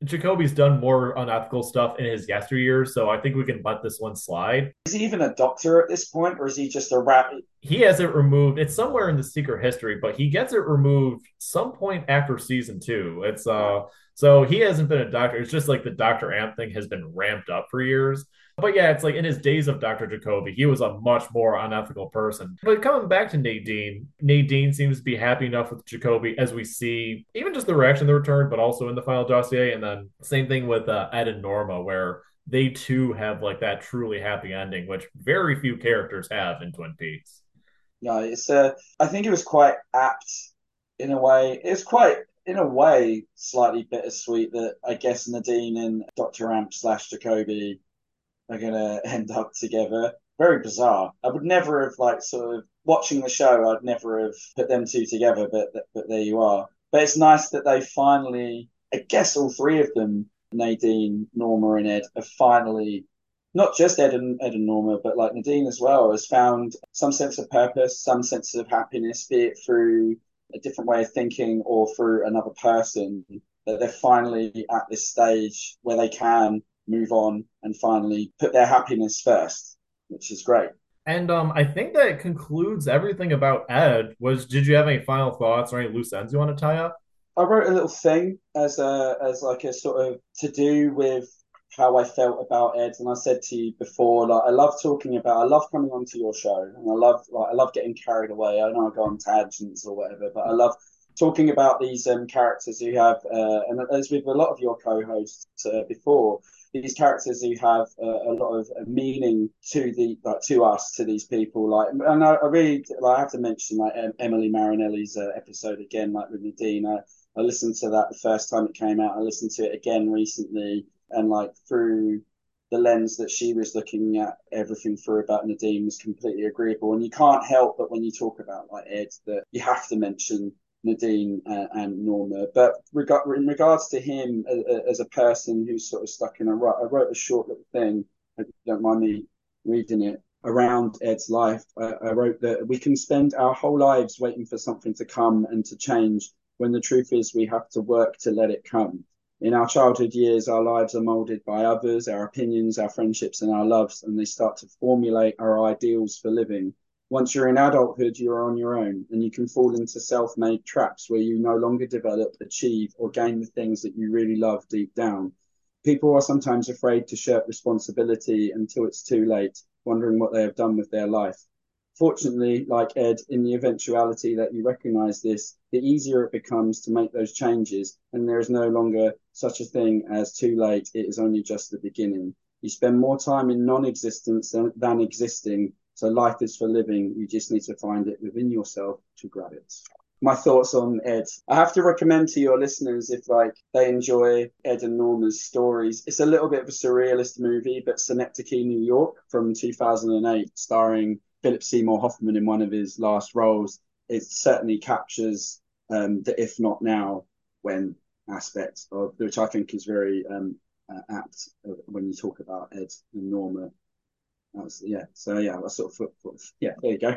Jacoby's done more unethical stuff in his yesteryears, so I think we can let this one slide. Is he even a doctor at this point, or is he just a rabbit? He has it removed. It's somewhere in the secret history, but he gets it removed some point after season two. It's uh so he hasn't been a doctor. It's just like the Doctor Amp thing has been ramped up for years. But yeah, it's like in his days of Doctor Jacoby, he was a much more unethical person. But coming back to Nadine, Nadine seems to be happy enough with Jacoby as we see even just the reaction to the return, but also in the final dossier. And then same thing with uh, Ed and Norma, where they too have like that truly happy ending, which very few characters have in Twin Peaks. No, it's uh, I think it was quite apt in a way. It's quite, in a way, slightly bittersweet that I guess Nadine and Doctor Amp slash Jacoby are gonna end up together. Very bizarre. I would never have like sort of watching the show. I'd never have put them two together, but but there you are. But it's nice that they finally, I guess, all three of them, Nadine, Norma, and Ed, have finally, not just Ed and Ed and Norma, but like Nadine as well, has found some sense of purpose, some sense of happiness, be it through a different way of thinking or through another person. That they're finally at this stage where they can move on and finally put their happiness first, which is great. And um, I think that concludes everything about Ed. Was did you have any final thoughts or any loose ends you want to tie up? I wrote a little thing as a as like a sort of to do with how I felt about Ed, and I said to you before, like I love talking about, I love coming onto your show, and I love like I love getting carried away. I know I go on tangents or whatever, but I love talking about these um, characters who have, uh, and as with a lot of your co-hosts uh, before, these characters who have uh, a lot of meaning to the like to us, to these people. Like, and I, I really like, I have to mention like Emily Marinelli's uh, episode again, like with Nadine. I, I listened to that the first time it came out. I listened to it again recently, and like through the lens that she was looking at everything through about Nadine was completely agreeable. And you can't help but when you talk about like Ed that you have to mention Nadine uh, and Norma. But reg- in regards to him uh, as a person who's sort of stuck in a rut, I wrote a short little thing. If you don't mind me reading it around Ed's life. I, I wrote that we can spend our whole lives waiting for something to come and to change, when the truth is we have to work to let it come. In our childhood years, our lives are molded by others, our opinions, our friendships, and our loves, and they start to formulate our ideals for living. Once you're in adulthood, you're on your own, and you can fall into self-made traps where you no longer develop, achieve, or gain the things that you really love deep down. People are sometimes afraid to shirk responsibility until it's too late, wondering what they have done with their life. Fortunately, like Ed, in the eventuality that you recognize this, the easier it becomes to make those changes, and there is no longer such a thing as too late. It is only just the beginning. You spend more time in non-existence than, than existing, so life is for living. You just need to find it within yourself to grab it. My thoughts on Ed. I have to recommend to your listeners, if like they enjoy Ed and Norma's stories, it's a little bit of a surrealist movie, but Synecdoche, New York from two thousand eight, starring Philip Seymour Hoffman in one of his last roles. It certainly captures um, the if not now when aspect of, which I think is very um, uh, apt when you talk about Ed and Norma. That's, yeah, so yeah, I sort of, yeah, there you go.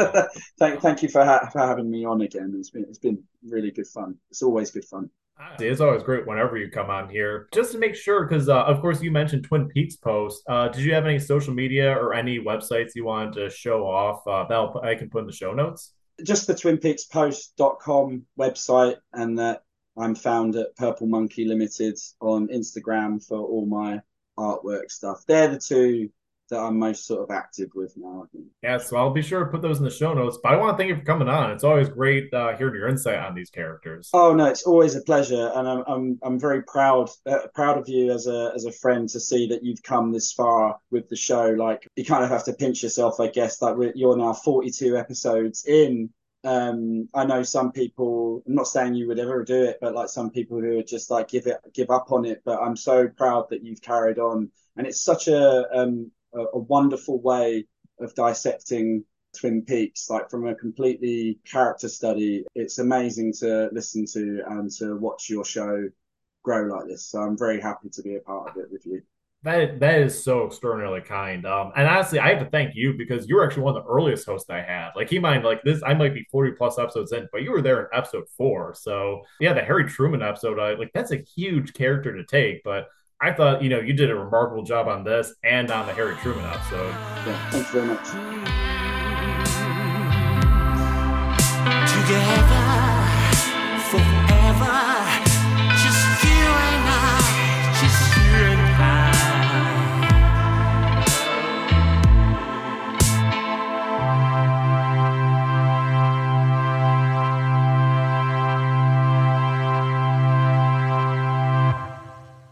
thank, thank you for ha- for having me on again. It's been it's been really good fun. It's always good fun. It's always great whenever you come on here. Just to make sure, because uh, of course you mentioned Twin Peaks post. Uh, did you have any social media or any websites you wanted to show off uh, that I can put in the show notes? Just the twin peaks post dot com website, and that I'm found at Purple Monkey Limited on Instagram for all my artwork stuff. They're the two that I'm most sort of active with now, I think. Yeah, so I'll be sure to put those in the show notes. But I want to thank you for coming on. It's always great uh, hearing your insight on these characters. Oh no, it's always a pleasure, and I'm I'm I'm very proud uh, proud of you as a as a friend to see that you've come this far with the show. Like you kind of have to pinch yourself, I guess. Like we're, you're now forty-two episodes in. Um, I know some people. I'm not saying you would ever do it, but like some people who are just like give it give up on it. But I'm so proud that you've carried on, and it's such a um a, a wonderful way of dissecting Twin Peaks, like from a completely character study. It's amazing to listen to and to watch your show grow like this. So I'm very happy to be a part of it with you. That that is so extraordinarily kind. Um, and honestly, I have to thank you because you were actually one of the earliest hosts I had. Like, he might like this, I might be forty plus episodes in, but you were there in episode four. So yeah, the Harry Truman episode, I like that's a huge character to take. But I thought, you know, you did a remarkable job on this and on the Harry Truman episode. Yeah, thank you very much. together.